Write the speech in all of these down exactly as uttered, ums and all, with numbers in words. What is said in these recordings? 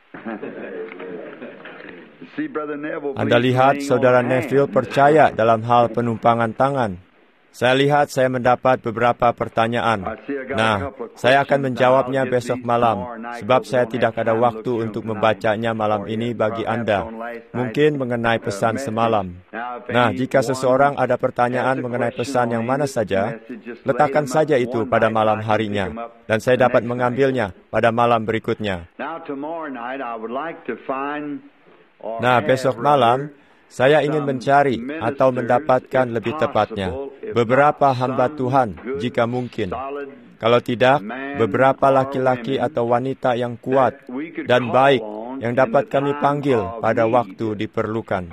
Anda lihat saudara Neville percaya dalam hal penumpangan tangan. Saya lihat saya mendapat beberapa pertanyaan. Nah, saya akan menjawabnya besok malam, sebab saya tidak ada waktu untuk membacanya malam ini bagi Anda. Mungkin mengenai pesan semalam. Nah, jika seseorang ada pertanyaan mengenai pesan yang mana saja, letakkan saja itu pada malam harinya, dan saya dapat mengambilnya pada malam berikutnya. Nah, besok malam, saya ingin mencari atau mendapatkan lebih tepatnya beberapa hamba Tuhan jika mungkin. Kalau tidak, beberapa laki-laki atau wanita yang kuat dan baik yang dapat kami panggil pada waktu diperlukan.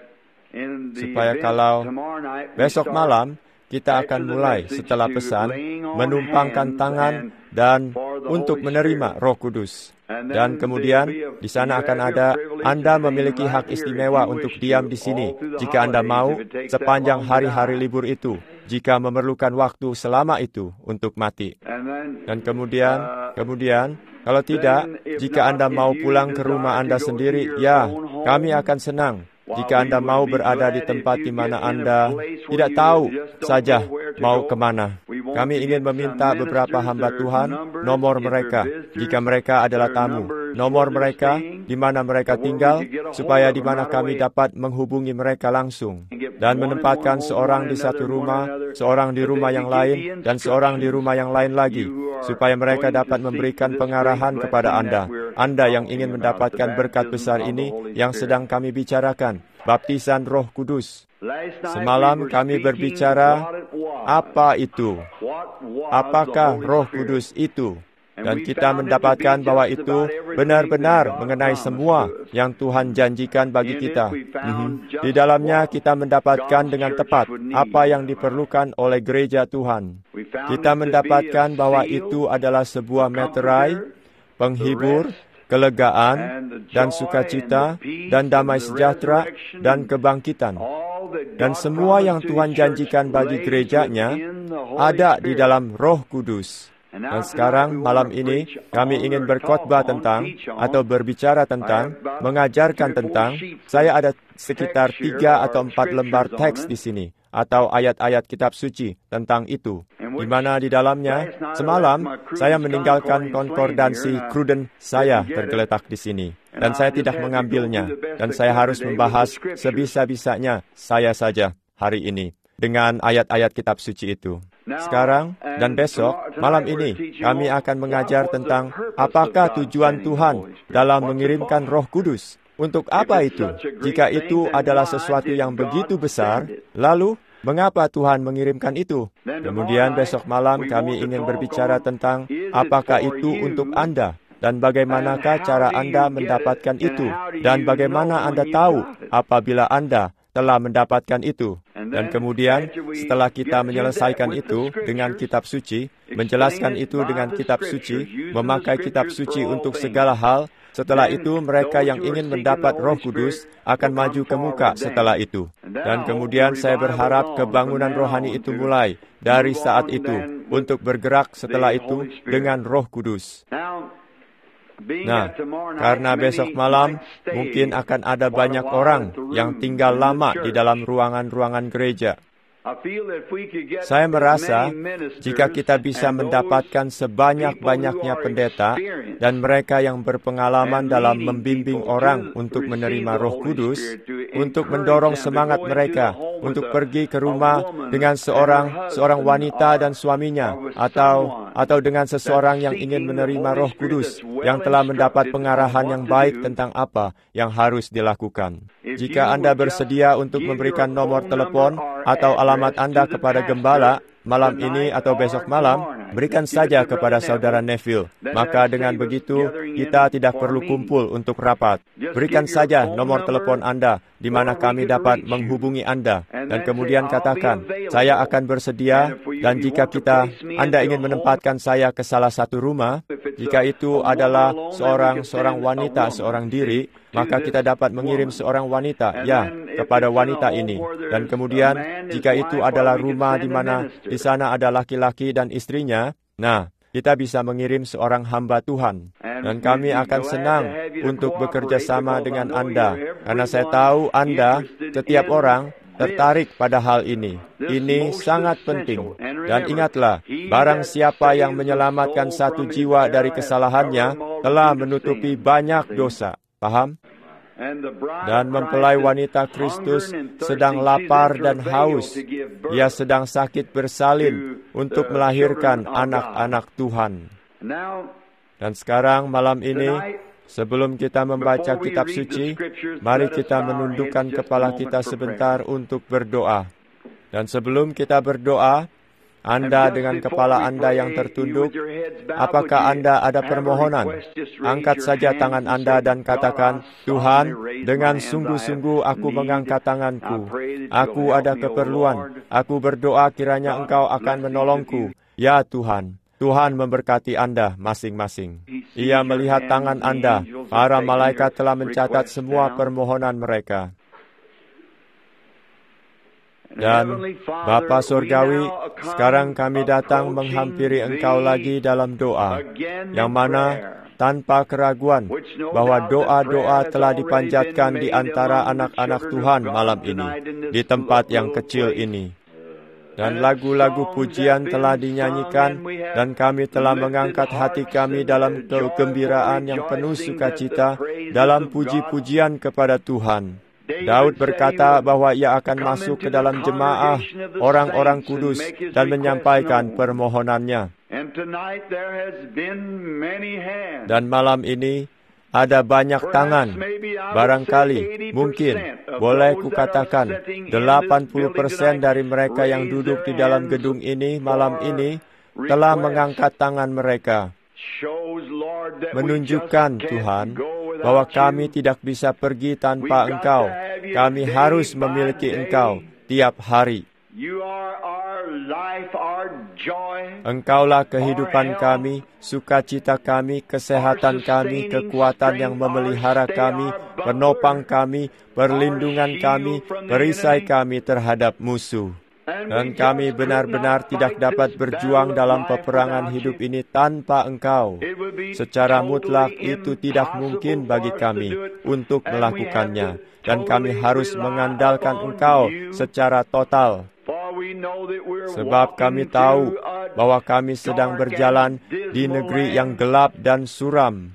Supaya kalau besok malam kita akan mulai setelah pesan menumpangkan tangan dan untuk menerima Roh Kudus. Dan kemudian di sana akan ada Anda memiliki hak istimewa untuk diam di sini jika Anda mau sepanjang hari-hari libur itu, jika memerlukan waktu selama itu untuk mati. Dan kemudian, kemudian kalau tidak, jika Anda mau pulang ke rumah Anda sendiri, ya, kami akan senang. Jika Anda mau berada di tempat di mana Anda tidak tahu saja mau kemana. Kami ingin meminta beberapa hamba Tuhan, nomor mereka, jika mereka adalah tamu, nomor mereka, di mana mereka tinggal, supaya di mana kami dapat menghubungi mereka langsung, dan menempatkan seorang di satu rumah, seorang di rumah yang lain, dan seorang di rumah yang lain lagi, supaya mereka dapat memberikan pengarahan kepada Anda. Anda yang ingin mendapatkan berkat besar ini yang sedang kami bicarakan, baptisan Roh Kudus. Semalam kami berbicara, apa itu? Apakah Roh Kudus itu? Dan kita mendapatkan bahwa itu benar-benar mengenai semua yang Tuhan janjikan bagi kita. Mm-hmm. Di dalamnya kita mendapatkan dengan tepat apa yang diperlukan oleh gereja Tuhan. Kita mendapatkan bahwa itu adalah sebuah meterai, penghibur, kelegaan, dan sukacita, dan damai sejahtera, dan kebangkitan. Dan semua yang Tuhan janjikan bagi gerejanya ada di dalam Roh Kudus. Dan sekarang, malam ini, kami ingin berkhotbah tentang, atau berbicara tentang, mengajarkan tentang, saya ada sekitar tiga atau empat lembar teks di sini, atau ayat-ayat kitab suci tentang itu, di mana di dalamnya, semalam, saya meninggalkan konkordansi Cruden saya tergeletak di sini, dan saya tidak mengambilnya, dan saya harus membahas sebisa-bisanya saya saja hari ini, dengan ayat-ayat kitab suci itu. Sekarang dan besok, malam ini, kami akan mengajar tentang apakah tujuan Tuhan dalam mengirimkan Roh Kudus. Untuk apa itu? Jika itu adalah sesuatu yang begitu besar, lalu mengapa Tuhan mengirimkan itu? Kemudian besok malam kami ingin berbicara tentang apakah itu untuk Anda, dan bagaimanakah cara Anda mendapatkan itu, dan bagaimana Anda tahu apabila Anda telah mendapatkan itu. Dan kemudian, setelah kita menyelesaikan itu dengan kitab suci, menjelaskan itu dengan kitab suci, memakai kitab suci untuk segala hal, setelah itu mereka yang ingin mendapat Roh Kudus akan maju ke muka setelah itu. Dan kemudian saya berharap kebangunan rohani itu mulai dari saat itu, untuk bergerak setelah itu dengan Roh Kudus. Nah, karena besok malam mungkin akan ada banyak orang yang tinggal lama di dalam ruangan-ruangan gereja. Saya merasa jika kita bisa mendapatkan sebanyak-banyaknya pendeta dan mereka yang berpengalaman dalam membimbing orang untuk menerima Roh Kudus, untuk mendorong semangat mereka untuk pergi ke rumah dengan seorang seorang wanita dan suaminya, atau atau dengan seseorang yang ingin menerima Roh Kudus yang telah mendapat pengarahan yang baik tentang apa yang harus dilakukan. Jika Anda bersedia untuk memberikan nomor telepon atau alamat Anda kepada gembala malam ini atau besok malam, berikan saja kepada saudara Neville. Maka dengan begitu, kita tidak perlu kumpul untuk rapat. Berikan saja nomor telepon Anda, di mana kami dapat menghubungi Anda. Dan kemudian katakan, saya akan bersedia, dan jika kita, Anda ingin menempatkan saya ke salah satu rumah, jika itu adalah seorang seorang wanita, seorang diri, maka kita dapat mengirim seorang wanita, ya, kepada wanita ini. Dan kemudian, jika itu adalah rumah di mana di sana ada laki-laki dan istrinya, nah, kita bisa mengirim seorang hamba Tuhan. Dan kami akan senang untuk bekerja sama dengan Anda, karena saya tahu Anda, setiap orang, tertarik pada hal ini. Ini sangat penting. Dan ingatlah, barang siapa yang menyelamatkan satu jiwa dari kesalahannya, telah menutupi banyak dosa. Paham? Dan mempelai wanita Kristus sedang lapar dan haus. Ia sedang sakit bersalin untuk melahirkan anak-anak Tuhan. Dan sekarang malam ini, sebelum kita membaca kitab suci, mari kita menundukkan kepala kita sebentar untuk berdoa. Dan sebelum kita berdoa, Anda dengan kepala Anda yang tertunduk, apakah Anda ada permohonan? Angkat saja tangan Anda dan katakan, Tuhan, dengan sungguh-sungguh aku mengangkat tanganku. Aku ada keperluan. Aku berdoa kiranya Engkau akan menolongku. Ya Tuhan, Tuhan memberkati Anda masing-masing. Ia melihat tangan Anda. Para malaikat telah mencatat semua permohonan mereka. Dan Bapa Surgawi, sekarang kami datang menghampiri Engkau lagi dalam doa, yang mana tanpa keraguan bahwa doa-doa telah dipanjatkan di antara anak-anak Tuhan malam ini, di tempat yang kecil ini. Dan lagu-lagu pujian telah dinyanyikan, dan kami telah mengangkat hati kami dalam kegembiraan yang penuh sukacita dalam puji-pujian kepada Tuhan. Daud berkata bahwa ia akan masuk ke dalam jemaah orang-orang kudus dan menyampaikan permohonannya. Dan malam ini ada banyak tangan. Barangkali, mungkin, boleh kukatakan, delapan puluh persen dari mereka yang duduk di dalam gedung ini malam ini telah mengangkat tangan mereka. Menunjukkan, Tuhan, bahwa kami tidak bisa pergi tanpa Engkau. Kami harus memiliki Engkau tiap hari. Engkaulah kehidupan kami, sukacita kami, kesehatan kami, kekuatan yang memelihara kami, penopang kami, perlindungan kami, perisai kami terhadap musuh. Dan kami benar-benar tidak dapat berjuang dalam peperangan hidup ini tanpa Engkau. Secara mutlak itu tidak mungkin bagi kami untuk melakukannya. Dan kami harus mengandalkan Engkau secara total. Sebab kami tahu bahwa kami sedang berjalan di negeri yang gelap dan suram.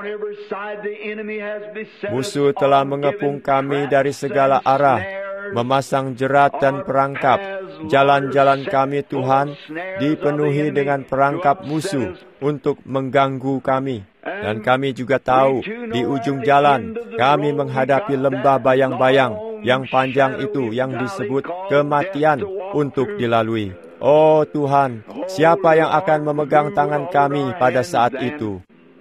Musuh telah mengepung kami dari segala arah, memasang jerat dan perangkap. Jalan-jalan kami, Tuhan, dipenuhi dengan perangkap musuh untuk mengganggu kami. Dan kami juga tahu, di ujung jalan, kami menghadapi lembah bayang-bayang yang panjang itu yang disebut kematian untuk dilalui. Oh Tuhan, siapa yang akan memegang tangan kami pada saat itu?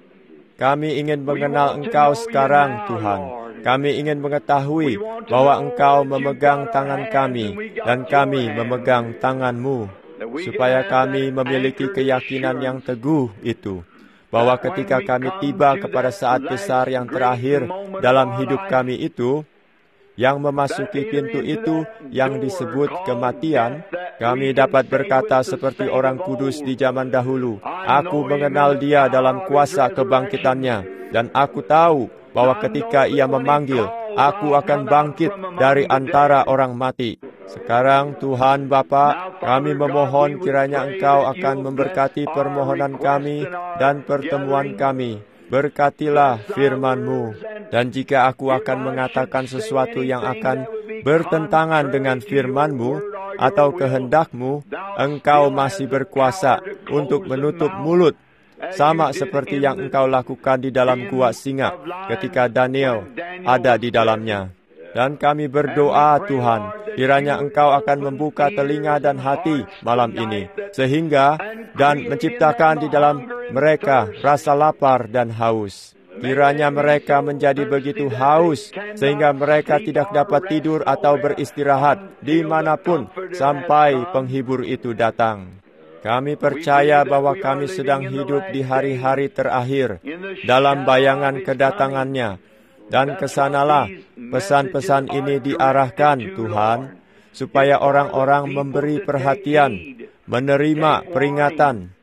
Kami ingin mengenal Engkau sekarang, Tuhan. Kami ingin mengetahui bahwa Engkau memegang tangan kami dan kami memegang tangan-Mu, supaya kami memiliki keyakinan yang teguh itu, bahwa ketika kami tiba kepada saat besar yang terakhir dalam hidup kami itu, yang memasuki pintu itu yang disebut kematian, kami dapat berkata seperti orang kudus di zaman dahulu, aku mengenal Dia dalam kuasa kebangkitannya, dan aku tahu bahwa ketika Ia memanggil, aku akan bangkit dari antara orang mati. Sekarang Tuhan Bapa, kami memohon kiranya Engkau akan memberkati permohonan kami dan pertemuan kami. Berkatilah firman-Mu. Dan jika aku akan mengatakan sesuatu yang akan bertentangan dengan firman-Mu atau kehendak-Mu, Engkau masih berkuasa untuk menutup mulut, sama seperti yang Engkau lakukan di dalam gua singa ketika Daniel ada di dalamnya. Dan kami berdoa, Tuhan, kiranya Engkau akan membuka telinga dan hati malam ini, sehingga dan menciptakan di dalam mereka rasa lapar dan haus. Kiranya mereka menjadi begitu haus, sehingga mereka tidak dapat tidur atau beristirahat dimanapun sampai penghibur itu datang. Kami percaya bahwa kami sedang hidup di hari-hari terakhir dalam bayangan kedatangannya. Dan kesanalah pesan-pesan ini diarahkan, Tuhan, supaya orang-orang memberi perhatian, menerima peringatan,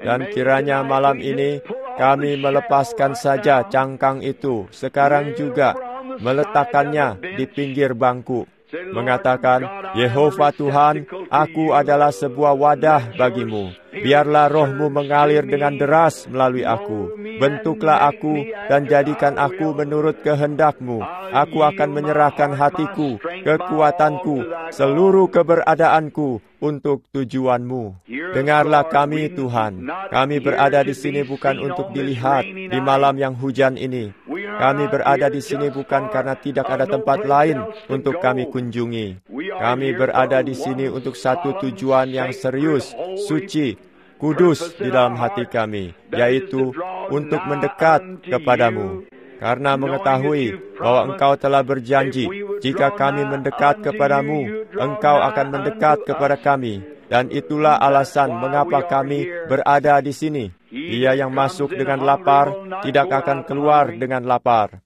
Dan kiranya malam ini kami melepaskan saja cangkang itu sekarang juga, meletakkannya di pinggir bangku, mengatakan, Yehova Tuhan, aku adalah sebuah wadah bagimu. Biarlah rohmu mengalir dengan deras melalui aku. Bentuklah aku dan jadikan aku menurut kehendakmu. Aku akan menyerahkan hatiku, kekuatanku, seluruh keberadaanku untuk tujuanmu. Dengarlah kami, Tuhan. Kami berada di sini bukan untuk dilihat di malam yang hujan ini. Kami berada di sini bukan karena tidak ada tempat lain untuk kami kunjungi. Kami berada di sini untuk satu tujuan yang serius, suci, kudus di dalam hati kami, yaitu untuk mendekat kepadamu. Karena mengetahui bahwa Engkau telah berjanji, jika kami mendekat kepadamu, Engkau akan mendekat kepada kami. Dan itulah alasan mengapa kami berada di sini. Dia yang masuk dengan lapar tidak akan keluar dengan lapar.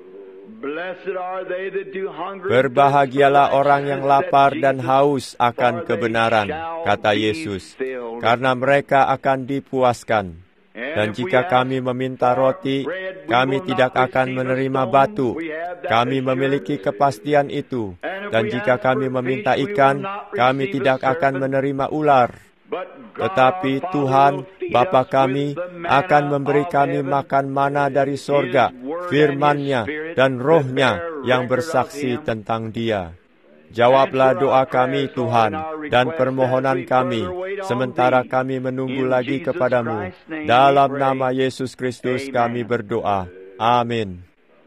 Berbahagialah orang yang lapar dan haus akan kebenaran, kata Yesus, karena mereka akan dipuaskan. Dan jika kami meminta roti, kami tidak akan menerima batu. Kami memiliki kepastian itu. Dan jika kami meminta ikan, kami tidak akan menerima ular. Tetapi Tuhan, Bapa kami, akan memberi kami makan mana dari sorga, firman-Nya dan Roh-Nya yang bersaksi tentang Dia. Jawablah doa kami, Tuhan, dan permohonan kami, sementara kami menunggu lagi kepadamu. Dalam nama Yesus Kristus kami berdoa. Amin.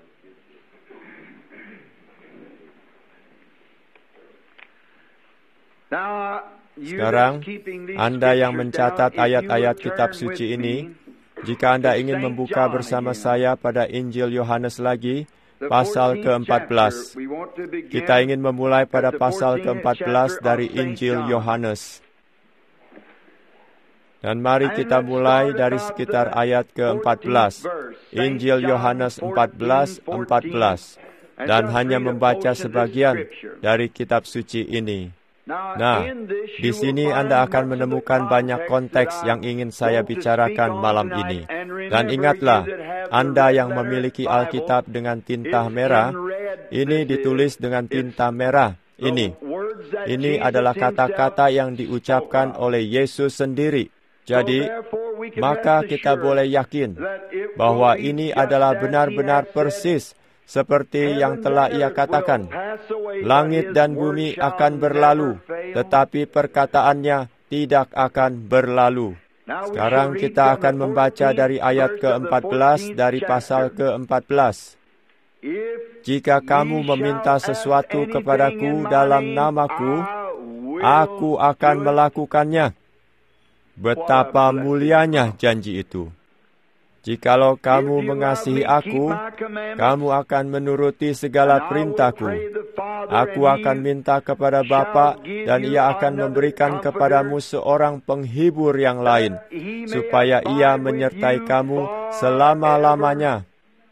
Sekarang, Anda yang mencatat ayat-ayat kitab suci ini, jika Anda ingin membuka bersama saya pada Injil Yohanes lagi, pasal keempat belas. Kita ingin memulai pada pasal keempat belas dari Injil Yohanes. Dan mari kita mulai dari sekitar ayat keempat belas. Injil Yohanes empat belas, empat belas. Dan hanya membaca sebagian dari kitab suci ini. Nah, di sini Anda akan menemukan banyak konteks yang ingin saya bicarakan malam ini. Dan ingatlah, Anda yang memiliki Alkitab dengan tinta merah, ini ditulis dengan tinta merah. Ini, ini adalah kata-kata yang diucapkan oleh Yesus sendiri. Jadi, maka kita boleh yakin bahwa ini adalah benar-benar persis seperti yang telah Ia katakan. Langit dan bumi akan berlalu, tetapi perkataannya tidak akan berlalu. Sekarang kita akan membaca dari ayat keempat belas dari pasal keempat belas. Jika kamu meminta sesuatu kepadaku dalam namaku, aku akan melakukannya. Betapa mulianya janji itu. Jikalau kamu mengasihi aku, kamu akan menuruti segala perintahku. Aku akan minta kepada Bapa, dan Ia akan memberikan kepadamu seorang penghibur yang lain, supaya Ia menyertai kamu selama-lamanya.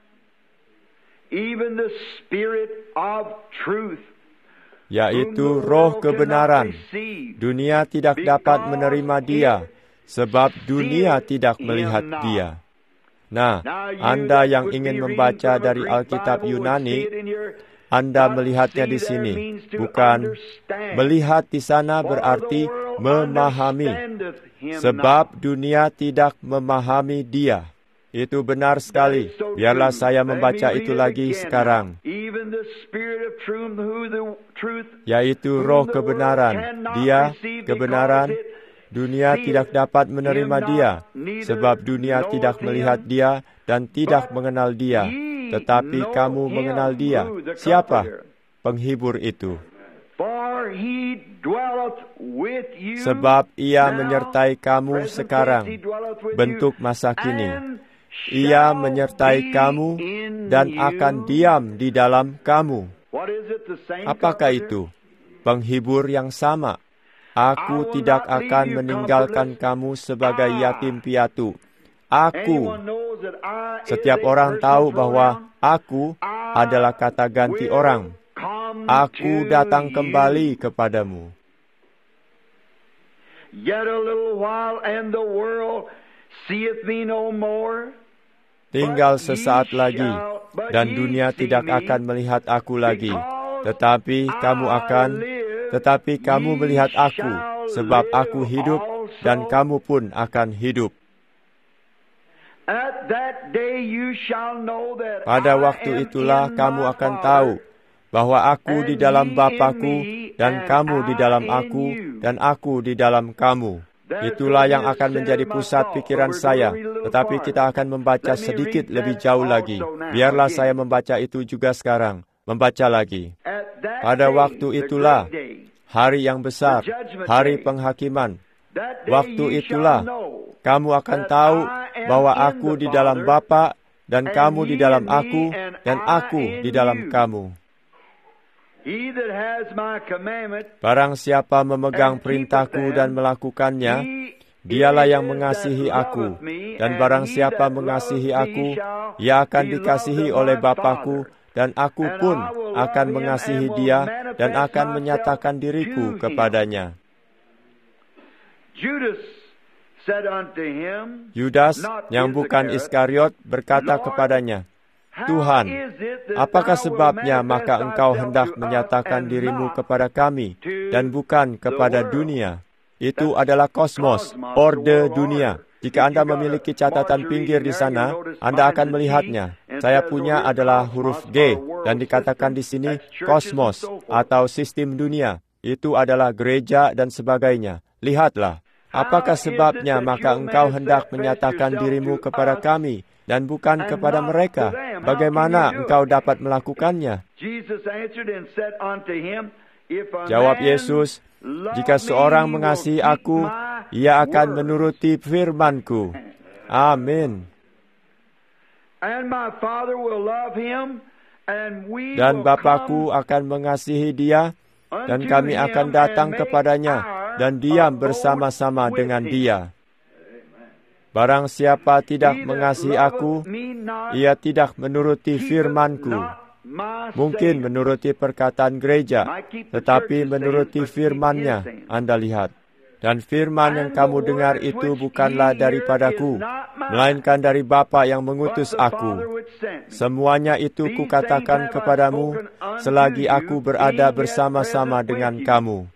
Yaitu Roh kebenaran. Dunia tidak dapat menerima Dia, sebab dunia tidak melihat Dia. Nah, Anda yang ingin membaca dari Alkitab Yunani, Anda melihatnya di sini. Bukan melihat di sana berarti memahami, sebab dunia tidak memahami Dia. Itu benar sekali. Biarlah saya membaca itu lagi sekarang. Yaitu Roh kebenaran. Dia, kebenaran, dunia tidak dapat menerima Dia, sebab dunia tidak melihat Dia dan tidak mengenal Dia. Tetapi kamu mengenal Dia. Siapa? Penghibur itu. Sebab Ia menyertai kamu sekarang, bentuk masa kini. Ia menyertai kamu dan akan diam di dalam kamu. Apakah itu? Penghibur yang sama. Aku tidak akan meninggalkan kamu sebagai yatim piatu. Aku. Setiap orang tahu bahwa aku adalah kata ganti orang. Aku datang kembali kepadamu. Yet a little while and the world seeth me no more. Tinggal sesaat lagi, dan dunia tidak akan melihat aku lagi. Tetapi kamu akan, tetapi kamu melihat aku, sebab aku hidup, dan kamu pun akan hidup. Pada waktu itulah kamu akan tahu bahwa aku di dalam Bapa-Ku, dan kamu di dalam aku, dan aku di dalam kamu. Itulah yang akan menjadi pusat pikiran saya, tetapi kita akan membaca sedikit lebih jauh lagi. Biarlah saya membaca itu juga sekarang. Membaca lagi. Pada waktu itulah, hari yang besar, hari penghakiman. Waktu itulah, kamu akan tahu bahwa aku di dalam Bapa, dan kamu di dalam aku, dan aku di dalam kamu. Barang siapa memegang perintahku dan melakukannya, dialah yang mengasihi aku. Dan barang siapa mengasihi aku, ia akan dikasihi oleh Bapa-Ku, dan aku pun akan mengasihi dia, dan akan menyatakan diriku kepadanya. Yudas, yang bukan Iskariot, berkata kepadanya, Tuhan, apakah sebabnya maka engkau hendak menyatakan dirimu kepada kami dan bukan kepada dunia? Itu adalah kosmos, orde dunia. Jika Anda memiliki catatan pinggir di sana, Anda akan melihatnya. Saya punya adalah huruf G, dan dikatakan di sini kosmos atau sistem dunia. Itu adalah gereja dan sebagainya. Lihatlah, apakah sebabnya maka engkau hendak menyatakan dirimu kepada kami dan bukan kepada mereka? Bagaimana engkau dapat melakukannya? Jawab Yesus, jika seorang mengasihi aku, ia akan menuruti firman-Ku. Amin. Dan Bapa-Ku akan mengasihi dia, dan kami akan datang kepadanya, dan diam bersama-sama dengan dia. Barang siapa tidak mengasihi aku, ia tidak menuruti firman-Ku. Mungkin menuruti perkataan gereja, tetapi menuruti firman-Nya, Anda lihat. Dan firman yang kamu dengar itu bukanlah daripadaku, melainkan dari Bapa yang mengutus aku. Semuanya itu kukatakan kepadamu, selagi aku berada bersama-sama dengan kamu.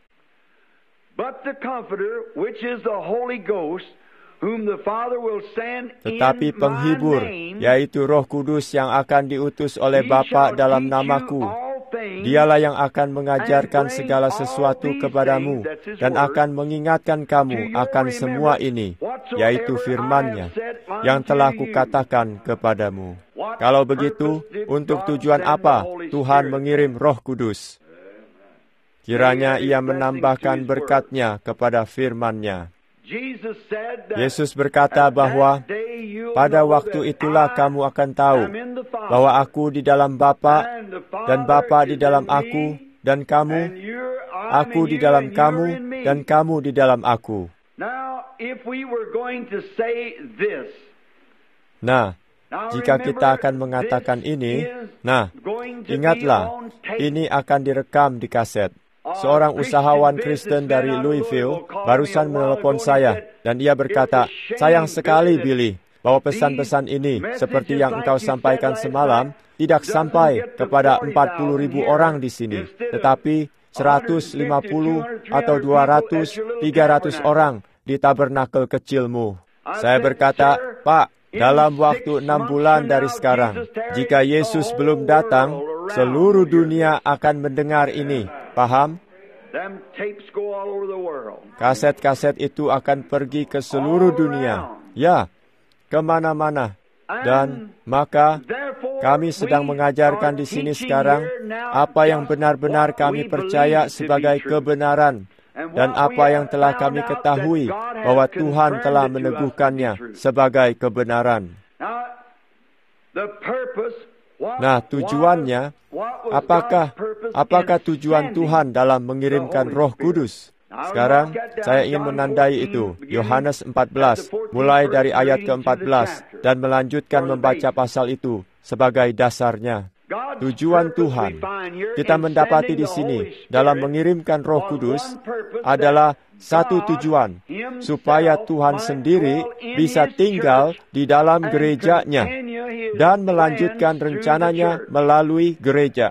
Tetapi penghibur, yaitu Roh Kudus yang akan diutus oleh Bapa dalam namaku, dialah yang akan mengajarkan segala sesuatu kepadamu dan akan mengingatkan kamu akan semua ini, yaitu firman-Nya yang telah kukatakan kepadamu. Kalau begitu, untuk tujuan apa Tuhan mengirim Roh Kudus? Kiranya Ia menambahkan berkat-Nya kepada firman-Nya. Yesus berkata bahwa pada waktu itulah kamu akan tahu bahwa aku di dalam Bapa dan Bapa di dalam aku dan kamu, aku di dalam kamu dan kamu di dalam aku. Nah, jika kita akan mengatakan ini, nah, ingatlah, ini akan direkam di kaset. Seorang usahawan Kristen dari Louisville barusan menelepon saya, dan ia berkata, sayang sekali Billy, bahwa pesan-pesan ini, seperti yang engkau sampaikan semalam, tidak sampai kepada empat puluh ribu orang di sini, tetapi seratus lima puluh atau dua ratus, tiga ratus orang di tabernakel kecilmu. Saya berkata, Pak, dalam waktu enam bulan dari sekarang, jika Yesus belum datang, seluruh dunia akan mendengar ini. Paham? Kaset-kaset itu akan pergi ke seluruh dunia. Ya, kemana-mana. Dan maka kami sedang mengajarkan di sini sekarang apa yang benar-benar kami percaya sebagai kebenaran dan apa yang telah kami ketahui bahwa Tuhan telah meneguhkannya sebagai kebenaran. Nah, tujuannya, apakah apakah tujuan Tuhan dalam mengirimkan Roh Kudus? Sekarang, saya ingin menandai itu, Yohanes empat belas, mulai dari ayat ke empat belas, dan melanjutkan membaca pasal itu sebagai dasarnya. tujuan Tuhan. Kita mendapati di sini, dalam mengirimkan Roh Kudus, adalah satu tujuan, supaya Tuhan sendiri bisa tinggal di dalam gerejanya dan melanjutkan rencananya melalui gereja.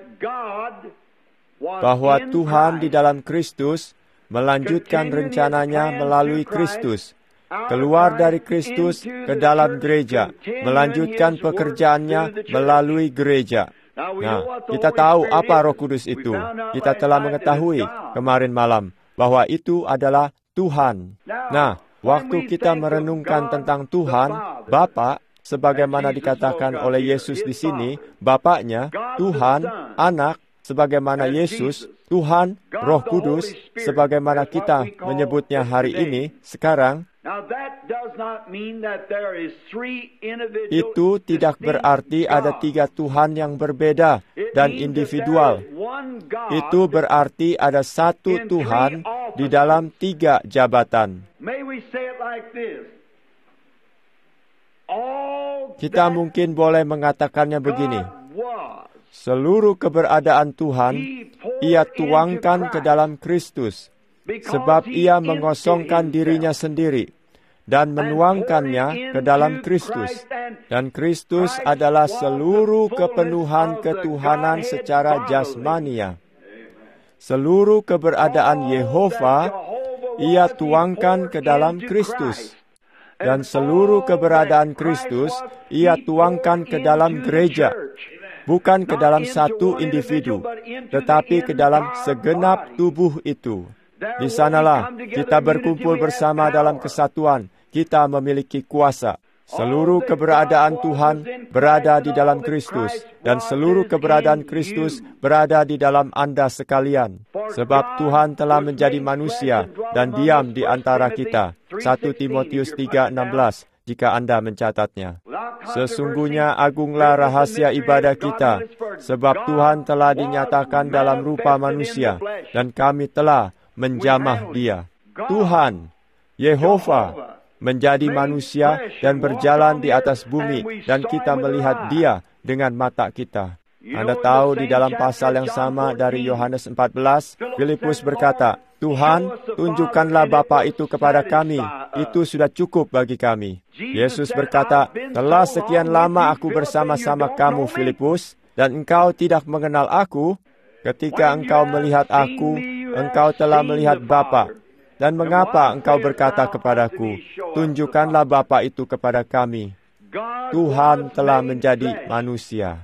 Bahwa Tuhan di dalam Kristus melanjutkan rencananya melalui Kristus, keluar dari Kristus ke dalam gereja, melanjutkan pekerjaannya melalui gereja. Nah, kita tahu apa Roh Kudus itu. Kita telah mengetahui kemarin malam bahwa itu adalah Tuhan. Nah, waktu kita merenungkan tentang Tuhan, Bapa, sebagaimana dikatakan oleh Yesus di sini, Bapaknya, Tuhan, Anak, sebagaimana Yesus, Tuhan, Roh Kudus, sebagaimana kita menyebutnya hari ini, sekarang, itu tidak berarti ada tiga Tuhan yang berbeda dan individual. Itu berarti ada satu Tuhan di dalam tiga jabatan. Kita mungkin boleh mengatakannya begini. Seluruh keberadaan Tuhan, Ia tuangkan ke dalam Kristus, sebab Ia mengosongkan dirinya sendiri dan menuangkannya ke dalam Kristus. Dan Kristus adalah seluruh kepenuhan ketuhanan secara jasmania. Seluruh keberadaan Yehova, Ia tuangkan ke dalam Kristus. Dan seluruh keberadaan Kristus, Ia tuangkan ke dalam gereja. Bukan ke dalam satu individu, tetapi ke dalam segenap tubuh itu. Di sanalah kita berkumpul bersama dalam kesatuan. Kita memiliki kuasa. Seluruh keberadaan Tuhan berada di dalam Kristus, dan seluruh keberadaan Kristus berada di dalam Anda sekalian. Sebab Tuhan telah menjadi manusia dan diam di antara kita. satu Timotius tiga enam belas, jika Anda mencatatnya. Sesungguhnya agunglah rahasia ibadah kita, sebab Tuhan telah dinyatakan dalam rupa manusia, dan kami telah menjamah Dia. Tuhan, Yehova, menjadi manusia dan berjalan di atas bumi, dan kita melihat Dia dengan mata kita. Anda tahu di dalam pasal yang sama dari Yohanes empat belas, Filipus berkata, Tuhan, tunjukkanlah Bapa itu kepada kami, itu sudah cukup bagi kami. Yesus berkata, telah sekian lama aku bersama-sama kamu, Filipus, dan engkau tidak mengenal aku. Ketika engkau melihat aku, engkau telah melihat Bapa. Dan mengapa engkau berkata kepadaku, tunjukkanlah Bapa itu kepada kami? Tuhan telah menjadi manusia.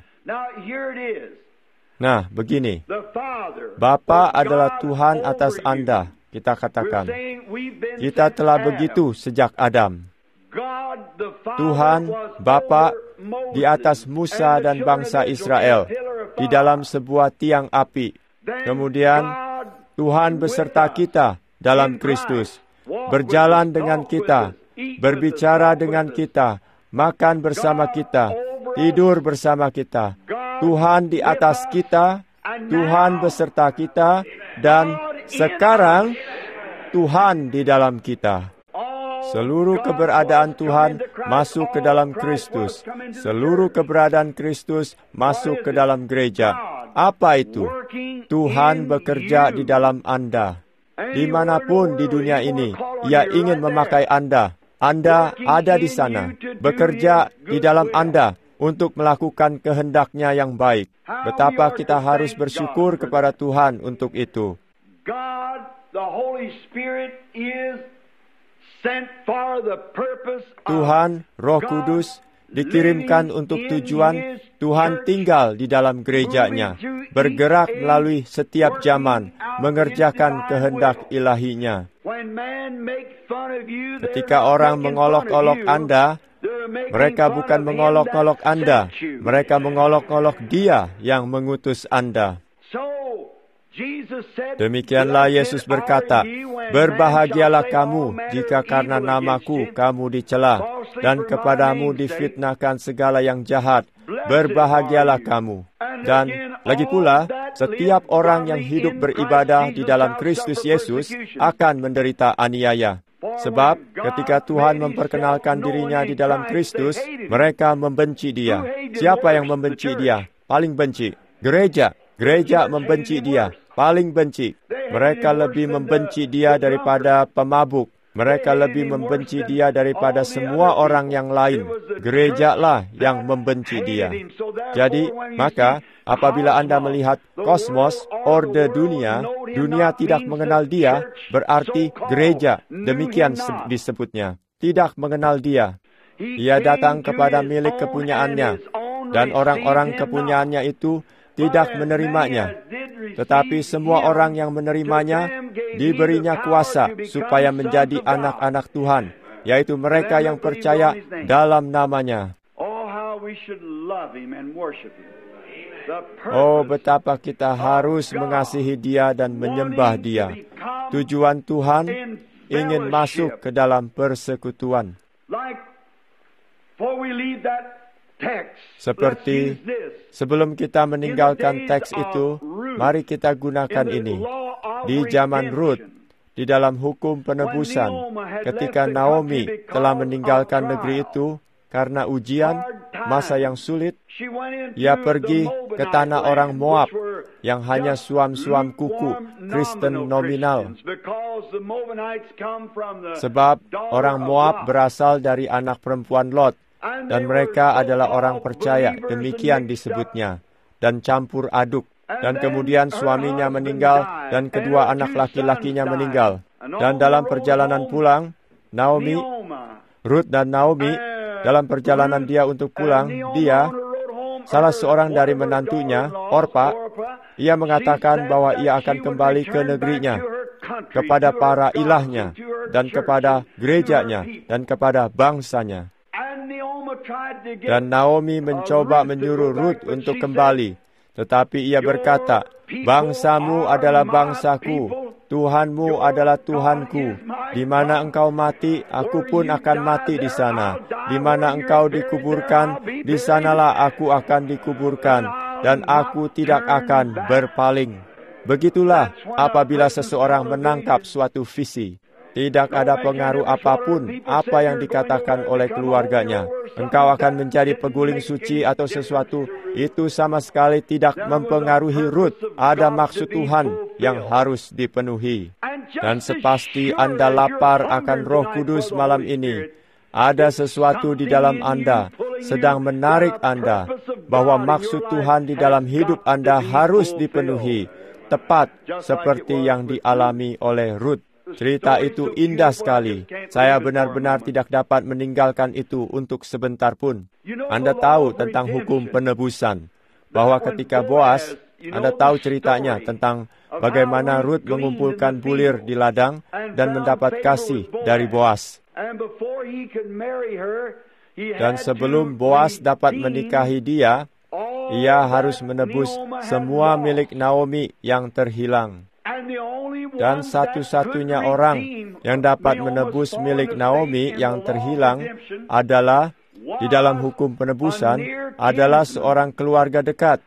Nah, begini. Bapa adalah Tuhan atas Anda, kita katakan. Kita telah begitu sejak Adam. Tuhan, Bapa, di atas Musa dan bangsa Israel, di dalam sebuah tiang api. Kemudian, Tuhan beserta kita dalam Kristus, berjalan dengan kita, berbicara dengan kita, makan bersama kita, tidur bersama kita. Tuhan di atas kita, Tuhan beserta kita, dan sekarang Tuhan di dalam kita. Seluruh keberadaan Tuhan masuk ke dalam Kristus. Seluruh keberadaan Kristus masuk ke dalam gereja. Apa itu? Tuhan bekerja di dalam Anda. Dimanapun di dunia ini, Ia ingin memakai Anda. Anda ada di sana, bekerja di dalam Anda untuk melakukan kehendak-Nya yang baik. Betapa kita harus bersyukur kepada Tuhan untuk itu. Tuhan, Roh Kudus, dikirimkan untuk tujuan Tuhan tinggal di dalam gereja-Nya, bergerak melalui setiap zaman, mengerjakan kehendak ilahi-Nya. Ketika orang mengolok-olok Anda, mereka bukan mengolok-olok Anda, mereka mengolok-olok Dia yang mengutus Anda. Demikianlah Yesus berkata, berbahagialah kamu jika karena namaku kamu dicela, dan kepadamu difitnahkan segala yang jahat. Berbahagialah kamu. Dan lagi pula, setiap orang yang hidup beribadah di dalam Kristus Yesus akan menderita aniaya. Sebab ketika Tuhan memperkenalkan dirinya di dalam Kristus, mereka membenci Dia. Siapa yang membenci Dia? paling benci. Gereja, gereja membenci dia, paling benci. Mereka lebih membenci dia daripada pemabuk. Mereka lebih membenci dia daripada semua orang yang lain. Gerejalah yang membenci dia. Jadi, maka apabila Anda melihat kosmos, orde dunia, dunia tidak mengenal dia, berarti gereja, demikian disebutnya, tidak mengenal dia. Ia datang kepada milik kepunyaannya, dan orang-orang kepunyaannya itu tidak menerimanya. Tetapi semua orang yang menerimanya, diberinya kuasa supaya menjadi anak-anak Tuhan, yaitu mereka yang percaya dalam namanya. Oh, betapa kita harus mengasihi dia dan menyembah dia. Tujuan Tuhan ingin masuk ke dalam persekutuan. Seperti sebelum kita meninggalkan teks itu, mari kita gunakan ini. Di zaman Rut, di dalam hukum penebusan, ketika Naomi telah meninggalkan negeri itu karena ujian, masa yang sulit, ia pergi ke tanah orang Moab yang hanya suam-suam kuku Kristen nominal. Sebab orang Moab berasal dari anak perempuan Lot, dan mereka adalah orang percaya, demikian disebutnya, dan campur aduk. Dan kemudian suaminya meninggal, dan kedua anak laki-lakinya meninggal. Dan dalam perjalanan pulang, Naomi, Rut dan Naomi, dalam perjalanan dia untuk pulang, dia, salah seorang dari menantunya, Orpa, ia mengatakan bahwa ia akan kembali ke negerinya, kepada para ilahnya, dan kepada gerejanya, dan kepada bangsanya. Dan Naomi mencoba menyuruh Rut untuk kembali. Tetapi ia berkata, bangsamu adalah bangsaku, Tuhanmu adalah Tuhanku. Di mana engkau mati, aku pun akan mati di sana. Di mana engkau dikuburkan, di sanalah aku akan dikuburkan. Dan aku tidak akan berpaling. Begitulah apabila seseorang menangkap suatu visi. Tidak ada pengaruh apapun apa yang dikatakan oleh keluarganya. Engkau akan menjadi peguling suci atau sesuatu. Itu sama sekali tidak mempengaruhi Rut. Ada maksud Tuhan yang harus dipenuhi. Dan sepasti Anda lapar akan Roh Kudus malam ini, ada sesuatu di dalam Anda sedang menarik Anda bahwa maksud Tuhan di dalam hidup Anda harus dipenuhi. Tepat seperti yang dialami oleh Rut. Cerita itu indah sekali. Saya benar-benar tidak dapat meninggalkan itu untuk sebentar pun. Anda tahu tentang hukum penebusan, bahwa ketika Boas, Anda tahu ceritanya tentang bagaimana Rut mengumpulkan bulir di ladang dan mendapat kasih dari Boas. Dan sebelum Boas dapat menikahi dia, ia harus menebus semua milik Naomi yang terhilang. Dan satu-satunya orang yang dapat menebus milik Naomi yang terhilang adalah, di dalam hukum penebusan, adalah seorang keluarga dekat.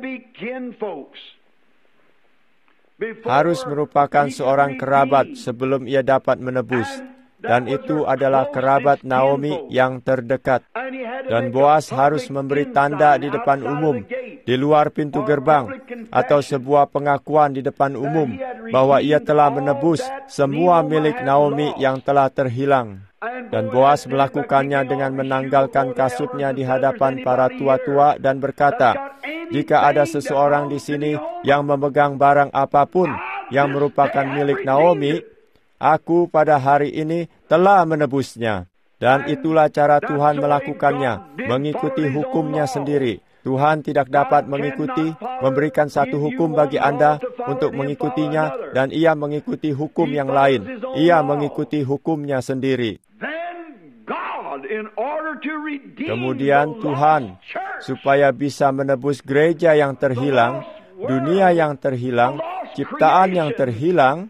Harus merupakan seorang kerabat sebelum ia dapat menebus. Dan itu adalah kerabat Naomi yang terdekat. Dan Boas harus memberi tanda di depan umum, di luar pintu gerbang, atau sebuah pengakuan di depan umum, bahwa ia telah menebus semua milik Naomi yang telah terhilang. Dan Boas melakukannya dengan menanggalkan kasutnya di hadapan para tua-tua dan berkata, jika ada seseorang di sini yang memegang barang apapun yang merupakan milik Naomi, aku pada hari ini telah menebusnya. Dan itulah cara Tuhan melakukannya, mengikuti hukumnya sendiri. Tuhan tidak dapat mengikuti, memberikan satu hukum bagi Anda untuk mengikutinya, dan ia mengikuti hukum yang lain. Ia mengikuti hukumnya sendiri. Kemudian Tuhan, supaya bisa menebus gereja yang terhilang, dunia yang terhilang, ciptaan yang terhilang,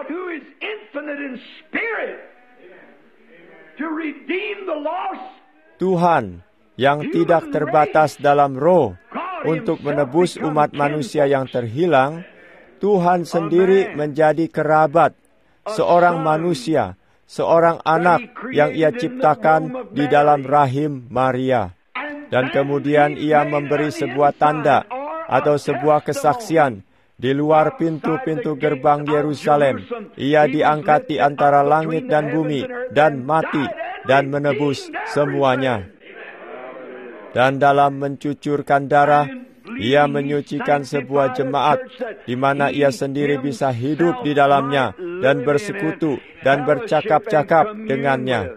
Tuhan yang tidak terbatas dalam roh untuk menebus umat manusia yang terhilang, Tuhan sendiri menjadi kerabat, seorang manusia, seorang anak yang ia ciptakan di dalam rahim Maria. Dan kemudian ia memberi sebuah tanda atau sebuah kesaksian di luar pintu-pintu gerbang Yerusalem. Ia diangkat di antara langit dan bumi dan mati dan menebus semuanya. Dan dalam mencucurkan darah, ia menyucikan sebuah jemaat di mana ia sendiri bisa hidup di dalamnya dan bersekutu dan bercakap-cakap dengannya.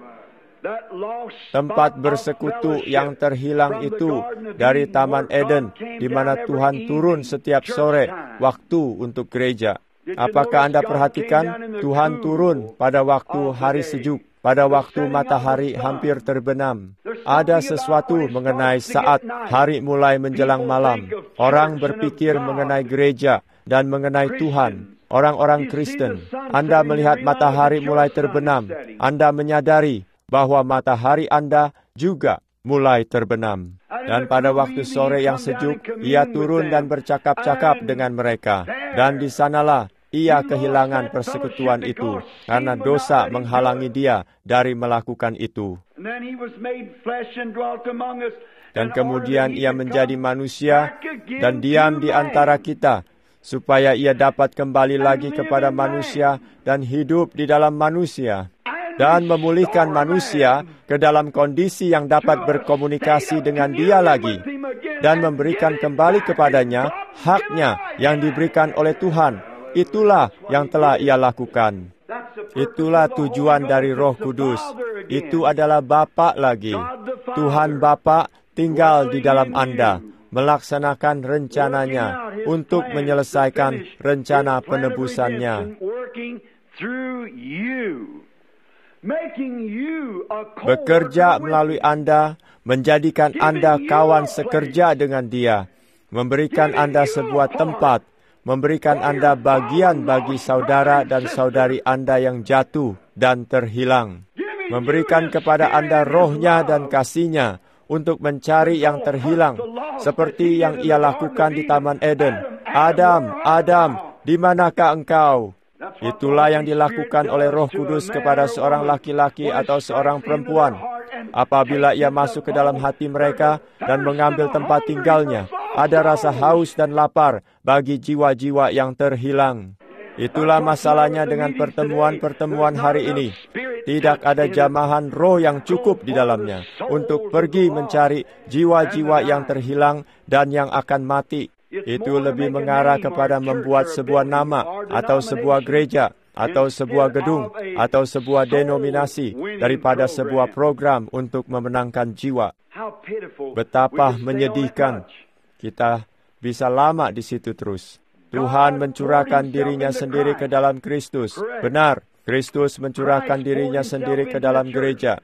Tempat bersekutu yang terhilang itu dari Taman Eden, di mana Tuhan turun setiap sore waktu untuk gereja. Apakah Anda perhatikan? Tuhan turun pada waktu hari sejuk, pada waktu matahari hampir terbenam. Ada sesuatu mengenai saat hari mulai menjelang malam. Orang berpikir mengenai gereja dan mengenai Tuhan. Orang-orang Kristen, Anda melihat matahari mulai terbenam. Anda menyadari bahwa matahari Anda juga mulai terbenam. Dan pada waktu sore yang sejuk, ia turun dan bercakap-cakap dengan mereka. Dan di sanalah ia kehilangan persekutuan itu, karena dosa menghalangi dia dari melakukan itu. Dan kemudian ia menjadi manusia dan diam di antara kita, supaya ia dapat kembali lagi kepada manusia dan hidup di dalam manusia. Dan memulihkan manusia ke dalam kondisi yang dapat berkomunikasi dengan dia lagi. Dan memberikan kembali kepadanya haknya yang diberikan oleh Tuhan. Itulah yang telah ia lakukan. Itulah tujuan dari Roh Kudus. Itu adalah Bapa lagi. Tuhan Bapa tinggal di dalam Anda, melaksanakan rencananya untuk menyelesaikan rencana penebusannya. Bekerja melalui Anda, menjadikan Anda kawan sekerja dengan Dia, memberikan Anda sebuah tempat, memberikan Anda bagian bagi saudara dan saudari Anda yang jatuh dan terhilang, memberikan kepada Anda rohnya dan kasihnya untuk mencari yang terhilang, seperti yang ia lakukan di Taman Eden. Adam, Adam, di manakah engkau? Itulah yang dilakukan oleh Roh Kudus kepada seorang laki-laki atau seorang perempuan. Apabila ia masuk ke dalam hati mereka dan mengambil tempat tinggalnya, ada rasa haus dan lapar bagi jiwa-jiwa yang terhilang. Itulah masalahnya dengan pertemuan-pertemuan hari ini. Tidak ada jamahan roh yang cukup di dalamnya untuk pergi mencari jiwa-jiwa yang terhilang dan yang akan mati. Itu lebih mengarah kepada membuat sebuah nama atau sebuah gereja atau sebuah gedung atau sebuah denominasi daripada sebuah program untuk memenangkan jiwa. Betapa menyedihkan kita bisa lama di situ terus. Tuhan mencurahkan dirinya sendiri ke dalam Kristus. Benar, Kristus mencurahkan dirinya sendiri ke dalam gereja.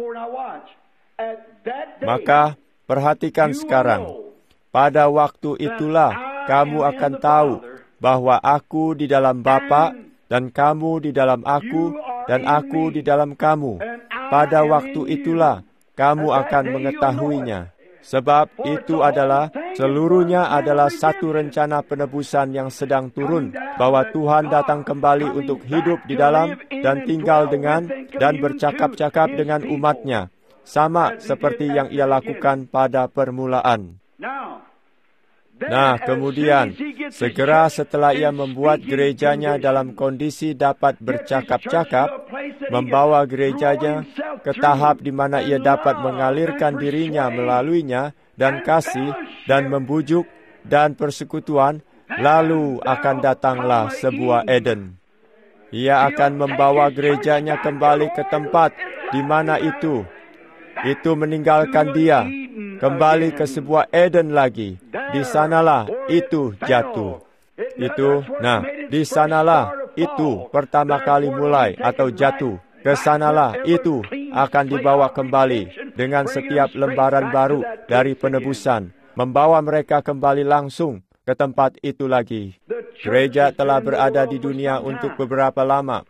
Maka perhatikan sekarang. Pada waktu itulah kamu akan tahu bahwa aku di dalam Bapa dan kamu di dalam aku dan aku di dalam kamu. Pada waktu itulah kamu akan mengetahuinya. Sebab itu adalah seluruhnya adalah satu rencana penebusan yang sedang turun, bahwa Tuhan datang kembali untuk hidup di dalam dan tinggal dengan dan bercakap-cakap dengan umatnya, sama seperti yang ia lakukan pada permulaan. Nah, kemudian, segera setelah ia membuat gerejanya dalam kondisi dapat bercakap-cakap, membawa gerejanya ke tahap di mana ia dapat mengalirkan dirinya melaluinya, dan kasih, dan membujuk, dan persekutuan, lalu akan datanglah sebuah Eden. Ia akan membawa gerejanya kembali ke tempat di mana itu. Itu meninggalkan dia, kembali ke sebuah Eden lagi. Di sanalah itu jatuh. Itu, nah, di sanalah itu pertama kali mulai atau jatuh. Ke sanalah itu akan dibawa kembali dengan setiap lembaran baru dari penebusan, membawa mereka kembali langsung ke tempat itu lagi. Gereja telah berada di dunia untuk beberapa lama.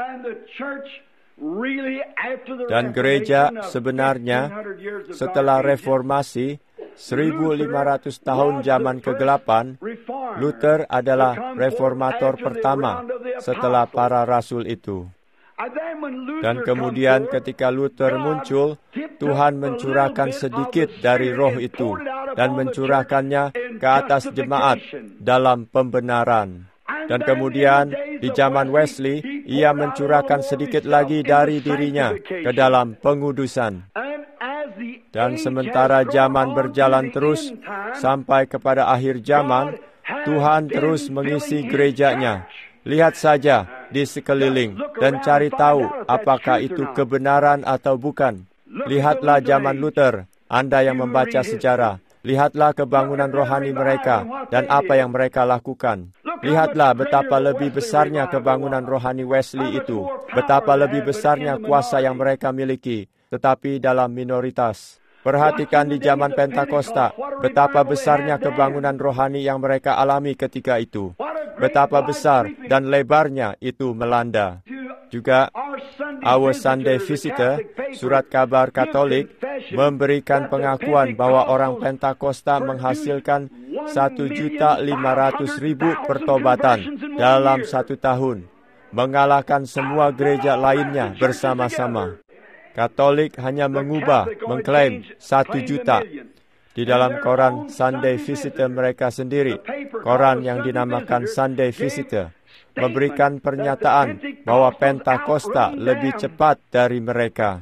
Dan gereja sebenarnya setelah reformasi seribu lima ratus tahun zaman kegelapan, Luther adalah reformator pertama setelah para rasul itu. Dan kemudian ketika Luther muncul, Tuhan mencurahkan sedikit dari roh itu dan mencurahkannya ke atas jemaat dalam pembenaran. Dan kemudian di zaman Wesley, ia mencurahkan sedikit lagi dari dirinya ke dalam pengudusan. Dan sementara zaman berjalan terus sampai kepada akhir zaman, Tuhan terus mengisi gerejanya. Lihat saja di sekeliling dan cari tahu apakah itu kebenaran atau bukan. Lihatlah zaman Luther, Anda yang membaca sejarah. Lihatlah kebangunan rohani mereka dan apa yang mereka lakukan. Lihatlah betapa lebih besarnya kebangunan rohani Wesley itu. Betapa lebih besarnya kuasa yang mereka miliki, tetapi dalam minoritas. Perhatikan di zaman Pentakosta, betapa besarnya kebangunan rohani yang mereka alami ketika itu. Betapa besar dan lebarnya itu melanda. Juga, Our Sunday Visitor, surat kabar Katolik, memberikan pengakuan bahwa orang Pentakosta menghasilkan satu juta lima ratus ribu pertobatan dalam satu tahun, mengalahkan semua gereja lainnya bersama-sama. Katolik hanya mengubah, mengklaim satu juta. Di dalam koran Sunday Visitor mereka sendiri, koran yang dinamakan Sunday Visitor, memberikan pernyataan bahwa Pentakosta lebih cepat dari mereka.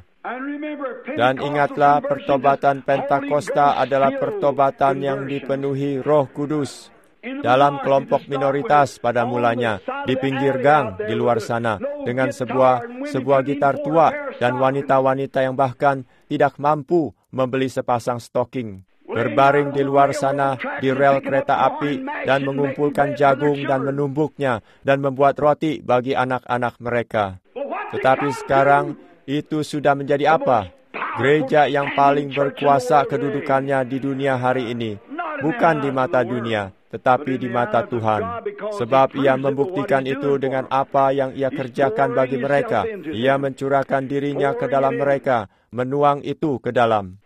Dan ingatlah, pertobatan Pentakosta adalah pertobatan yang dipenuhi Roh Kudus. Dalam kelompok minoritas pada mulanya, di pinggir gang di luar sana, dengan sebuah sebuah gitar tua dan wanita-wanita yang bahkan tidak mampu membeli sepasang stocking. Berbaring di luar sana di rel kereta api dan mengumpulkan jagung dan menumbuknya dan membuat roti bagi anak-anak mereka. Tetapi sekarang itu sudah menjadi apa? Gereja yang paling berkuasa kedudukannya di dunia hari ini, bukan di mata dunia, tetapi di mata Tuhan. Sebab ia membuktikan itu dengan apa yang ia kerjakan bagi mereka. Ia mencurahkan dirinya ke dalam mereka, menuang itu ke dalam.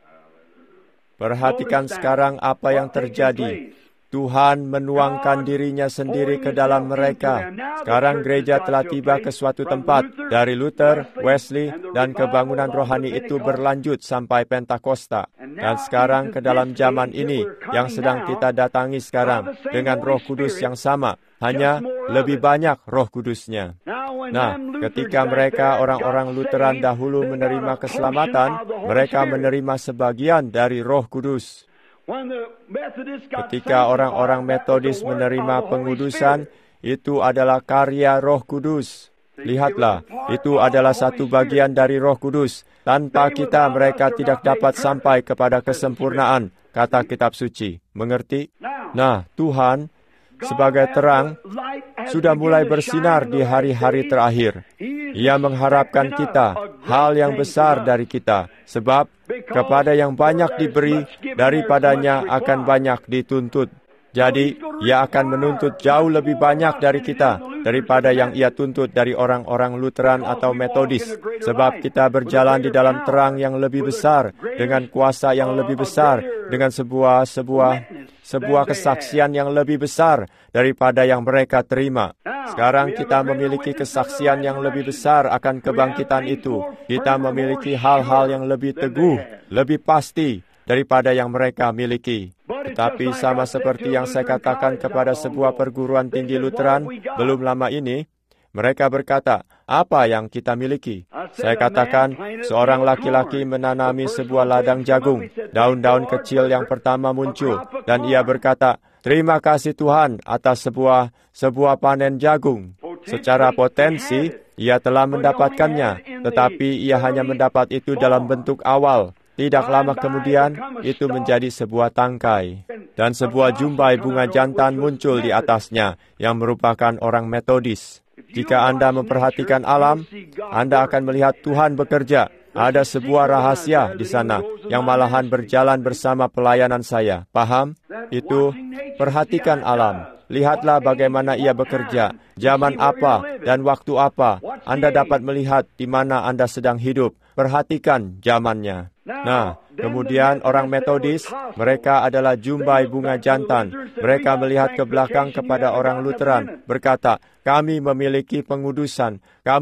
Perhatikan sekarang apa yang terjadi. Tuhan menuangkan dirinya sendiri ke dalam mereka. Sekarang gereja telah tiba ke suatu tempat. Dari Luther, Wesley, dan kebangunan rohani itu berlanjut sampai Pentakosta. Dan sekarang ke dalam zaman ini yang sedang kita datangi sekarang dengan Roh Kudus yang sama. Hanya lebih banyak Roh Kudusnya. Nah, ketika mereka orang-orang Lutheran dahulu menerima keselamatan, mereka menerima sebagian dari Roh Kudus. Ketika orang-orang Metodis menerima pengudusan, itu adalah karya Roh Kudus. Lihatlah, itu adalah satu bagian dari Roh Kudus. Tanpa kita, mereka tidak dapat sampai kepada kesempurnaan, kata Kitab Suci. Mengerti? Nah, Tuhan sebagai terang sudah mulai bersinar di hari-hari terakhir. Ia mengharapkan kita hal yang besar dari kita, sebab kepada yang banyak diberi, daripadanya akan banyak dituntut. Jadi, ia akan menuntut jauh lebih banyak dari kita, daripada yang ia tuntut dari orang-orang Lutheran atau Metodis. Sebab kita berjalan di dalam terang yang lebih besar, dengan kuasa yang lebih besar, dengan sebuah sebuah sebuah kesaksian yang lebih besar daripada yang mereka terima. Sekarang kita memiliki kesaksian yang lebih besar akan kebangkitan itu. Kita memiliki hal-hal yang lebih teguh, lebih pasti daripada yang mereka miliki. Tetapi sama seperti yang saya katakan kepada sebuah perguruan tinggi Lutheran belum lama ini, mereka berkata, apa yang kita miliki? Saya katakan, seorang laki-laki menanami sebuah ladang jagung. Daun-daun kecil yang pertama muncul, dan ia berkata, terima kasih Tuhan atas sebuah sebuah panen jagung. Secara potensi, ia telah mendapatkannya, tetapi ia hanya mendapat itu dalam bentuk awal. Tidak lama kemudian, itu menjadi sebuah tangkai. Dan sebuah jumbai bunga jantan muncul di atasnya, yang merupakan orang Metodis. Jika Anda memperhatikan alam, Anda akan melihat Tuhan bekerja. Ada sebuah rahasia di sana, yang malahan berjalan bersama pelayanan saya. Paham? Itu, perhatikan alam. Lihatlah bagaimana ia bekerja. Zaman apa dan waktu apa. Anda dapat melihat di mana Anda sedang hidup. Perhatikan zamannya. Nah, kemudian orang Metodis, mereka adalah jumbai bunga jantan. Mereka melihat ke belakang kepada orang Lutheran, berkata, kami memiliki pengudusan. Kamu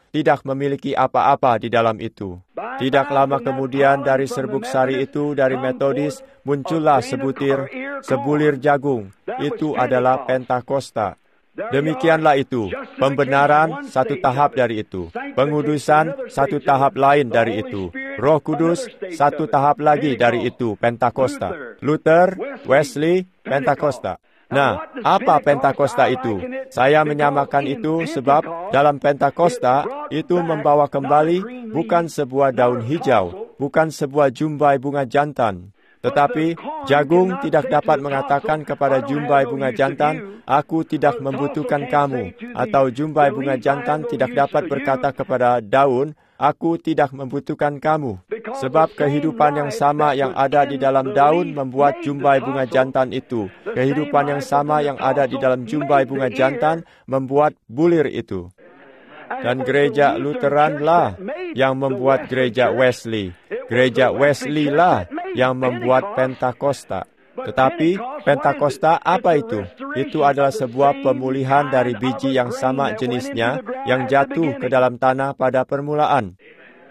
tidak memiliki apa-apa di dalam itu. Tidak lama kemudian dari serbuk sari itu, dari Metodis, muncullah sebutir, sebulir jagung. Itu adalah Pentakosta. Demikianlah itu, pembenaran satu tahap dari itu, pengudusan satu tahap lain dari itu, Roh Kudus satu tahap lagi dari itu, Pentakosta. Luther, Wesley, Pentakosta. Nah, apa Pentakosta itu? Saya menyamakan itu sebab dalam Pentakosta itu membawa kembali bukan sebuah daun hijau, bukan sebuah jumbai bunga jantan. Tetapi jagung tidak dapat mengatakan kepada jumbai bunga jantan, aku tidak membutuhkan kamu. Atau jumbai bunga jantan tidak dapat berkata kepada daun, aku tidak membutuhkan kamu. Sebab kehidupan yang sama yang ada di dalam daun membuat jumbai bunga jantan itu. Kehidupan yang sama yang ada di dalam jumbai bunga jantan membuat bulir itu. Dan gereja Lutheran lah yang membuat gereja Wesley. Gereja Wesley lah yang membuat Pentakosta. Tetapi Pentakosta apa itu? Itu adalah sebuah pemulihan dari biji yang sama jenisnya yang jatuh ke dalam tanah pada permulaan.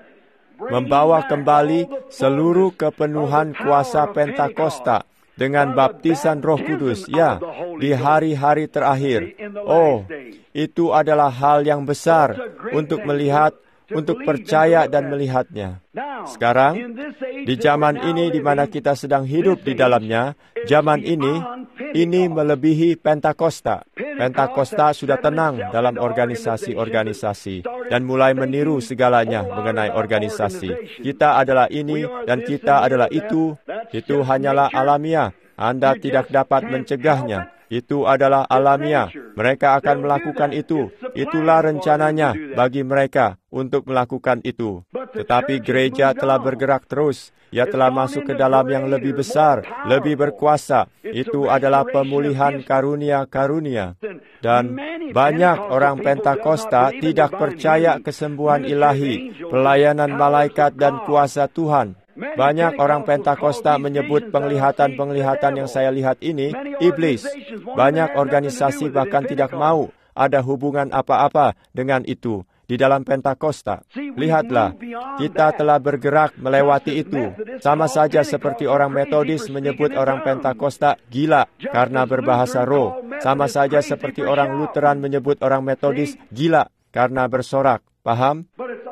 Membawa kembali seluruh kepenuhan kuasa Pentakosta dengan baptisan Roh Kudus, ya, di hari-hari terakhir. Oh, itu adalah hal yang besar untuk melihat, untuk percaya dan melihatnya. Sekarang, di zaman ini di mana kita sedang hidup di dalamnya, zaman ini, ini melebihi Pentakosta. Pentakosta sudah tenang dalam organisasi-organisasi dan mulai meniru segalanya mengenai organisasi. Kita adalah ini dan kita adalah itu. Itu hanyalah alamiah. Anda tidak dapat mencegahnya. Itu adalah alamiah. Mereka akan melakukan itu. Itulah rencananya bagi mereka untuk melakukan itu. Tetapi gereja telah bergerak terus. Ia telah masuk ke dalam yang lebih besar, lebih berkuasa. Itu adalah pemulihan karunia-karunia. Dan banyak orang Pentakosta tidak percaya kesembuhan ilahi, pelayanan malaikat dan kuasa Tuhan. Banyak orang Pentakosta menyebut penglihatan-penglihatan yang saya lihat ini iblis. Banyak organisasi bahkan tidak mau ada hubungan apa-apa dengan itu di dalam Pentakosta. Lihatlah, kita telah bergerak melewati itu. Sama saja seperti orang Metodis menyebut orang Pentakosta gila karena berbahasa roh. Sama saja seperti orang Lutheran menyebut orang Metodis gila karena bersorak. Paham?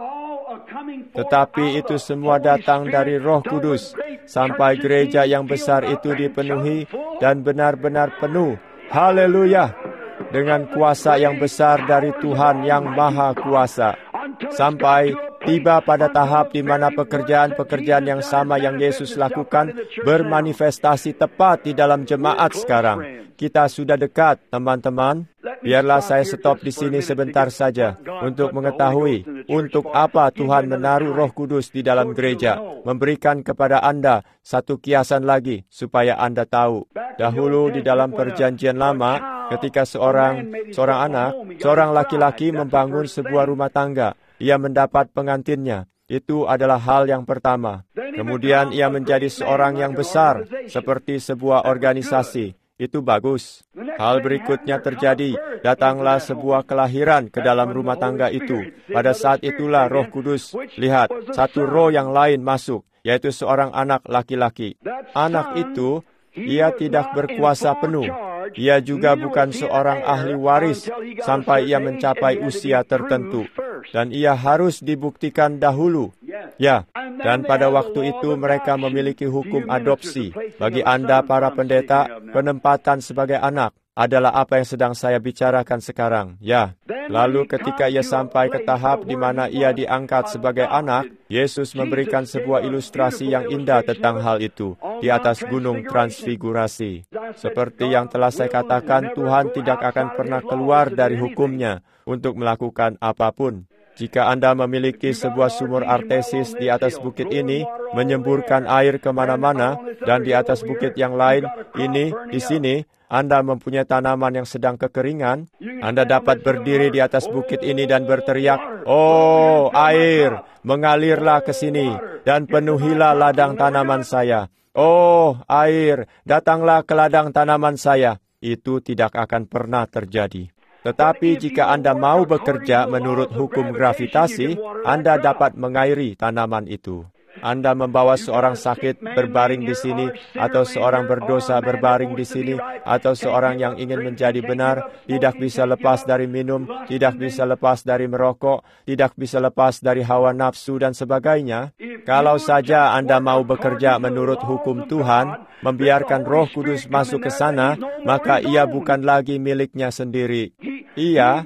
Tetapi itu semua datang dari Roh Kudus, sampai gereja yang besar itu dipenuhi dan benar-benar penuh. Haleluya! Dengan kuasa yang besar dari Tuhan yang Maha Kuasa. Sampai tiba pada tahap di mana pekerjaan-pekerjaan yang sama yang Yesus lakukan bermanifestasi tepat di dalam jemaat sekarang. Kita sudah dekat, teman-teman. Biarlah saya stop di sini sebentar saja untuk mengetahui untuk apa Tuhan menaruh Roh Kudus di dalam gereja. Memberikan kepada Anda satu kiasan lagi supaya Anda tahu. Dahulu di dalam perjanjian lama, ketika seorang seorang anak, seorang laki-laki membangun sebuah rumah tangga, ia mendapat pengantinnya. Itu adalah hal yang pertama. Kemudian ia menjadi seorang yang besar, seperti sebuah organisasi. Itu bagus. Hal berikutnya terjadi, datanglah sebuah kelahiran ke dalam rumah tangga itu. Pada saat itulah Roh Kudus, lihat, satu roh yang lain masuk, yaitu seorang anak laki-laki. Anak itu, ia tidak berkuasa penuh. Ia juga bukan seorang ahli waris sampai ia mencapai usia tertentu. Dan ia harus dibuktikan dahulu. Ya, dan pada waktu itu mereka memiliki hukum adopsi. Bagi Anda para pendeta, penempatan sebagai anak adalah apa yang sedang saya bicarakan sekarang. Ya, lalu ketika ia sampai ke tahap di mana ia diangkat sebagai anak, Yesus memberikan sebuah ilustrasi yang indah tentang hal itu di atas gunung transfigurasi. Seperti yang telah saya katakan, Tuhan tidak akan pernah keluar dari hukumnya untuk melakukan apapun. Jika Anda memiliki sebuah sumur artesis di atas bukit ini, menyemburkan air kemana-mana, dan di atas bukit yang lain, ini, di sini, Anda mempunyai tanaman yang sedang kekeringan, Anda dapat berdiri di atas bukit ini dan berteriak, "Oh, air, mengalirlah ke sini, dan penuhilah ladang tanaman saya. Oh, air, datanglah ke ladang tanaman saya." Itu tidak akan pernah terjadi. Tetapi jika Anda mau bekerja menurut hukum gravitasi, Anda dapat mengairi tanaman itu. Anda membawa seorang sakit berbaring di sini, atau seorang berdosa berbaring di sini, atau seorang yang ingin menjadi benar, tidak bisa lepas dari minum, tidak bisa lepas dari merokok, tidak bisa lepas dari hawa nafsu dan sebagainya. Kalau saja Anda mau bekerja menurut hukum Tuhan, membiarkan Roh Kudus masuk ke sana, maka ia bukan lagi miliknya sendiri. Ia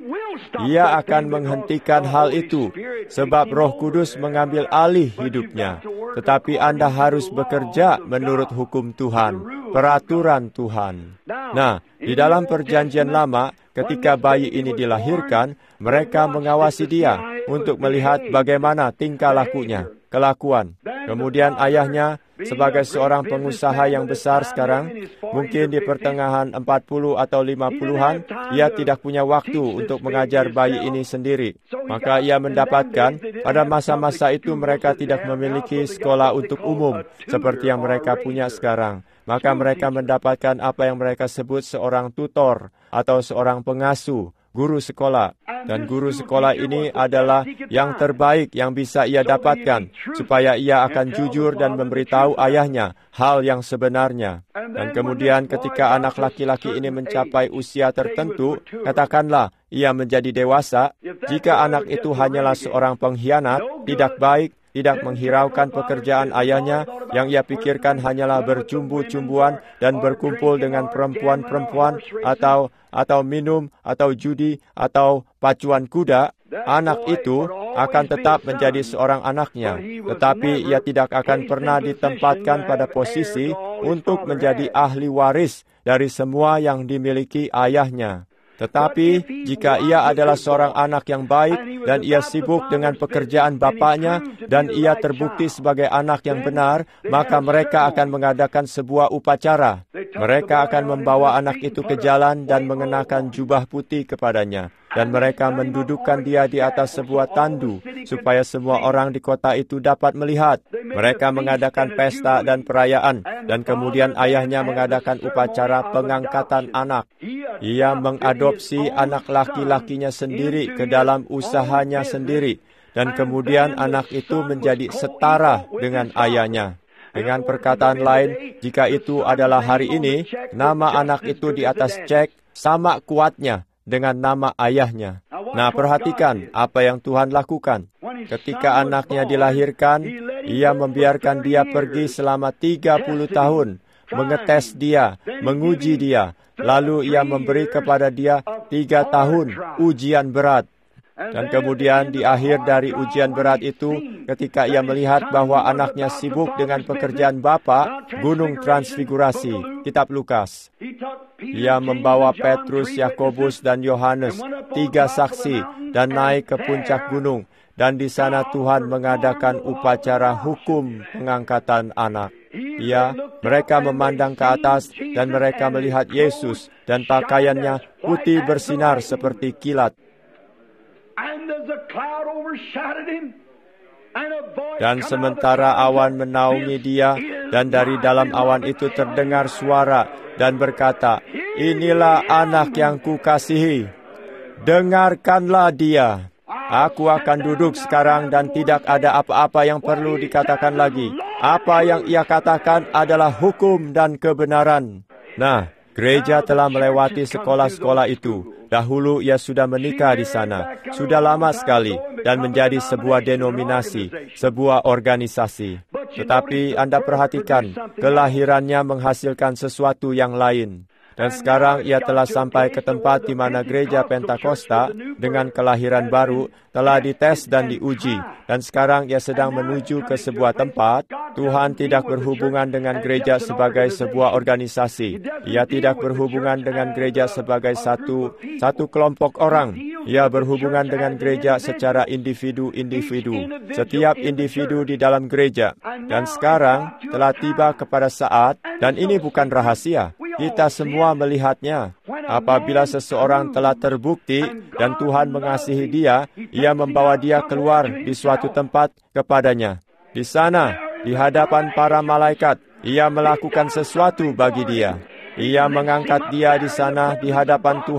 Ia akan menghentikan hal itu, sebab Roh Kudus mengambil alih hidupnya. Tetapi Anda harus bekerja menurut hukum Tuhan, peraturan Tuhan. Nah, di dalam Perjanjian Lama, ketika bayi ini dilahirkan, mereka mengawasi dia untuk melihat bagaimana tingkah lakunya, kelakuan. Kemudian ayahnya, sebagai seorang pengusaha yang besar sekarang, mungkin di pertengahan empat puluh atau lima puluhan, ia tidak punya waktu untuk mengajar bayi ini sendiri. Maka ia mendapatkan, pada masa-masa itu mereka tidak memiliki sekolah untuk umum, seperti yang mereka punya sekarang. Maka mereka mendapatkan apa yang mereka sebut seorang tutor, atau seorang pengasuh, guru sekolah. Dan guru sekolah ini adalah yang terbaik yang bisa ia dapatkan, supaya ia akan jujur dan memberitahu ayahnya hal yang sebenarnya. Dan kemudian ketika anak laki-laki ini mencapai usia tertentu, katakanlah ia menjadi dewasa, jika anak itu hanyalah seorang pengkhianat, tidak baik, tidak menghiraukan pekerjaan ayahnya, yang ia pikirkan hanyalah bercumbu-cumbuan dan berkumpul dengan perempuan-perempuan, atau atau minum, atau judi, atau pacuan kuda, anak itu akan tetap menjadi seorang anaknya, tetapi ia tidak akan pernah ditempatkan pada posisi untuk menjadi ahli waris dari semua yang dimiliki ayahnya. Tetapi jika ia adalah seorang anak yang baik dan ia sibuk dengan pekerjaan bapaknya dan ia terbukti sebagai anak yang benar, maka mereka akan mengadakan sebuah upacara. Mereka akan membawa anak itu ke jalan dan mengenakan jubah putih kepadanya. Dan mereka mendudukkan dia di atas sebuah tandu, supaya semua orang di kota itu dapat melihat. Mereka mengadakan pesta dan perayaan, dan kemudian ayahnya mengadakan upacara pengangkatan anak. Ia mengadopsi anak laki-lakinya sendiri ke dalam usahanya sendiri, dan kemudian anak itu menjadi setara dengan ayahnya. Dengan perkataan lain, jika itu adalah hari ini, nama anak itu di atas cek sama kuatnya dengan nama ayahnya. Nah, perhatikan apa yang Tuhan lakukan. Ketika anaknya dilahirkan, ia membiarkan dia pergi selama tiga puluh tahun, mengetes dia, menguji dia. Lalu ia memberi kepada dia tiga tahun ujian berat. Dan kemudian di akhir dari ujian berat itu, ketika ia melihat bahwa anaknya sibuk dengan pekerjaan Bapa, Gunung Transfigurasi, Kitab Lukas. Ia membawa Petrus, Yakobus, dan Yohanes, tiga saksi, dan naik ke puncak gunung. Dan di sana Tuhan mengadakan upacara hukum pengangkatan anak. Ia, mereka memandang ke atas, dan mereka melihat Yesus, dan pakaiannya putih bersinar seperti kilat. Dan sementara awan menaungi dia, dan dari dalam awan itu terdengar suara dan berkata, "Inilah anak yang kukasihi, dengarkanlah dia." Aku akan duduk sekarang dan tidak ada apa-apa yang perlu dikatakan lagi. Apa yang ia katakan adalah hukum dan kebenaran. Nah, gereja telah melewati sekolah-sekolah itu. Dahulu ia sudah menikah di sana, sudah lama sekali, dan menjadi sebuah denominasi, sebuah organisasi. Tetapi Anda perhatikan, kelahirannya menghasilkan sesuatu yang lain. Dan sekarang ia telah sampai ke tempat di mana gereja Pentakosta dengan kelahiran baru telah dites dan diuji. Dan sekarang ia sedang menuju ke sebuah tempat. Tuhan tidak berhubungan dengan gereja sebagai sebuah organisasi. Ia tidak berhubungan dengan gereja sebagai satu satu kelompok orang. Ia berhubungan dengan gereja secara individu-individu. Setiap individu di dalam gereja. Dan sekarang telah tiba kepada saat, dan ini bukan rahasia. Kita semua melihatnya. Apabila seseorang telah terbukti dan Tuhan mengasihi dia, ia membawa dia keluar di suatu tempat kepadanya. Di sana, di hadapan para malaikat, ia melakukan sesuatu bagi dia. Ia mengangkat dia di sana di hadapan Tuhan,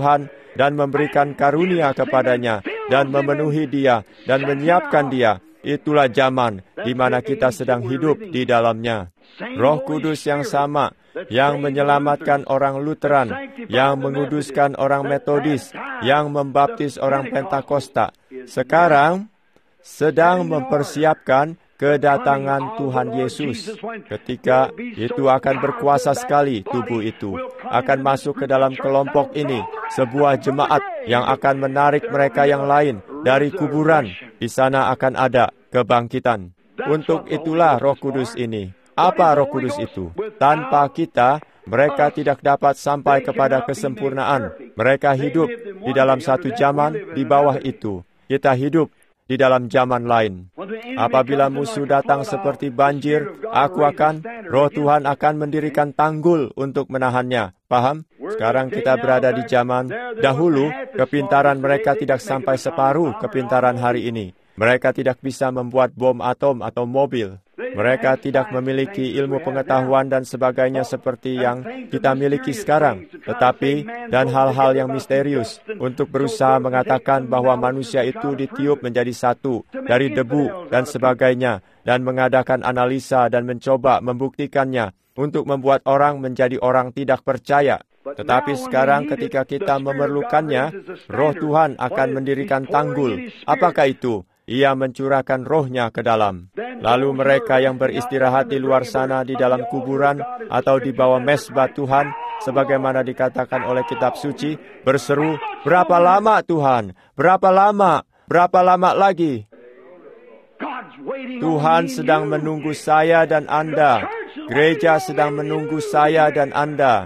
dan memberikan karunia kepadanya, dan memenuhi dia, dan menyiapkan dia. Itulah zaman di mana kita sedang hidup di dalamnya. Roh Kudus yang sama, yang menyelamatkan orang Lutheran, yang menguduskan orang Metodis, yang membaptis orang Pentakosta, sekarang sedang mempersiapkan kedatangan Tuhan Yesus. Ketika itu akan berkuasa sekali, tubuh itu akan masuk ke dalam kelompok ini, sebuah jemaat yang akan menarik mereka yang lain dari kuburan. Di sana akan ada kebangkitan. Untuk itulah Roh Kudus ini. Apa Roh Kudus itu? Tanpa kita, mereka tidak dapat sampai kepada kesempurnaan. Mereka hidup di dalam satu zaman di bawah itu. Kita hidup di dalam zaman lain. Apabila musuh datang seperti banjir, aku akan, Roh Tuhan akan mendirikan tanggul untuk menahannya. Paham? Sekarang kita berada di zaman dahulu, kepintaran mereka tidak sampai separuh kepintaran hari ini. Mereka tidak bisa membuat bom atom atau mobil. Mereka tidak memiliki ilmu pengetahuan dan sebagainya seperti yang kita miliki sekarang. Tetapi, dan hal-hal yang misterius, untuk berusaha mengatakan bahwa manusia itu ditiup menjadi satu dari debu dan sebagainya, dan mengadakan analisa dan mencoba membuktikannya untuk membuat orang menjadi orang tidak percaya. Tetapi sekarang ketika kita memerlukannya, Roh Tuhan akan mendirikan tanggul. Apakah itu? Ia mencurahkan rohnya ke dalam. Lalu mereka yang beristirahat di luar sana di dalam kuburan atau di bawah mesbah Tuhan, sebagaimana dikatakan oleh kitab suci, berseru, "Berapa lama Tuhan? Berapa lama? Berapa lama lagi?" Tuhan sedang menunggu saya dan Anda. Gereja sedang menunggu saya dan Anda.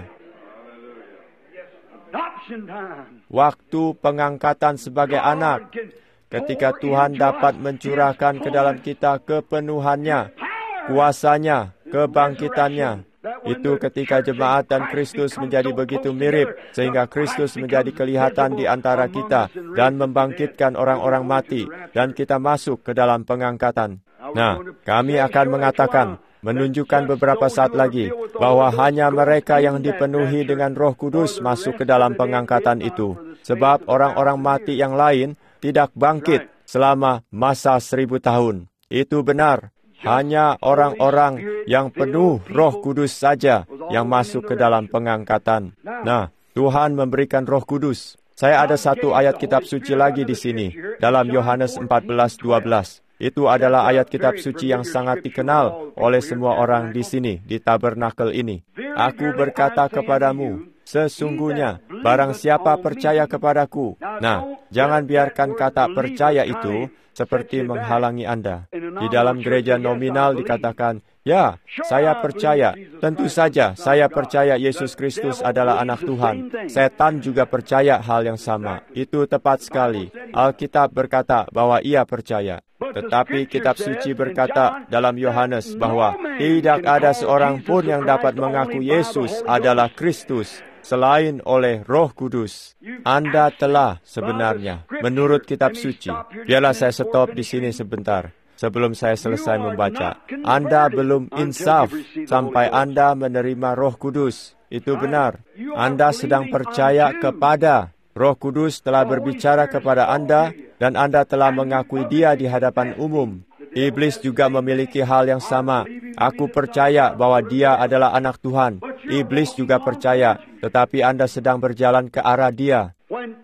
Waktu pengangkatan sebagai anak. Ketika Tuhan dapat mencurahkan ke dalam kita kepenuhannya, kuasanya, kebangkitannya. Itu ketika jemaat dan Kristus menjadi begitu mirip, sehingga Kristus menjadi kelihatan di antara kita dan membangkitkan orang-orang mati, dan kita masuk ke dalam pengangkatan. Nah, kami akan mengatakan, menunjukkan beberapa saat lagi, bahwa hanya mereka yang dipenuhi dengan Roh Kudus masuk ke dalam pengangkatan itu. Sebab orang-orang mati yang lain tidak bangkit selama masa seribu tahun. Itu benar. Hanya orang-orang yang penuh Roh Kudus saja yang masuk ke dalam pengangkatan. Nah, Tuhan memberikan Roh Kudus. Saya ada satu ayat kitab suci lagi di sini, dalam Yohanes empat belas dua belas. Itu adalah ayat kitab suci yang sangat dikenal oleh semua orang di sini, di tabernakel ini. Aku berkata kepadamu, sesungguhnya, barang siapa percaya kepadaku. Nah, jangan biarkan kata percaya itu seperti menghalangi Anda. Di dalam gereja nominal dikatakan, ya, saya percaya. Tentu saja, saya percaya Yesus Kristus adalah anak Tuhan. Setan juga percaya hal yang sama. Itu tepat sekali. Alkitab berkata bahwa ia percaya. Tetapi kitab suci berkata dalam Yohanes bahwa tidak ada seorang pun yang dapat mengaku Yesus adalah Kristus selain oleh Roh Kudus. Anda telah sebenarnya, menurut kitab suci. Biarlah saya stop di sini sebentar sebelum saya selesai membaca. Anda belum insaf sampai Anda menerima Roh Kudus. Itu benar. Anda sedang percaya kepada Roh Kudus telah berbicara kepada Anda, dan Anda telah mengakui Dia di hadapan umum. Iblis juga memiliki hal yang sama. Aku percaya bahwa Dia adalah anak Tuhan. Iblis juga percaya, tetapi Anda sedang berjalan ke arah Dia.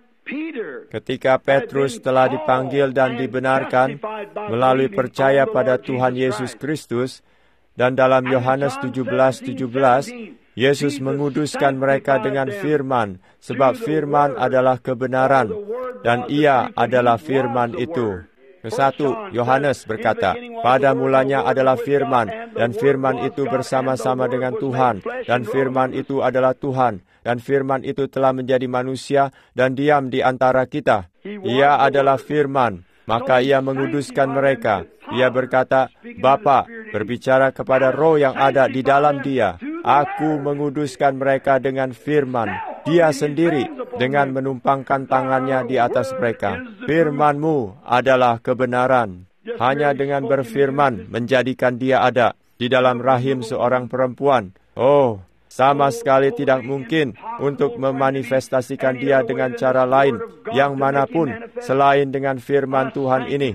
Ketika Petrus telah dipanggil dan dibenarkan melalui percaya pada Tuhan Yesus Kristus, dan dalam Yohanes tujuh belas tujuh belas, Yesus menguduskan mereka dengan firman, sebab firman adalah kebenaran, dan Ia adalah firman itu. Kesatu, Yohanes berkata, pada mulanya adalah firman, dan firman itu bersama-sama dengan Tuhan, dan firman itu adalah Tuhan, dan firman itu telah menjadi manusia dan diam di antara kita. Ia adalah firman, maka Ia menguduskan mereka. Ia berkata, Bapa, berbicara kepada roh yang ada di dalam Dia. Aku menguduskan mereka dengan firman. Dia sendiri dengan menumpangkan tangannya di atas mereka. Firman-Mu adalah kebenaran. Hanya dengan berfirman menjadikan dia ada di dalam rahim seorang perempuan. Oh, Sama sekali tidak mungkin untuk memanifestasikan Dia dengan cara lain yang manapun selain dengan firman Tuhan ini.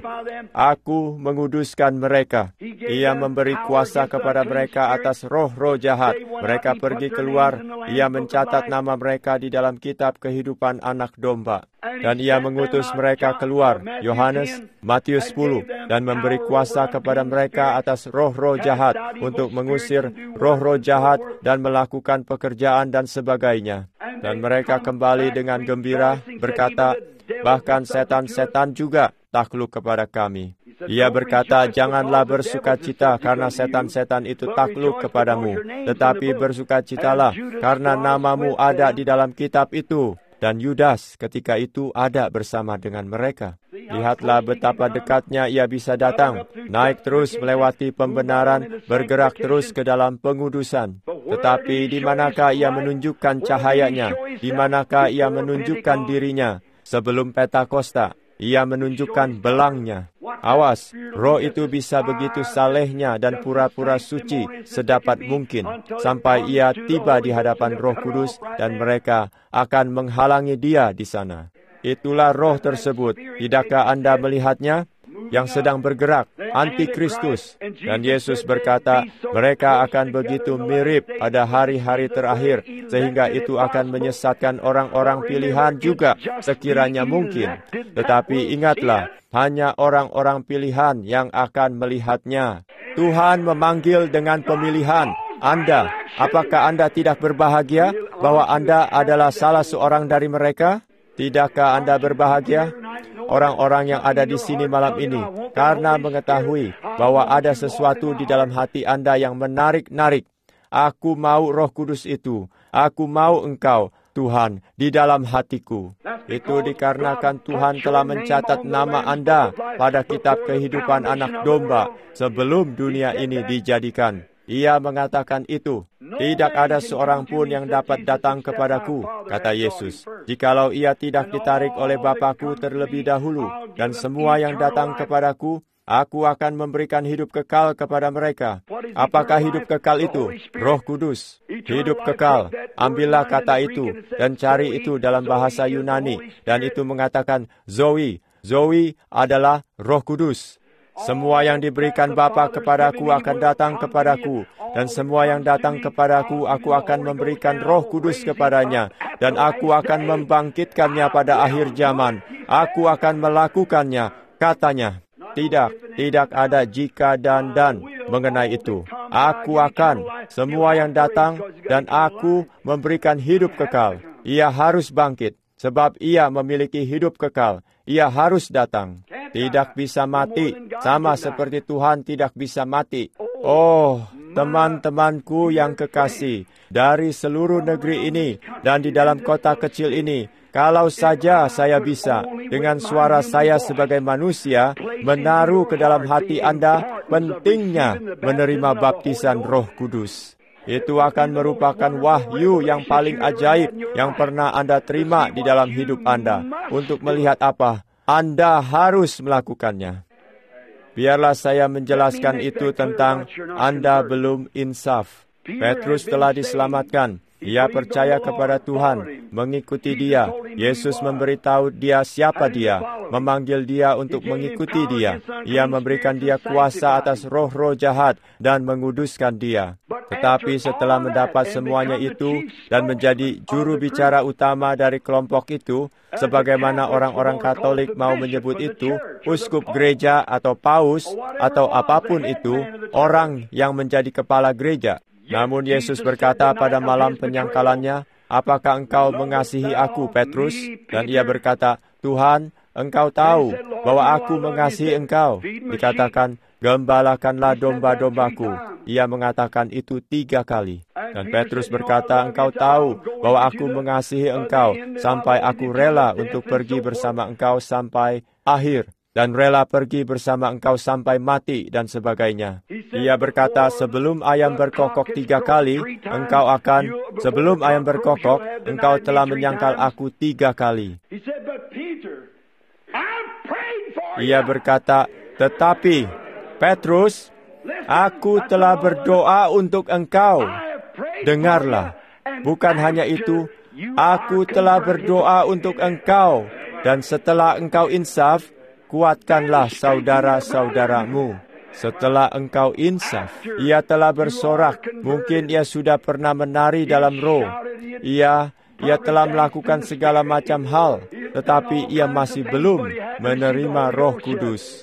Aku menguduskan mereka. Ia memberi kuasa kepada mereka atas roh-roh jahat. Mereka pergi keluar. Ia mencatat nama mereka di dalam kitab kehidupan anak domba. Dan Ia mengutus mereka keluar, Yohanes, Matius sepuluh, dan memberi kuasa kepada mereka atas roh-roh jahat untuk mengusir roh-roh jahat dan melakukan pekerjaan dan sebagainya. Dan mereka kembali dengan gembira berkata, bahkan setan-setan juga takluk kepada kami. Ia berkata, janganlah bersukacita karena setan-setan itu takluk kepadamu, tetapi bersukacitalah karena namamu ada di dalam kitab itu. Dan Yudas ketika itu ada bersama dengan mereka. Lihatlah betapa dekatnya ia bisa datang, naik terus melewati pembenaran, bergerak terus ke dalam pengudusan. Tetapi di manakah ia menunjukkan cahayanya? Di manakah ia menunjukkan dirinya? Sebelum Pentakosta, ia menunjukkan belangnya. Awas, roh itu bisa begitu salehnya dan pura-pura suci sedapat mungkin, sampai ia tiba di hadapan Roh Kudus dan mereka akan menghalangi dia di sana. Itulah roh tersebut. Tidakkah Anda melihatnya? Yang sedang bergerak, antikristus. Dan Yesus berkata, mereka akan begitu mirip pada hari-hari terakhir, sehingga itu akan menyesatkan orang-orang pilihan juga, sekiranya mungkin. Tetapi ingatlah, hanya orang-orang pilihan yang akan melihatnya. Tuhan memanggil dengan pemilihan. Anda, apakah Anda tidak berbahagia bahwa Anda adalah salah seorang dari mereka? Tidakkah Anda berbahagia? Orang-orang yang ada di sini malam ini, karena mengetahui bahwa ada sesuatu di dalam hati Anda yang menarik-narik. Aku mau Roh Kudus itu. Aku mau Engkau, Tuhan, di dalam hatiku. Itu dikarenakan Tuhan telah mencatat nama Anda pada kitab kehidupan anak domba sebelum dunia ini dijadikan. Ia mengatakan itu, tidak ada seorang pun yang dapat datang kepadaku, kata Yesus, jikalau ia tidak ditarik oleh Bapa-Ku terlebih dahulu, dan semua yang datang kepadaku, aku akan memberikan hidup kekal kepada mereka. Apakah hidup kekal itu? Roh Kudus. Hidup kekal. Ambillah kata itu, dan cari itu dalam bahasa Yunani, dan itu mengatakan Zoe. Zoe adalah Roh Kudus. Semua yang diberikan Bapa kepadaku akan datang kepadaku, dan semua yang datang kepadaku, aku akan memberikan Roh Kudus kepadanya, dan aku akan membangkitkannya pada akhir zaman. Aku akan melakukannya, katanya. Tidak, tidak ada jika dan dan mengenai itu. Aku akan, semua yang datang, dan aku memberikan hidup kekal. Ia harus bangkit, sebab ia memiliki hidup kekal. Ia harus datang. Tidak bisa mati, sama seperti Tuhan tidak bisa mati. Oh, teman-temanku yang kekasih, dari seluruh negeri ini dan di dalam kota kecil ini, kalau saja saya bisa, dengan suara saya sebagai manusia, menaruh ke dalam hati Anda pentingnya menerima baptisan Roh Kudus. Itu akan merupakan wahyu yang paling ajaib yang pernah Anda terima di dalam hidup Anda. Untuk melihat apa? Anda harus melakukannya. Biarlah saya menjelaskan itu tentang Anda belum insaf. Petrus telah diselamatkan. Ia percaya kepada Tuhan, mengikuti Dia. Yesus memberitahu dia siapa Dia, memanggil dia untuk mengikuti Dia. Ia memberikan dia kuasa atas roh-roh jahat dan menguduskan dia. Tetapi setelah mendapat semuanya itu dan menjadi juru bicara utama dari kelompok itu, sebagaimana orang-orang Katolik mau menyebut itu, uskup gereja atau paus atau apapun itu, orang yang menjadi kepala gereja. Namun Yesus berkata pada malam penyangkalannya, apakah engkau mengasihi aku, Petrus? Dan ia berkata, Tuhan, engkau tahu bahwa aku mengasihi engkau. Dikatakan, gembalakanlah domba-dombaku. Ia mengatakan itu tiga kali. Dan Petrus berkata, engkau tahu bahwa aku mengasihi engkau, sampai aku rela untuk pergi bersama engkau sampai akhir. Dan rela pergi bersama engkau sampai mati, dan sebagainya. Ia berkata, sebelum ayam berkokok tiga kali, engkau akan, sebelum ayam berkokok, engkau telah menyangkal aku tiga kali. Ia berkata, tetapi, Petrus, aku telah berdoa untuk engkau. dengarlah. Bukan hanya itu, aku telah berdoa untuk engkau, dan setelah engkau insaf, kuatkanlah saudara-saudaramu. Setelah engkau insaf, ia telah bersorak. Mungkin ia sudah pernah menari dalam roh. Ia, ia telah melakukan segala macam hal, tetapi ia masih belum menerima Roh Kudus.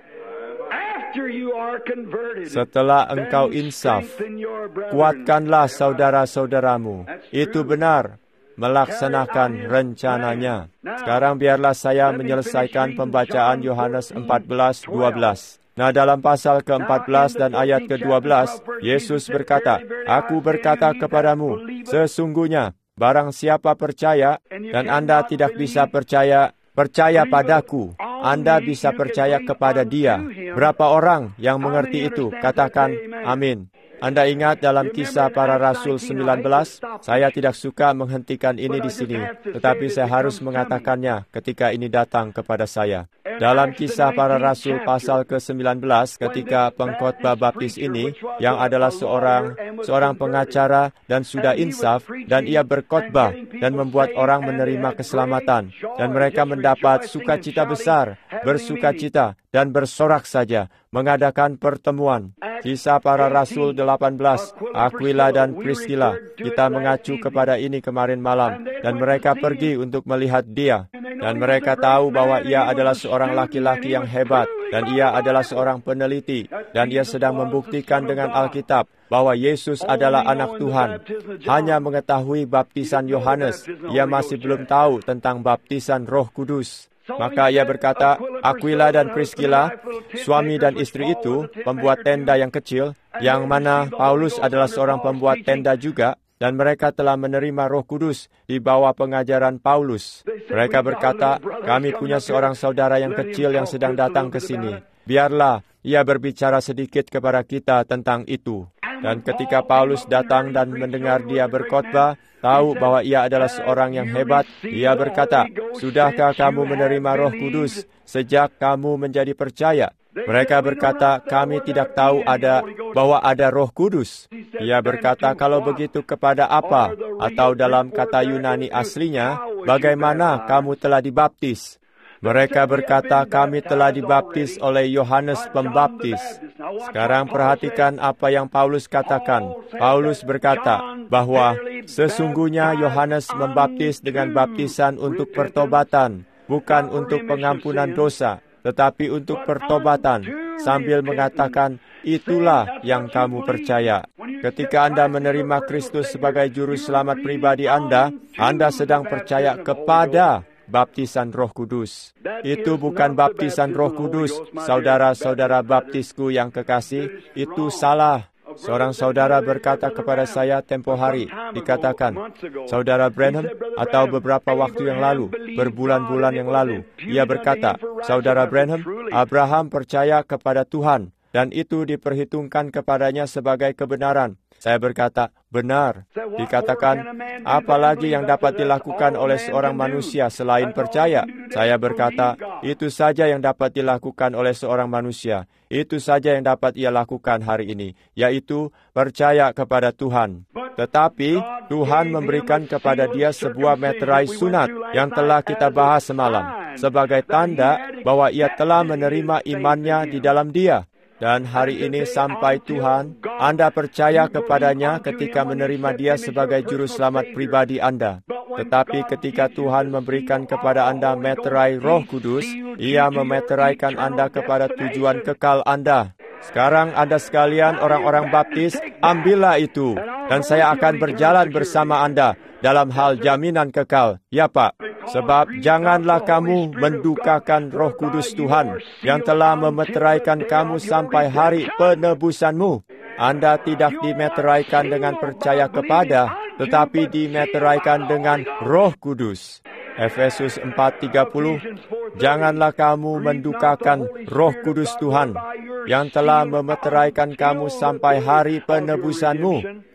Setelah engkau insaf, kuatkanlah saudara-saudaramu. Itu benar, melaksanakan rencananya. Sekarang biarlah saya menyelesaikan pembacaan Yohanes empat belas dua belas. Nah, dalam pasal ke empat belas dan ayat ke dua belas, Yesus berkata, "Aku berkata kepadamu, sesungguhnya, barang siapa percaya, dan Anda tidak bisa percaya, percaya padaku, Anda bisa percaya kepada Dia." Berapa orang yang mengerti itu? Katakan, amin. Anda ingat dalam Kisah Para Rasul sembilan belas, saya tidak suka menghentikan ini di sini, tetapi saya harus mengatakannya ketika ini datang kepada saya. Dalam Kisah Para Rasul pasal ke sembilan belas, ketika pengkhotbah baptis ini, yang adalah seorang seorang pengacara dan sudah insaf, dan ia berkhotbah dan membuat orang menerima keselamatan, dan mereka mendapat sukacita besar, bersukacita, dan bersorak saja, mengadakan pertemuan. Kisah Para Rasul delapan belas, Aquila dan Priscilla, kita mengacu kepada ini kemarin malam, dan mereka pergi untuk melihat dia. Dan mereka tahu bahwa ia adalah seorang laki-laki yang hebat, dan ia adalah seorang peneliti, dan ia sedang membuktikan dengan Alkitab bahwa Yesus adalah anak Tuhan. Hanya mengetahui baptisan Yohanes, ia masih belum tahu tentang baptisan Roh Kudus. Maka ia berkata, Aquila dan Priscilla, suami dan istri itu, pembuat tenda yang kecil, yang mana Paulus adalah seorang pembuat tenda juga, dan mereka telah menerima Roh Kudus di bawah pengajaran Paulus. Mereka berkata, kami punya seorang saudara yang kecil yang sedang datang ke sini. Biarlah ia berbicara sedikit kepada kita tentang itu. Dan ketika Paulus datang dan mendengar dia berkhotbah, tahu bahwa ia adalah seorang yang hebat, ia berkata, sudahkah kamu menerima Roh Kudus sejak kamu menjadi percaya? Mereka berkata, kami tidak tahu ada bahwa ada Roh Kudus. Ia berkata, kalau begitu kepada apa? Atau dalam kata Yunani aslinya, bagaimana kamu telah dibaptis? Mereka berkata, kami telah dibaptis oleh Yohanes Pembaptis. Sekarang perhatikan apa yang Paulus katakan. Paulus berkata bahwa sesungguhnya Yohanes membaptis dengan baptisan untuk pertobatan, bukan untuk pengampunan dosa, tetapi untuk pertobatan, sambil mengatakan, itulah yang kamu percaya. Ketika Anda menerima Kristus sebagai juru selamat pribadi Anda, Anda sedang percaya kepada baptisan Roh Kudus. Itu bukan baptisan Roh Kudus, saudara-saudara baptisku yang kekasih, itu salah. Seorang saudara berkata kepada saya tempo hari, dikatakan, Saudara Branham, atau beberapa waktu yang lalu, berbulan-bulan yang lalu, ia berkata, Saudara Branham, Abraham percaya kepada Tuhan, dan itu diperhitungkan kepadanya sebagai kebenaran. Saya berkata, benar. Dikatakan, apalagi yang dapat dilakukan oleh seorang manusia selain percaya? Saya berkata, itu saja yang dapat dilakukan oleh seorang manusia. Itu saja yang dapat ia lakukan hari ini, yaitu percaya kepada Tuhan. Tetapi, Tuhan memberikan kepada dia sebuah meterai sunat yang telah kita bahas semalam, sebagai tanda bahwa ia telah menerima imannya di dalam dia. Dan hari ini sampai Tuhan, Anda percaya kepadanya ketika menerima dia sebagai juru selamat pribadi Anda. Tetapi ketika Tuhan memberikan kepada Anda meterai Roh Kudus, ia memeteraikan Anda kepada tujuan kekal Anda. Sekarang Anda sekalian orang-orang baptis, ambillah itu, dan saya akan berjalan bersama Anda dalam hal jaminan kekal. Ya Pak, sebab janganlah kamu mendukakan Roh Kudus Tuhan yang telah memeteraikan kamu sampai hari penebusanmu. Anda tidak dimeteraikan dengan percaya kepada, tetapi dimeteraikan dengan Roh Kudus. Efesus empat tiga puluh, janganlah kamu mendukakan Roh Kudus Tuhan yang telah memeteraikan kamu sampai hari penebusanmu.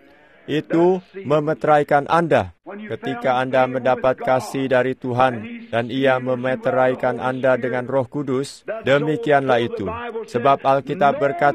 Itu memeteraikan Anda. Ketika Anda mendapat kasih dari Tuhan dan ia memeteraikan Anda dengan Roh Kudus, demikianlah itu. Sebab Alkitab berkata,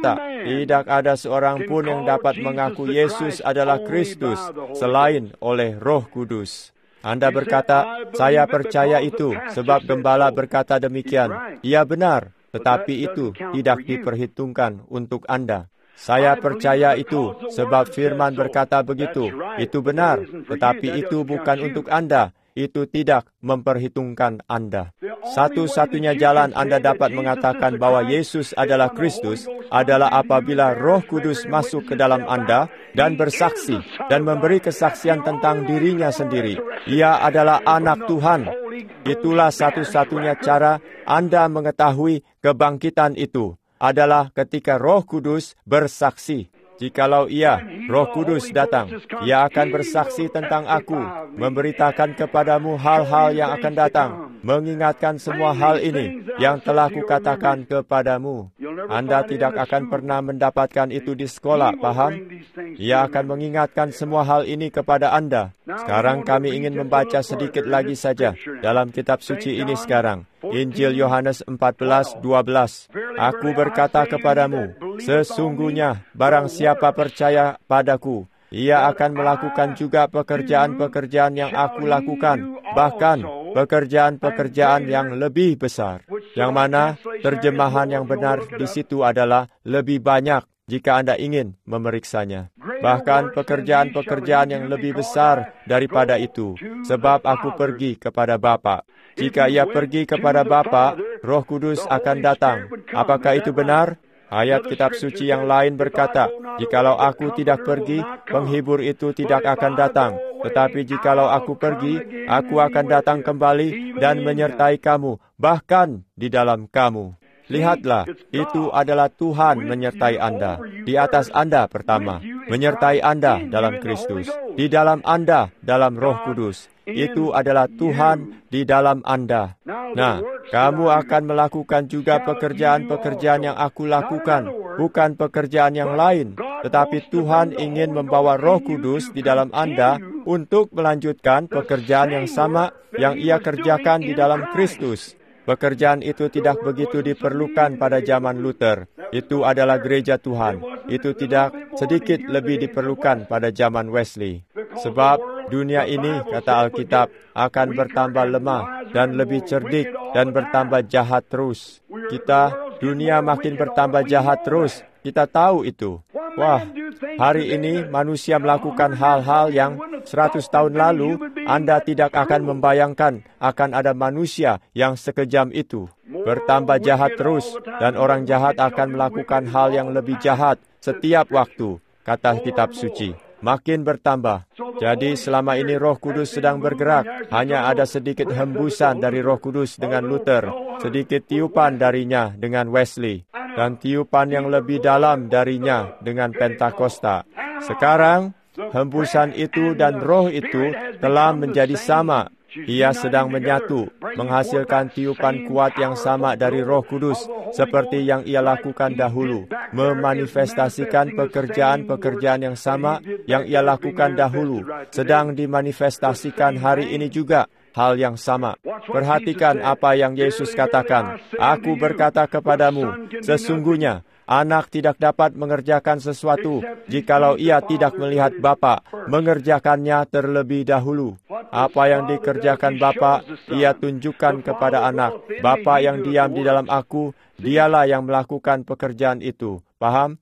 Tidak ada seorang pun yang dapat mengaku Yesus adalah Kristus selain oleh Roh Kudus. Anda berkata, saya percaya itu, sebab gembala berkata demikian. Ia benar, tetapi itu tidak diperhitungkan untuk Anda. Saya percaya itu, sebab firman berkata begitu. Itu benar, tetapi itu bukan untuk Anda. Itu tidak memperhitungkan Anda. Satu-satunya jalan Anda dapat mengatakan bahwa Yesus adalah Kristus adalah apabila Roh Kudus masuk ke dalam Anda dan bersaksi dan memberi kesaksian tentang dirinya sendiri. Ia adalah anak Tuhan. Itulah satu-satunya cara Anda mengetahui kebangkitan itu adalah ketika Roh Kudus bersaksi. Jikalau ia, Roh Kudus datang, ia akan bersaksi tentang aku, memberitakan kepadamu hal-hal yang akan datang, mengingatkan semua hal ini yang telah kukatakan kepadamu. Anda tidak akan pernah mendapatkan itu di sekolah, paham? Ia akan mengingatkan semua hal ini kepada Anda. Sekarang kami ingin membaca sedikit lagi saja dalam kitab suci ini sekarang. Injil Yohanes empat belas dua belas. Aku berkata kepadamu, sesungguhnya barang siapa percaya padaku, ia akan melakukan juga pekerjaan-pekerjaan yang aku lakukan, bahkan pekerjaan-pekerjaan yang lebih besar. Yang mana terjemahan yang benar di situ adalah lebih banyak jika Anda ingin memeriksanya. Bahkan pekerjaan-pekerjaan yang lebih besar daripada itu, sebab aku pergi kepada Bapa. Jika ia pergi kepada Bapa, Roh Kudus akan datang. Apakah itu benar? Ayat kitab suci yang lain berkata, jikalau aku tidak pergi, penghibur itu tidak akan datang. Tetapi jikalau aku pergi, aku akan datang kembali dan menyertai kamu, bahkan di dalam kamu. Lihatlah, itu adalah Tuhan menyertai Anda. Di atas Anda pertama, menyertai Anda dalam Kristus. Di dalam Anda, dalam Roh Kudus. Itu adalah Tuhan di dalam Anda. Nah, kamu akan melakukan juga pekerjaan-pekerjaan yang aku lakukan, bukan pekerjaan yang lain. Tetapi Tuhan ingin membawa Roh Kudus di dalam Anda untuk melanjutkan pekerjaan yang sama yang Ia kerjakan di dalam Kristus. Pekerjaan itu tidak begitu diperlukan pada zaman Luther. Itu adalah gereja Tuhan. Itu tidak sedikit lebih diperlukan pada zaman Wesley. Sebab dunia ini, kata Alkitab, akan bertambah lemah dan lebih cerdik dan bertambah jahat terus. Kita, dunia makin bertambah jahat terus. Kita tahu itu. Wah, hari ini manusia melakukan hal-hal yang seratus tahun lalu Anda tidak akan membayangkan akan ada manusia yang sekejam itu. Bertambah jahat terus, dan orang jahat akan melakukan hal yang lebih jahat setiap waktu, kata kitab suci. Makin bertambah. Jadi selama ini Roh Kudus sedang bergerak. Hanya ada sedikit hembusan dari Roh Kudus dengan Luther, sedikit tiupan darinya dengan Wesley, dan tiupan yang lebih dalam darinya dengan Pentakosta. Sekarang, hembusan itu dan roh itu telah menjadi sama. Ia sedang menyatu, menghasilkan tiupan kuat yang sama dari Roh Kudus, seperti yang ia lakukan dahulu, memanifestasikan pekerjaan-pekerjaan yang sama yang ia lakukan dahulu, sedang dimanifestasikan hari ini juga. Hal yang sama. Perhatikan apa yang Yesus katakan. Aku berkata kepadamu, sesungguhnya anak tidak dapat mengerjakan sesuatu jikalau ia tidak melihat Bapa mengerjakannya terlebih dahulu. Apa yang dikerjakan Bapa, ia tunjukkan kepada anak. Bapa yang diam di dalam aku, dialah yang melakukan pekerjaan itu. Paham?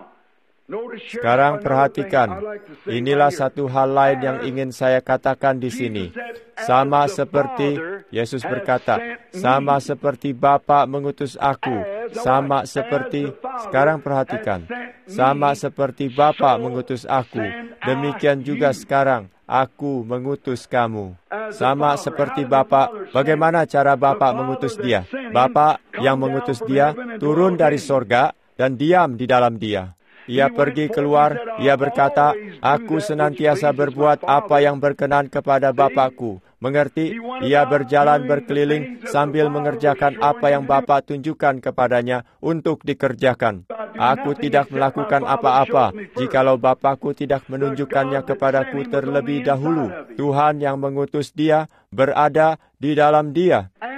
Sekarang perhatikan, inilah satu hal lain yang ingin saya katakan di sini. Sama seperti, Yesus berkata, sama seperti Bapa mengutus aku, sama seperti, sekarang perhatikan, sama seperti Bapa mengutus aku, demikian juga sekarang, aku mengutus kamu. Sama seperti Bapa, bagaimana cara Bapa mengutus dia? Bapa yang mengutus dia turun dari sorga dan diam di dalam dia. Ia pergi keluar, ia berkata, aku senantiasa berbuat apa yang berkenan kepada Bapakku. Mengerti? Ia berjalan berkeliling sambil mengerjakan apa yang Bapa tunjukkan kepadanya untuk dikerjakan. Aku tidak melakukan apa-apa jikalau Bapakku tidak menunjukkannya kepadaku terlebih dahulu. Tuhan yang mengutus dia berada di dalam dia.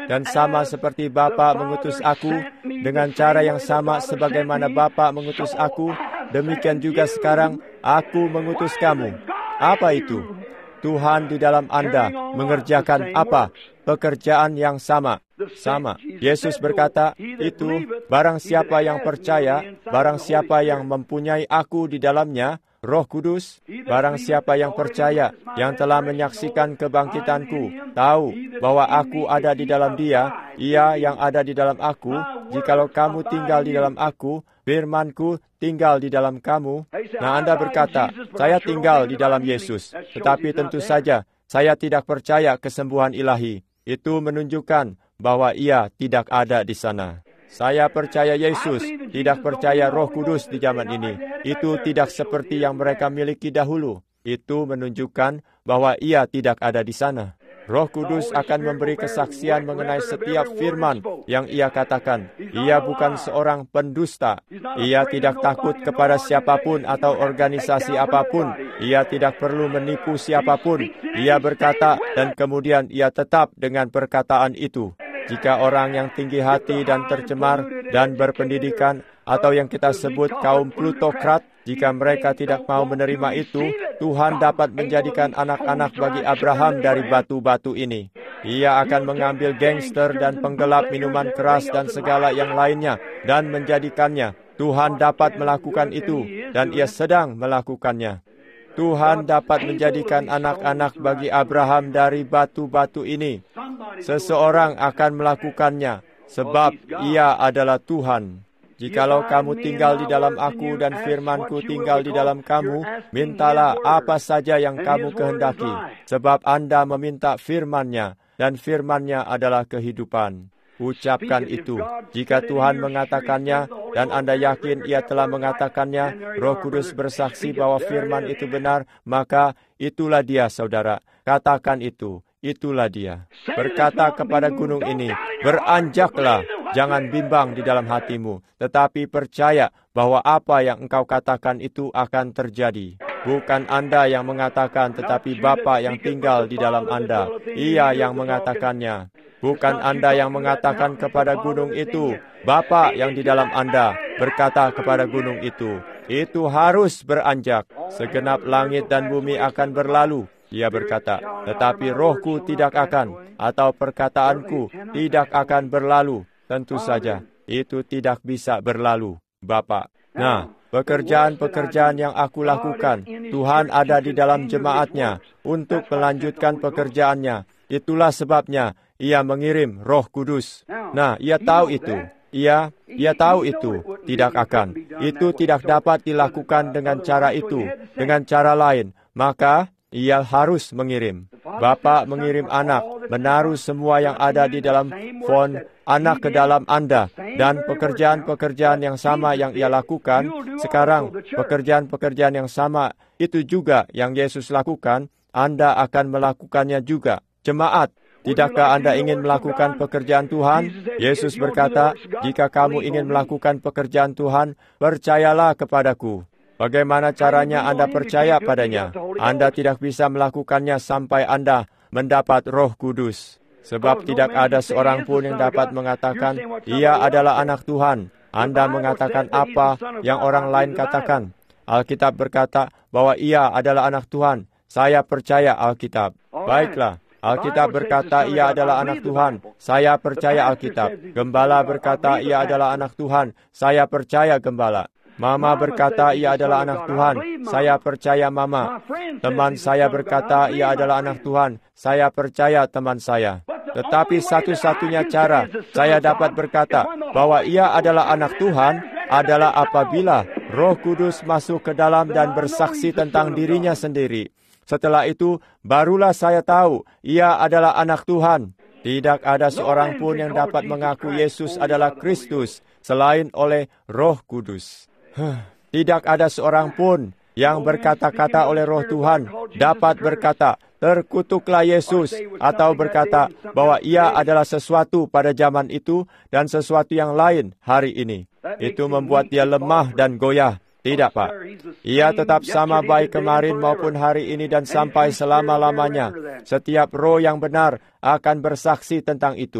Dan sama seperti Bapa mengutus aku, dengan cara yang sama sebagaimana Bapa mengutus aku, demikian juga sekarang aku mengutus kamu. Apa itu? Tuhan di dalam Anda mengerjakan apa? Pekerjaan yang sama. Sama. Yesus berkata, itu barang siapa yang percaya, barang siapa yang mempunyai aku di dalamnya, Roh Kudus, barang siapa yang percaya, yang telah menyaksikan kebangkitanku, tahu bahwa aku ada di dalam dia, ia yang ada di dalam aku, jikalau kamu tinggal di dalam aku, firman-Ku tinggal di dalam kamu. Nah, Anda berkata, saya tinggal di dalam Yesus, tetapi tentu saja, saya tidak percaya kesembuhan ilahi. Itu menunjukkan bahwa ia tidak ada di sana. Saya percaya Yesus, tidak percaya Roh Kudus di zaman ini. Itu tidak seperti yang mereka miliki dahulu. Itu menunjukkan bahwa ia tidak ada di sana. Roh Kudus akan memberi kesaksian mengenai setiap firman yang ia katakan. Ia bukan seorang pendusta. Ia tidak takut kepada siapapun atau organisasi apapun. Ia tidak perlu menipu siapapun. Ia berkata dan kemudian ia tetap dengan perkataan itu. Jika orang yang tinggi hati dan tercemar dan berpendidikan, atau yang kita sebut kaum plutokrat, jika mereka tidak mau menerima itu, Tuhan dapat menjadikan anak-anak bagi Abraham dari batu-batu ini. Ia akan mengambil gangster dan penggelap minuman keras dan segala yang lainnya, dan menjadikannya. Tuhan dapat melakukan itu, dan ia sedang melakukannya. Tuhan dapat menjadikan anak-anak bagi Abraham dari batu-batu ini. Seseorang akan melakukannya, sebab ia adalah Tuhan. Jikalau kamu tinggal di dalam aku dan firman-Ku tinggal di dalam kamu, mintalah apa saja yang kamu kehendaki, sebab Anda meminta firman-Nya, dan firman-Nya adalah kehidupan. Ucapkan itu. Jika Tuhan mengatakannya, dan Anda yakin ia telah mengatakannya, Roh Kudus bersaksi bahwa firman itu benar, maka itulah dia, saudara. Katakan itu. Itulah dia. Berkata kepada gunung ini, beranjaklah, jangan bimbang di dalam hatimu, tetapi percaya bahwa apa yang engkau katakan itu akan terjadi. Bukan Anda yang mengatakan, tetapi Bapa yang tinggal di dalam Anda. Ia yang mengatakannya. Bukan Anda yang mengatakan kepada gunung itu, Bapa yang di dalam Anda berkata kepada gunung itu, itu harus beranjak. Segenap langit dan bumi akan berlalu. Ia berkata, tetapi rohku tidak akan, atau perkataanku tidak akan berlalu. Tentu saja, itu tidak bisa berlalu, Bapa. Nah, pekerjaan-pekerjaan yang aku lakukan, Tuhan ada di dalam jemaatnya untuk melanjutkan pekerjaannya. Itulah sebabnya ia mengirim Roh Kudus. Nah, ia tahu itu. Ia, ia tahu itu tidak akan. Itu tidak dapat dilakukan dengan cara itu, dengan cara lain. Maka, ia harus mengirim. Bapa mengirim anak, menaruh semua yang ada di dalam font anak ke dalam Anda. Dan pekerjaan-pekerjaan yang sama yang ia lakukan, sekarang pekerjaan-pekerjaan yang sama itu juga yang Yesus lakukan, Anda akan melakukannya juga. Jemaat, tidakkah Anda ingin melakukan pekerjaan Tuhan? Yesus berkata, jika kamu ingin melakukan pekerjaan Tuhan, percayalah kepadaku. Bagaimana caranya Anda percaya padanya? Anda tidak bisa melakukannya sampai Anda mendapat Roh Kudus. Sebab tidak ada seorang pun yang dapat mengatakan, ia adalah anak Tuhan. Anda mengatakan apa yang orang lain katakan. Alkitab berkata bahwa ia adalah anak Tuhan. Saya percaya Alkitab. Baiklah. Alkitab berkata ia adalah anak Tuhan. Saya percaya Alkitab. Gembala berkata ia adalah anak Tuhan. Saya percaya Gembala. Mama berkata ia adalah anak Tuhan. Saya percaya Mama. Teman saya berkata ia adalah anak Tuhan. Saya percaya teman saya. Tetapi satu-satunya cara saya dapat berkata bahwa ia adalah anak Tuhan adalah apabila Roh Kudus masuk ke dalam dan bersaksi tentang dirinya sendiri. Setelah itu, barulah saya tahu ia adalah anak Tuhan. Tidak ada seorang pun yang dapat mengaku Yesus adalah Kristus selain oleh Roh Kudus. Tidak ada seorang pun yang berkata-kata oleh Roh Tuhan dapat berkata, terkutuklah Yesus, atau berkata bahwa ia adalah sesuatu pada zaman itu dan sesuatu yang lain hari ini. Itu membuat dia lemah dan goyah. Tidak, Pak. Ia tetap sama baik kemarin maupun hari ini dan sampai selama-lamanya. Setiap roh yang benar akan bersaksi tentang itu.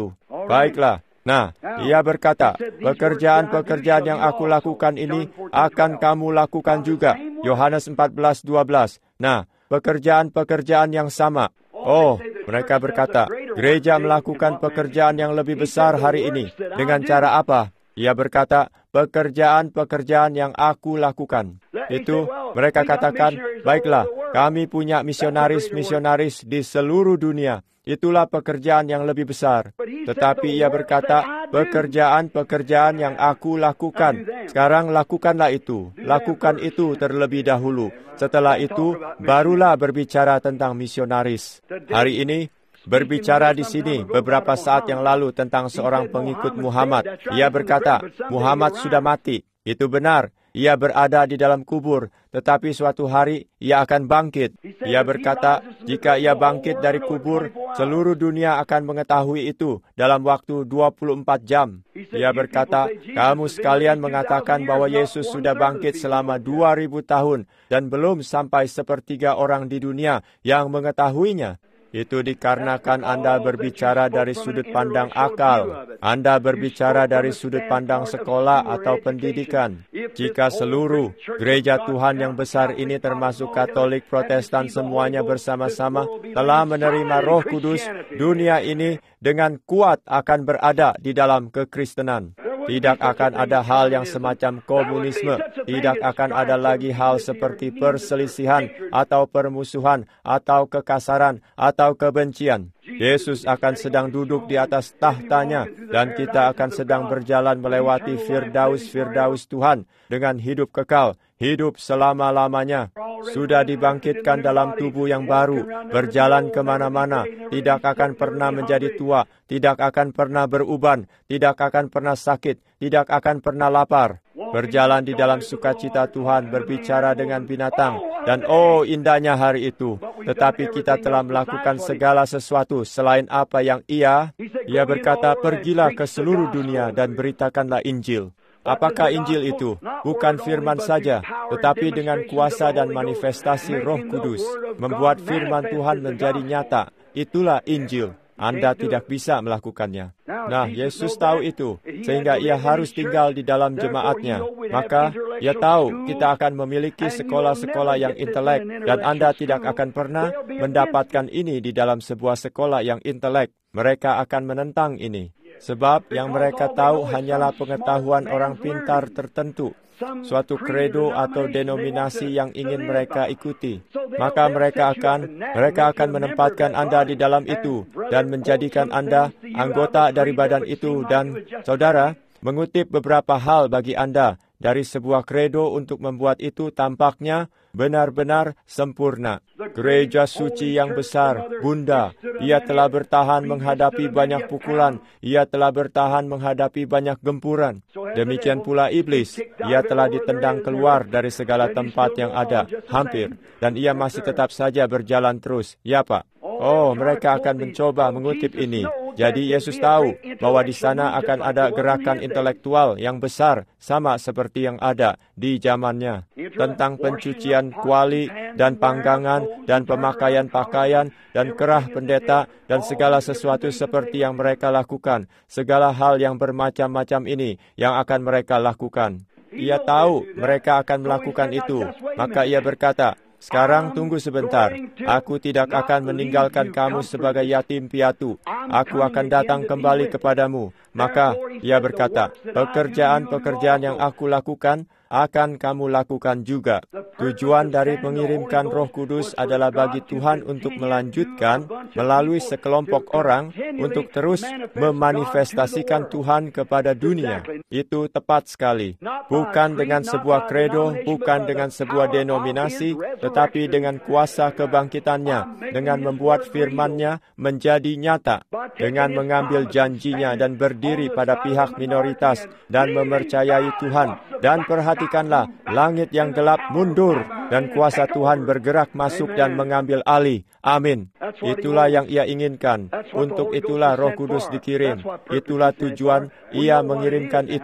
Baiklah. Nah, ia berkata, pekerjaan-pekerjaan yang aku lakukan ini akan kamu lakukan juga. Yohanes empat belas dua belas. Nah, pekerjaan-pekerjaan yang sama. Oh, mereka berkata, gereja melakukan pekerjaan yang lebih besar hari ini. Dengan cara apa? Ia berkata, pekerjaan-pekerjaan yang aku lakukan. Itu, mereka katakan, baiklah, kami punya misionaris-misionaris di seluruh dunia. Itulah pekerjaan yang lebih besar. Tetapi ia berkata, pekerjaan-pekerjaan yang aku lakukan. Sekarang lakukanlah itu. Lakukan itu terlebih dahulu. Setelah itu, barulah berbicara tentang misionaris. Hari ini, berbicara di sini beberapa saat yang lalu tentang seorang pengikut Muhammad. Ia berkata, Muhammad sudah mati. Itu benar. Ia berada di dalam kubur, tetapi suatu hari ia akan bangkit. Ia berkata, jika ia bangkit dari kubur, seluruh dunia akan mengetahui itu dalam waktu dua puluh empat jam. Ia berkata, kamu sekalian mengatakan bahwa Yesus sudah bangkit selama dua ribu tahun, dan belum sampai sepertiga orang di dunia yang mengetahuinya. Itu dikarenakan Anda berbicara dari sudut pandang akal. Anda berbicara dari sudut pandang sekolah atau pendidikan. Jika seluruh gereja Tuhan yang besar ini termasuk Katolik, Protestan, semuanya bersama-sama telah menerima Roh Kudus, dunia ini dengan kuat akan berada di dalam kekristenan. Tidak akan ada hal yang semacam komunisme. Tidak akan ada lagi hal seperti perselisihan atau permusuhan atau kekasaran atau kebencian. Yesus akan sedang duduk di atas tahtanya dan kita akan sedang berjalan melewati Firdaus-Firdaus Tuhan dengan hidup kekal, hidup selama-lamanya. Sudah dibangkitkan dalam tubuh yang baru, berjalan kemana-mana, tidak akan pernah menjadi tua, tidak akan pernah beruban, tidak akan pernah sakit, tidak akan pernah lapar. Berjalan di dalam sukacita Tuhan, berbicara dengan binatang, dan oh indahnya hari itu. Tetapi kita telah melakukan segala sesuatu selain apa yang ia, ia berkata, pergilah ke seluruh dunia dan beritakanlah Injil. Apakah Injil itu? Bukan firman saja, tetapi dengan kuasa dan manifestasi Roh Kudus, membuat firman Tuhan menjadi nyata. Itulah Injil. Anda tidak bisa melakukannya. Nah, Yesus tahu itu, sehingga ia harus tinggal di dalam jemaatnya. Maka, ia tahu kita akan memiliki sekolah-sekolah yang intelek, dan Anda tidak akan pernah mendapatkan ini di dalam sebuah sekolah yang intelek. Mereka akan menentang ini. Sebab yang mereka tahu hanyalah pengetahuan orang pintar tertentu, suatu kredo atau denominasi yang ingin mereka ikuti. Maka mereka akan mereka akan menempatkan Anda di dalam itu dan menjadikan Anda anggota dari badan itu. Dan saudara, mengutip beberapa hal bagi Anda dari sebuah kredo untuk membuat itu tampaknya benar-benar sempurna. Gereja suci yang besar, bunda, ia telah bertahan menghadapi banyak pukulan, ia telah bertahan menghadapi banyak gempuran. Demikian pula iblis, ia telah ditendang keluar dari segala tempat yang ada, hampir, dan ia masih tetap saja berjalan terus. Ya Pak? Oh, mereka akan mencoba mengutip ini. Jadi Yesus tahu bahwa di sana akan ada gerakan intelektual yang besar, sama seperti yang ada di zamannya, tentang pencucian kuali dan panggangan dan pemakaian pakaian dan kerah pendeta dan segala sesuatu seperti yang mereka lakukan. Segala hal yang bermacam-macam ini yang akan mereka lakukan. Ia tahu mereka akan melakukan itu. Maka ia berkata, sekarang tunggu sebentar. Aku tidak akan meninggalkan kamu sebagai yatim piatu. Aku akan datang kembali kepadamu. Maka ia berkata, pekerjaan-pekerjaan yang aku lakukan akan kamu lakukan juga. Tujuan dari mengirimkan Roh Kudus adalah bagi Tuhan untuk melanjutkan melalui sekelompok orang untuk terus memanifestasikan Tuhan kepada dunia. Itu tepat sekali. Bukan dengan sebuah kredo, bukan dengan sebuah denominasi, tetapi dengan kuasa kebangkitannya, dengan membuat firman-Nya menjadi nyata, dengan mengambil janjinya dan berdiri pada pihak minoritas dan memercayai Tuhan. Dan perhatikanlah, langit yang gelap mundur dan kuasa Tuhan bergerak masuk dan mengambil alih. Amin. Itulah yang ia inginkan. Untuk itulah Roh Kudus dikirim. Itulah tujuan ia mengirimkan itu.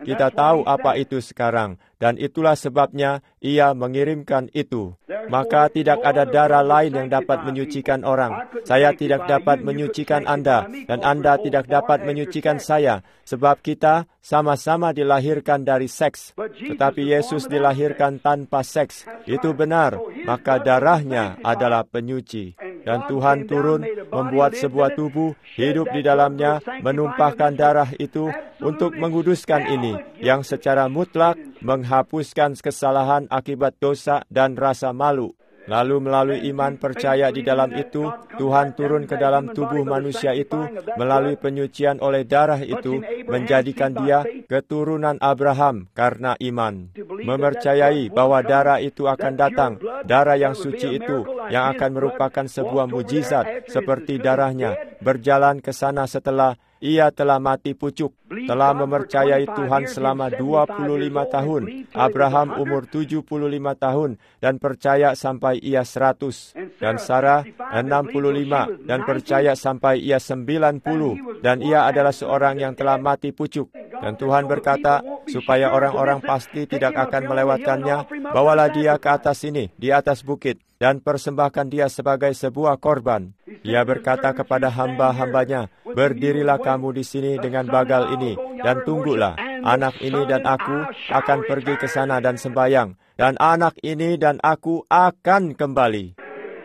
Kita tahu apa itu sekarang, dan itulah sebabnya Ia mengirimkan itu. Maka tidak ada darah lain yang dapat menyucikan orang. Saya tidak dapat menyucikan Anda, dan Anda tidak dapat menyucikan saya, sebab kita sama-sama dilahirkan dari seks. Tetapi Yesus dilahirkan tanpa seks. Itu benar, maka darahnya adalah penyuci. Dan Tuhan turun membuat sebuah tubuh, hidup di dalamnya, menumpahkan darah itu untuk menguduskan ini, yang secara mutlak menghapuskan kesalahan akibat dosa dan rasa malu. Lalu melalui iman percaya di dalam itu, Tuhan turun ke dalam tubuh manusia itu, melalui penyucian oleh darah itu, menjadikan dia keturunan Abraham karena iman. Mempercayai bahwa darah itu akan datang, darah yang suci itu, yang akan merupakan sebuah mujizat, seperti darahnya, berjalan ke sana setelah Ia telah mati pucuk, telah mempercayai Tuhan selama dua puluh lima tahun, Abraham umur tujuh puluh lima tahun, dan percaya sampai ia seratus, dan Sarah enam puluh lima, dan percaya sampai ia sembilan puluh, dan ia adalah seorang yang telah mati pucuk. Dan Tuhan berkata, supaya orang-orang pasti tidak akan melewatkannya, bawalah dia ke atas sini, di atas bukit, dan persembahkan dia sebagai sebuah korban. Ia berkata kepada hamba-hambanya, berdirilah kamu di sini dengan bagal ini, dan tunggulah. Anak ini dan aku akan pergi ke sana dan sembahyang, dan anak ini dan aku akan kembali.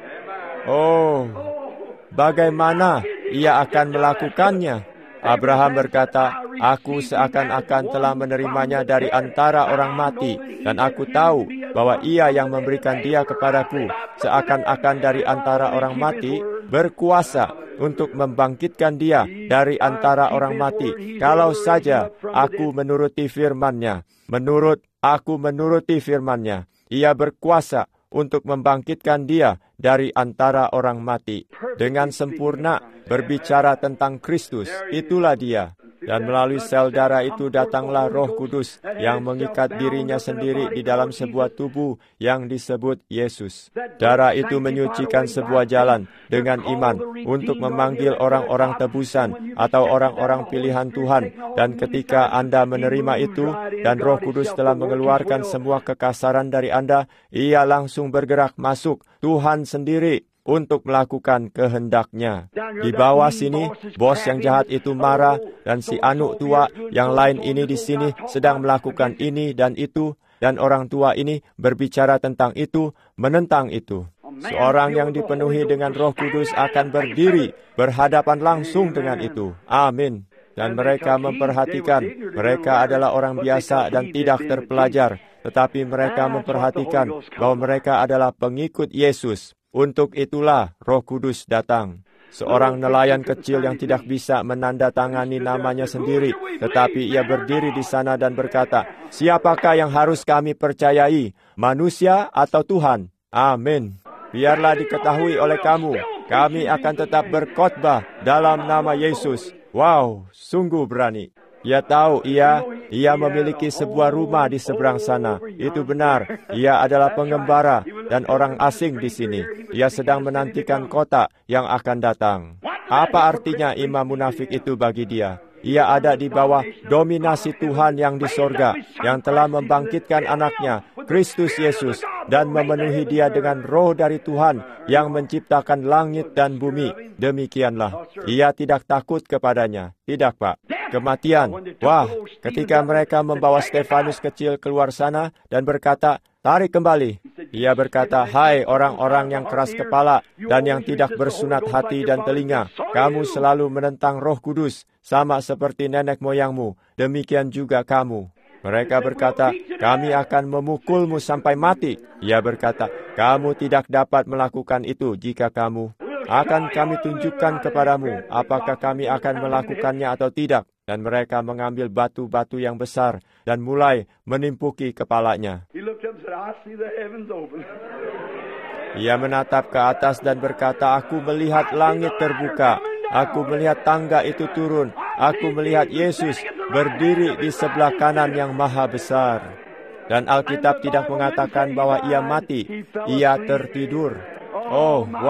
Oh, bagaimana ia akan melakukannya? Abraham berkata, aku seakan-akan telah menerimanya dari antara orang mati, dan aku tahu bahwa ia yang memberikan dia kepadaku, seakan-akan dari antara orang mati, berkuasa untuk membangkitkan dia dari antara orang mati, kalau saja aku menuruti firman-Nya. Menurut aku menuruti firman-Nya, ia berkuasa untuk membangkitkan dia dari antara orang mati. Dengan sempurna berbicara tentang Kristus, itulah dia. Dan melalui sel darah itu datanglah Roh Kudus yang mengikat dirinya sendiri di dalam sebuah tubuh yang disebut Yesus. Darah itu menyucikan sebuah jalan dengan iman untuk memanggil orang-orang tebusan atau orang-orang pilihan Tuhan. Dan ketika Anda menerima itu dan Roh Kudus telah mengeluarkan semua kekasaran dari Anda, Ia langsung bergerak masuk Tuhan sendiri untuk melakukan kehendak-Nya. Di bawah sini, bos yang jahat itu marah, dan si anak tua yang lain ini di sini sedang melakukan ini dan itu, dan orang tua ini berbicara tentang itu, menentang itu. Seorang yang dipenuhi dengan Roh Kudus akan berdiri, berhadapan langsung dengan itu. Amin. Dan mereka memperhatikan, mereka adalah orang biasa dan tidak terpelajar, tetapi mereka memperhatikan bahwa mereka adalah pengikut Yesus. Untuk itulah Roh Kudus datang. Seorang nelayan kecil yang tidak bisa menandatangani namanya sendiri, tetapi ia berdiri di sana dan berkata, siapakah yang harus kami percayai, manusia atau Tuhan? Amin. Biarlah diketahui oleh kamu, kami akan tetap berkhotbah dalam nama Yesus. Wow, sungguh berani. Ia tahu ia, ia memiliki sebuah rumah di seberang sana. Itu benar, ia adalah pengembara dan orang asing di sini. Ia sedang menantikan kota yang akan datang. Apa artinya imam munafik itu bagi dia? Ia ada di bawah dominasi Tuhan yang di sorga, yang telah membangkitkan anaknya, Kristus Yesus, dan memenuhi dia dengan roh dari Tuhan yang menciptakan langit dan bumi. Demikianlah, ia tidak takut kepadanya. Tidak, Pak. Kematian. Wah, ketika mereka membawa Stefanus kecil keluar sana dan berkata, tarik kembali. Ia berkata, hai orang-orang yang keras kepala dan yang tidak bersunat hati dan telinga, kamu selalu menentang Roh Kudus, sama seperti nenek moyangmu, demikian juga kamu. Mereka berkata, kami akan memukulmu sampai mati. Ia berkata, kamu tidak dapat melakukan itu jika kamu. Akan kami tunjukkan kepadamu, apakah kami akan melakukannya atau tidak. Dan mereka mengambil batu-batu yang besar dan mulai menimpuki kepalanya. Ia menatap ke atas dan berkata, aku melihat langit terbuka. Aku melihat tangga itu turun. Aku melihat Yesus berdiri di sebelah kanan yang maha besar. Dan Alkitab tidak mengatakan bahwa ia mati. Ia tertidur. Oh, wah.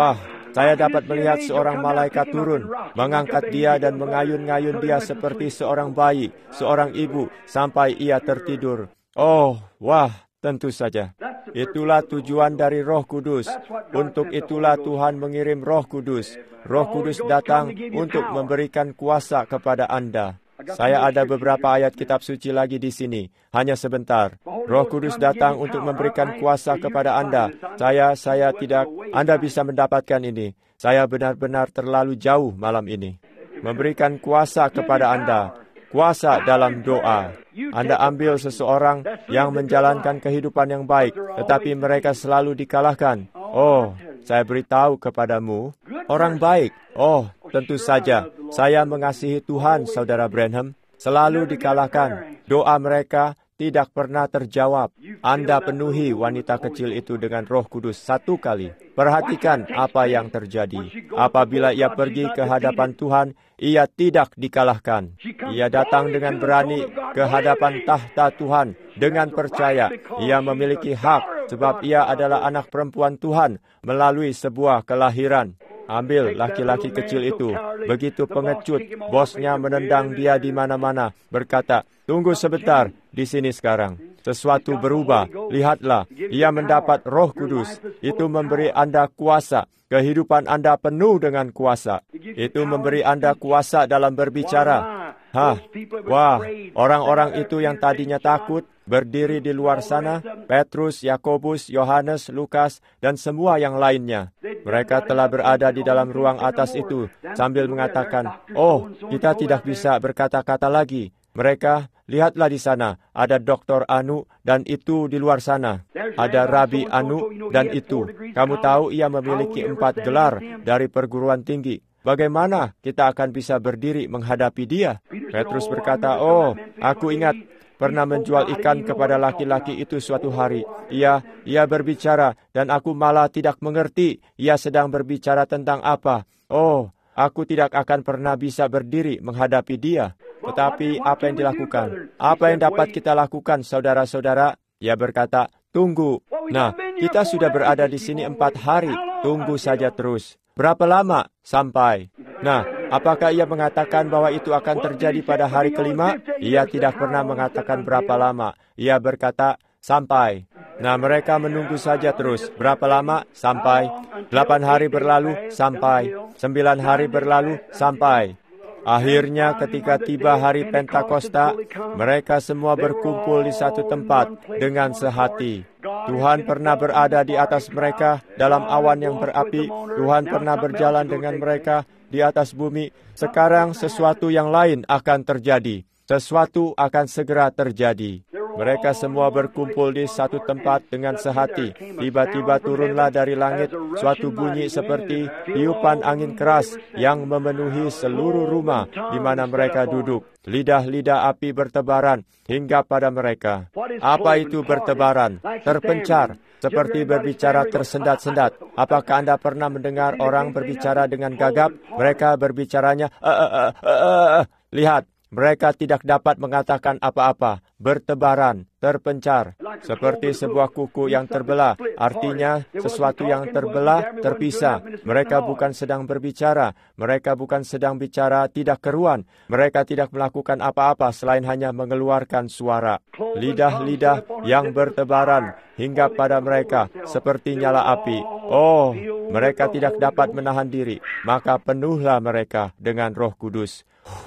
Saya dapat melihat seorang malaikat turun, mengangkat dia dan mengayun-ngayun dia seperti seorang bayi, seorang ibu, sampai ia tertidur. Oh, wah, tentu saja. Itulah tujuan dari Roh Kudus. Untuk itulah Tuhan mengirim Roh Kudus. Roh Kudus datang untuk memberikan kuasa kepada Anda. Saya ada beberapa ayat kitab suci lagi di sini. Hanya sebentar. Roh Kudus datang untuk memberikan kuasa kepada Anda. Saya, saya tidak, Anda bisa mendapatkan ini. Saya benar-benar terlalu jauh malam ini. Memberikan kuasa kepada Anda. Kuasa dalam doa. Anda ambil seseorang yang menjalankan kehidupan yang baik, tetapi mereka selalu dikalahkan. Oh, saya beritahu kepadamu, orang baik. Oh, tentu saja. Saya mengasihi Tuhan, Saudara Branham. Selalu dikalahkan. Doa mereka tidak pernah terjawab. Anda penuhi wanita kecil itu dengan Roh Kudus satu kali. Perhatikan apa yang terjadi. Apabila ia pergi ke hadapan Tuhan, ia tidak dikalahkan. Ia datang dengan berani ke hadapan tahta Tuhan dengan percaya. Ia memiliki hak sebab ia adalah anak perempuan Tuhan melalui sebuah kelahiran. Ambil laki-laki kecil itu. Begitu pengecut, bosnya menendang dia di mana-mana, berkata, "Tunggu sebentar, di sini sekarang." Sesuatu berubah. Lihatlah, ia mendapat Roh Kudus. Itu memberi Anda kuasa. Kehidupan Anda penuh dengan kuasa. Itu memberi Anda kuasa dalam berbicara. Hah, wah, orang-orang itu yang tadinya takut, berdiri di luar sana, Petrus, Yakobus, Yohanes, Lukas, dan semua yang lainnya. Mereka telah berada di dalam ruang atas itu, sambil mengatakan, "Oh, kita tidak bisa berkata-kata lagi." Mereka, lihatlah di sana, ada Doktor Anu, dan itu di luar sana. Ada Rabi Anu, dan itu. Kamu tahu ia memiliki empat gelar dari perguruan tinggi. Bagaimana kita akan bisa berdiri menghadapi dia? Petrus berkata, "Oh, aku ingat pernah menjual ikan kepada laki-laki itu suatu hari. Ia, ia berbicara, dan aku malah tidak mengerti ia sedang berbicara tentang apa. Oh, aku tidak akan pernah bisa berdiri menghadapi dia." Tetapi apa yang dilakukan? Apa yang dapat kita lakukan, saudara-saudara? Ia berkata, "Tunggu." Nah, kita sudah berada di sini empat hari. Tunggu saja terus. Berapa lama sampai? Nah, apakah ia mengatakan bahwa itu akan terjadi pada hari kelima? Ia tidak pernah mengatakan berapa lama. Ia berkata, "Sampai." Nah, mereka menunggu saja terus. Berapa lama? Sampai. Delapan hari berlalu, sampai. Sembilan hari berlalu, sampai. Akhirnya ketika tiba hari Pentakosta, mereka semua berkumpul di satu tempat dengan sehati. Tuhan pernah berada di atas mereka dalam awan yang berapi. Tuhan pernah berjalan dengan mereka di atas bumi. Sekarang sesuatu yang lain akan terjadi. Sesuatu akan segera terjadi. Mereka semua berkumpul di satu tempat dengan sehati. Tiba-tiba turunlah dari langit suatu bunyi seperti tiupan angin keras yang memenuhi seluruh rumah di mana mereka duduk. Lidah-lidah api bertebaran hingga pada mereka. Apa itu bertebaran? Terpencar, seperti berbicara tersendat-sendat. Apakah Anda pernah mendengar orang berbicara dengan gagap? Mereka berbicaranya, uh, uh, uh, uh, uh. Lihat. Mereka tidak dapat mengatakan apa-apa, bertebaran, terpencar, seperti sebuah kuku yang terbelah. Artinya, sesuatu yang terbelah, terpisah. Mereka bukan sedang berbicara, mereka bukan sedang bicara tidak keruan. Mereka tidak melakukan apa-apa selain hanya mengeluarkan suara. Lidah-lidah yang bertebaran hingga pada mereka, seperti nyala api. Oh, mereka tidak dapat menahan diri, maka penuhlah mereka dengan Roh Kudus.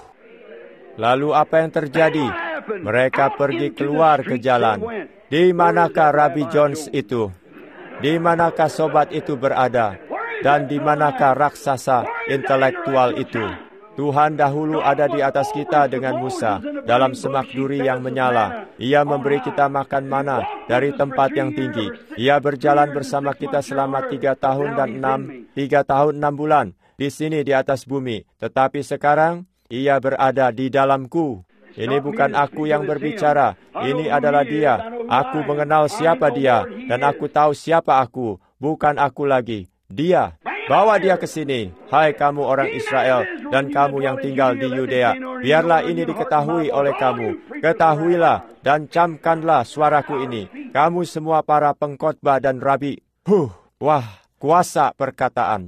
Lalu apa yang terjadi? Mereka pergi keluar ke jalan. Di manakah Rabi Jones itu? Di manakah sobat itu berada? Dan di manakah raksasa intelektual itu? Tuhan dahulu ada di atas kita dengan Musa dalam semak duri yang menyala. Ia memberi kita makan mana dari tempat yang tinggi. Ia berjalan bersama kita selama tiga tahun dan enam, tiga tahun enam bulan di sini di atas bumi. Tetapi sekarang Ia berada di dalamku. Ini bukan aku yang berbicara, ini adalah Dia. Aku mengenal siapa Dia, dan aku tahu siapa aku. Bukan aku lagi, Dia. Bawa dia ke sini, hai kamu orang Israel, dan kamu yang tinggal di Yudea. Biarlah ini diketahui oleh kamu. Ketahuilah dan camkanlah suaraku ini. Kamu semua para pengkhotbah dan rabi. Huh, wah, kuasa perkataan.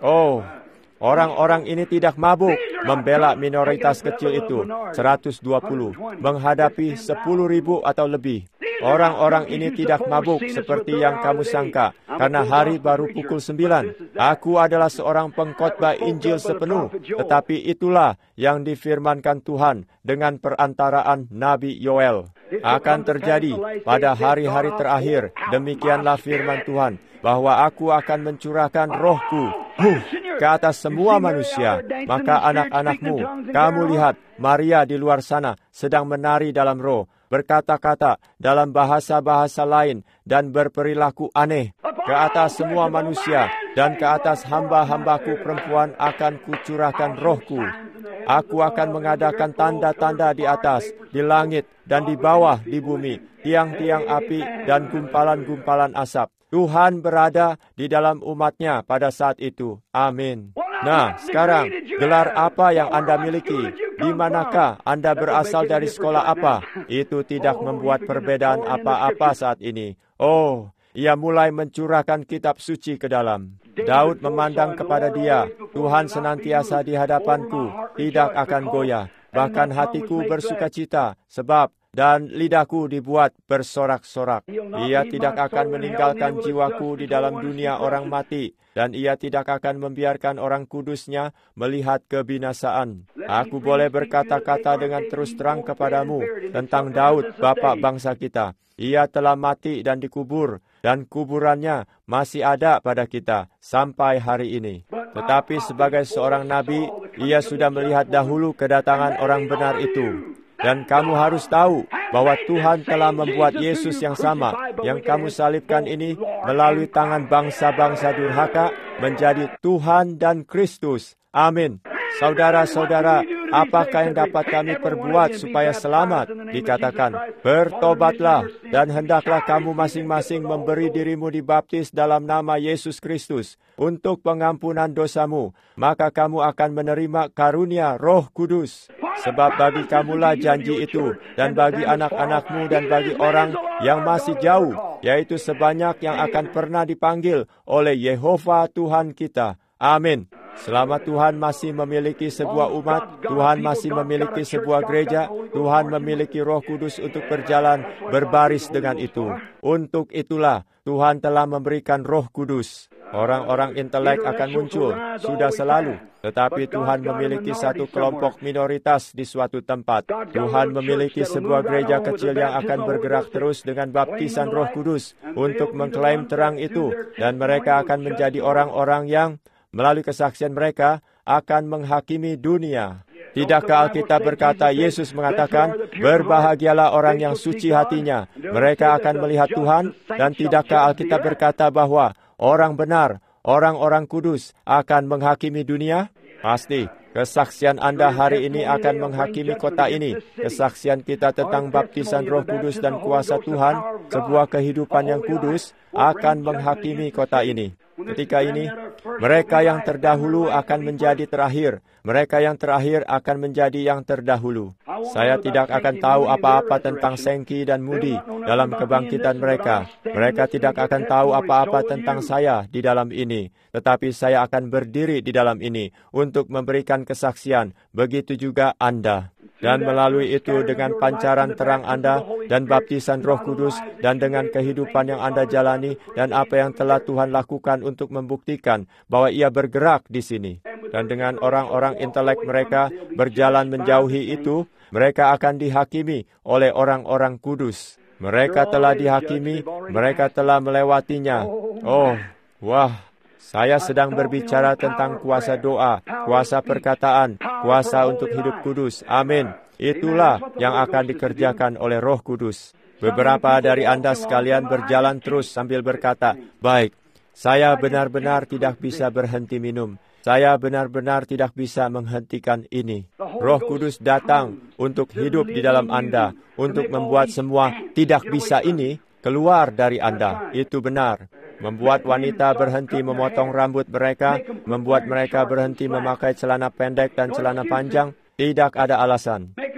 Oh, orang-orang ini tidak mabuk membela minoritas kecil itu, seratus dua puluh, menghadapi sepuluh ribu atau lebih. Orang-orang ini tidak mabuk seperti yang kamu sangka, karena hari baru pukul sembilan. Aku adalah seorang pengkhotbah Injil sepenuh, tetapi itulah yang difirmankan Tuhan dengan perantaraan Nabi Yoel. Akan terjadi pada hari-hari terakhir, demikianlah firman Tuhan, bahwa aku akan mencurahkan rohku huh, ke atas semua manusia. Maka anak-anakmu, kamu lihat, Maria di luar sana sedang menari dalam roh, berkata-kata dalam bahasa-bahasa lain, dan berperilaku aneh. Ke atas semua manusia dan ke atas hamba-hambaku perempuan akan kucurahkan rohku. Aku akan mengadakan tanda-tanda di atas, di langit, dan di bawah di bumi, tiang-tiang api dan gumpalan-gumpalan asap. Tuhan berada di dalam umatnya pada saat itu. Amin. Nah, sekarang, gelar apa yang Anda miliki? Di manakah Anda berasal, dari sekolah apa? Itu tidak membuat perbedaan apa-apa saat ini. Oh, ia mulai mencurahkan kitab suci ke dalam. Daud memandang kepada dia, Tuhan senantiasa di hadapanku, tidak akan goyah. Bahkan hatiku bersukacita, sebab dan lidahku dibuat bersorak-sorak. Ia tidak akan meninggalkan jiwaku di dalam dunia orang mati, dan ia tidak akan membiarkan orang kudusnya melihat kebinasaan. Aku boleh berkata-kata dengan terus terang kepadamu tentang Daud, bapa bangsa kita. Ia telah mati dan dikubur, dan kuburannya masih ada pada kita sampai hari ini. Tetapi sebagai seorang nabi, ia sudah melihat dahulu kedatangan orang benar itu. Dan kamu harus tahu bahwa Tuhan telah membuat Yesus yang sama, yang kamu salibkan ini, melalui tangan bangsa-bangsa durhaka, menjadi Tuhan dan Kristus. Amin. Saudara-saudara, apakah yang dapat kami perbuat supaya selamat? Dikatakan, bertobatlah, dan hendaklah kamu masing-masing memberi dirimu dibaptis dalam nama Yesus Kristus untuk pengampunan dosamu, maka kamu akan menerima karunia Roh Kudus. Sebab bagi kamulah janji itu, dan bagi anak-anakmu, dan bagi orang yang masih jauh, yaitu sebanyak yang akan pernah dipanggil oleh Yehova Tuhan kita. Amin. Selama Tuhan masih memiliki sebuah umat, Tuhan masih memiliki sebuah gereja, Tuhan memiliki Roh Kudus untuk berjalan berbaris dengan itu. Untuk itulah Tuhan telah memberikan Roh Kudus. Orang-orang intelek akan muncul, sudah selalu. Tetapi Tuhan memiliki satu kelompok minoritas di suatu tempat. Tuhan memiliki sebuah gereja kecil yang akan bergerak terus dengan baptisan Roh Kudus untuk mengklaim terang itu. Dan mereka akan menjadi orang-orang yang melalui kesaksian mereka akan menghakimi dunia. Tidakkah Alkitab berkata, Yesus mengatakan, berbahagialah orang yang suci hatinya, mereka akan melihat Tuhan? Dan tidakkah Alkitab berkata bahwa orang benar, orang-orang kudus akan menghakimi dunia? Pasti. Kesaksian Anda hari ini akan menghakimi kota ini. Kesaksian kita tentang baptisan Roh Kudus dan kuasa Tuhan, sebuah kehidupan yang kudus, akan menghakimi kota ini. Ketika ini, mereka yang terdahulu akan menjadi terakhir. Mereka yang terakhir akan menjadi yang terdahulu. Saya tidak akan tahu apa-apa tentang Sengki dan Moody dalam kebangkitan mereka. Mereka tidak akan tahu apa-apa tentang saya di dalam ini. Tetapi saya akan berdiri di dalam ini untuk memberikan kesaksian. Begitu juga Anda. Dan melalui itu dengan pancaran terang Anda dan baptisan Roh Kudus dan dengan kehidupan yang Anda jalani dan apa yang telah Tuhan lakukan untuk membuktikan bahwa Ia bergerak di sini. Dan dengan orang-orang intelek mereka berjalan menjauhi itu, mereka akan dihakimi oleh orang-orang kudus. Mereka telah dihakimi, mereka telah melewatinya. Oh, wah. Saya sedang berbicara tentang kuasa doa, kuasa perkataan, kuasa untuk hidup kudus. Amin. Itulah yang akan dikerjakan oleh Roh Kudus. Beberapa dari Anda sekalian berjalan terus sambil berkata, baik, saya benar-benar tidak bisa berhenti minum. Saya benar-benar tidak bisa menghentikan ini. Roh Kudus datang untuk hidup di dalam Anda, untuk membuat semua tidak bisa ini keluar dari Anda. Itu benar. Membuat wanita berhenti memotong rambut mereka, membuat mereka berhenti memakai celana pendek dan celana panjang, tidak ada alasan.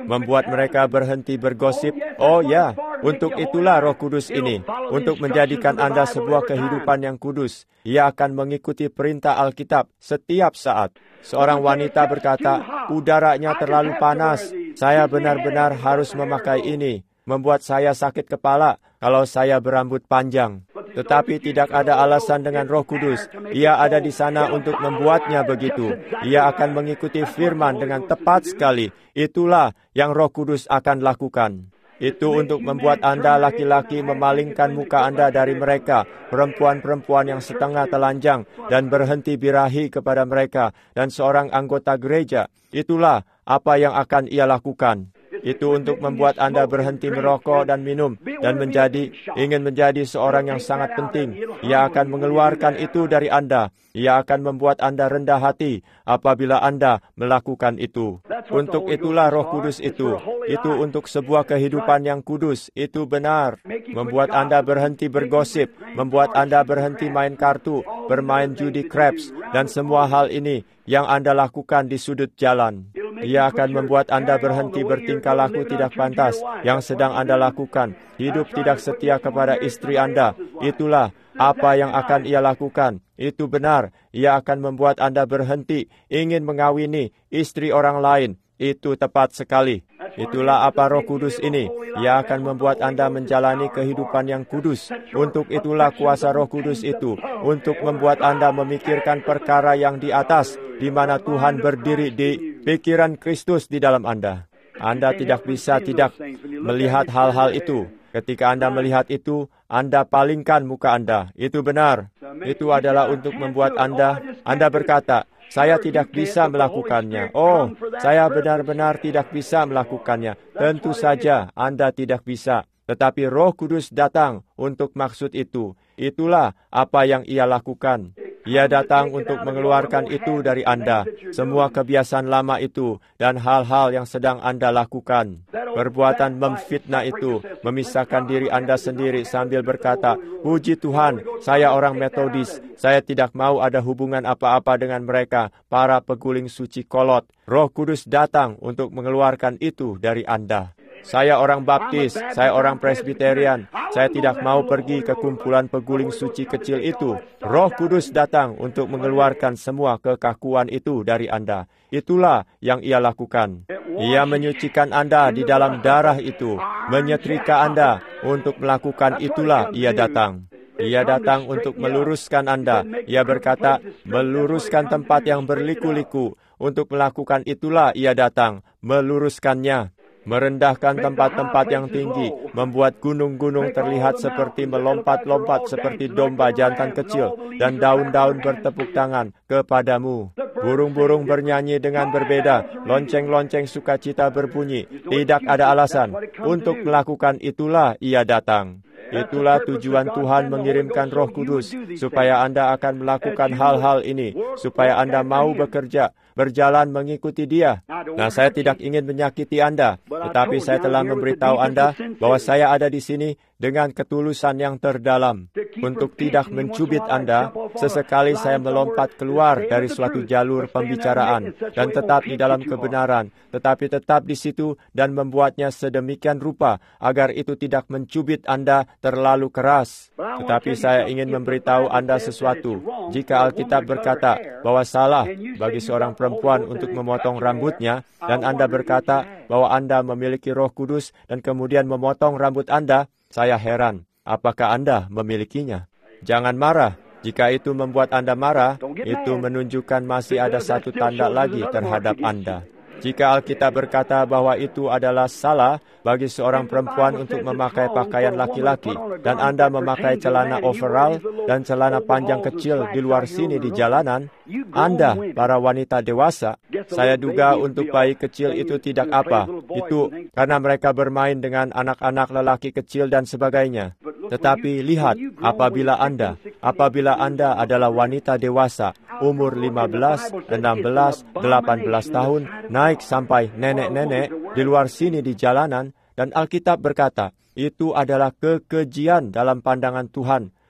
membuat mereka berhenti bergosip. Oh ya, untuk itulah Roh Kudus ini, untuk menjadikan Anda sebuah kehidupan yang kudus. Ia akan mengikuti perintah Alkitab setiap saat. Seorang wanita berkata, udaranya terlalu panas, saya benar-benar harus memakai ini, membuat saya sakit kepala kalau saya berambut panjang. Tetapi tidak ada alasan dengan Roh Kudus. Ia ada di sana untuk membuatnya begitu. Ia akan mengikuti firman dengan tepat sekali. Itulah yang Roh Kudus akan lakukan. Itu untuk membuat Anda laki-laki memalingkan muka Anda dari mereka, perempuan-perempuan yang setengah telanjang, dan berhenti birahi kepada mereka, dan seorang anggota gereja. Itulah apa yang akan ia lakukan. Itu untuk membuat Anda berhenti merokok dan minum, dan menjadi ingin menjadi seorang yang sangat penting. Ia akan mengeluarkan itu dari Anda. Ia akan membuat Anda rendah hati apabila Anda melakukan itu. Untuk itulah Roh Kudus itu. Itu untuk sebuah kehidupan yang kudus. Itu benar. Membuat Anda berhenti bergosip, membuat Anda berhenti main kartu, bermain judi craps, dan semua hal ini yang Anda lakukan di sudut jalan. Ia akan membuat Anda berhenti bertingkah laku tidak pantas yang sedang Anda lakukan. Hidup tidak setia kepada istri Anda. Itulah apa yang akan ia lakukan. Itu benar. Ia akan membuat Anda berhenti ingin mengawini istri orang lain. Itu tepat sekali. Itulah apa Roh Kudus ini. Ia akan membuat Anda menjalani kehidupan yang kudus. Untuk itulah kuasa Roh Kudus itu. Untuk membuat Anda memikirkan perkara yang di atas, di mana Tuhan berdiri di pikiran Kristus di dalam Anda. Anda tidak bisa tidak melihat hal-hal itu. Ketika Anda melihat itu, Anda palingkan muka Anda. Itu benar. Itu adalah untuk membuat Anda, Anda berkata, saya tidak bisa melakukannya. Oh, saya benar-benar tidak bisa melakukannya. Tentu saja Anda tidak bisa. Tetapi Roh Kudus datang untuk maksud itu. Itulah apa yang ia lakukan. Ia datang untuk mengeluarkan itu dari Anda, semua kebiasaan lama itu, dan hal-hal yang sedang Anda lakukan. Perbuatan memfitnah itu, memisahkan diri Anda sendiri sambil berkata, puji Tuhan, saya orang Metodis, saya tidak mau ada hubungan apa-apa dengan mereka, para peguling suci kolot. Roh Kudus datang untuk mengeluarkan itu dari Anda. Saya orang Baptis, saya orang Presbyterian. Saya tidak mau pergi ke kumpulan peguling suci kecil itu. Roh Kudus datang untuk mengeluarkan semua kekakuan itu dari Anda. Itulah yang ia lakukan. Ia menyucikan Anda di dalam darah itu, menyetrika Anda. Untuk melakukan itulah ia datang. Ia datang untuk meluruskan Anda. Ia berkata, meluruskan tempat yang berliku-liku. Untuk melakukan itulah ia datang, meluruskannya. Merendahkan tempat-tempat yang tinggi, membuat gunung-gunung terlihat seperti melompat-lompat seperti domba jantan kecil, dan daun-daun bertepuk tangan kepadamu. Burung-burung bernyanyi dengan berbeda, lonceng-lonceng sukacita berbunyi. Tidak ada alasan. Untuk melakukan itulah ia datang. Itulah tujuan Tuhan mengirimkan Roh Kudus, supaya Anda akan melakukan hal-hal ini, supaya Anda mau bekerja, berjalan mengikuti Dia. Nah, saya tidak ingin menyakiti Anda, tetapi saya telah memberitahu Anda bahwa saya ada di sini dengan ketulusan yang terdalam. Untuk tidak mencubit Anda, sesekali saya melompat keluar dari suatu jalur pembicaraan dan tetap di dalam kebenaran, tetapi tetap di situ dan membuatnya sedemikian rupa agar itu tidak mencubit Anda terlalu keras. Tetapi saya ingin memberitahu Anda sesuatu. Jika Alkitab berkata bahwa salah bagi seorang perempuan untuk memotong rambutnya, dan Anda berkata bahwa Anda memiliki Roh Kudus dan kemudian memotong rambut Anda, saya heran, apakah Anda memilikinya? Jangan marah. Jika itu membuat Anda marah, itu menunjukkan masih ada satu tanda lagi terhadap Anda. Jika Alkitab berkata bahwa itu adalah salah bagi seorang perempuan untuk memakai pakaian laki-laki, dan Anda memakai celana overall dan celana panjang kecil di luar sini di jalanan, Anda, para wanita dewasa, saya duga untuk bayi kecil itu tidak apa. Itu karena mereka bermain dengan anak-anak lelaki kecil dan sebagainya. Tetapi lihat, apabila Anda, apabila Anda adalah wanita dewasa, umur lima belas, enam belas, delapan belas tahun, naik sampai nenek-nenek di luar sini di jalanan, dan Alkitab berkata, itu adalah kekejian dalam pandangan Tuhan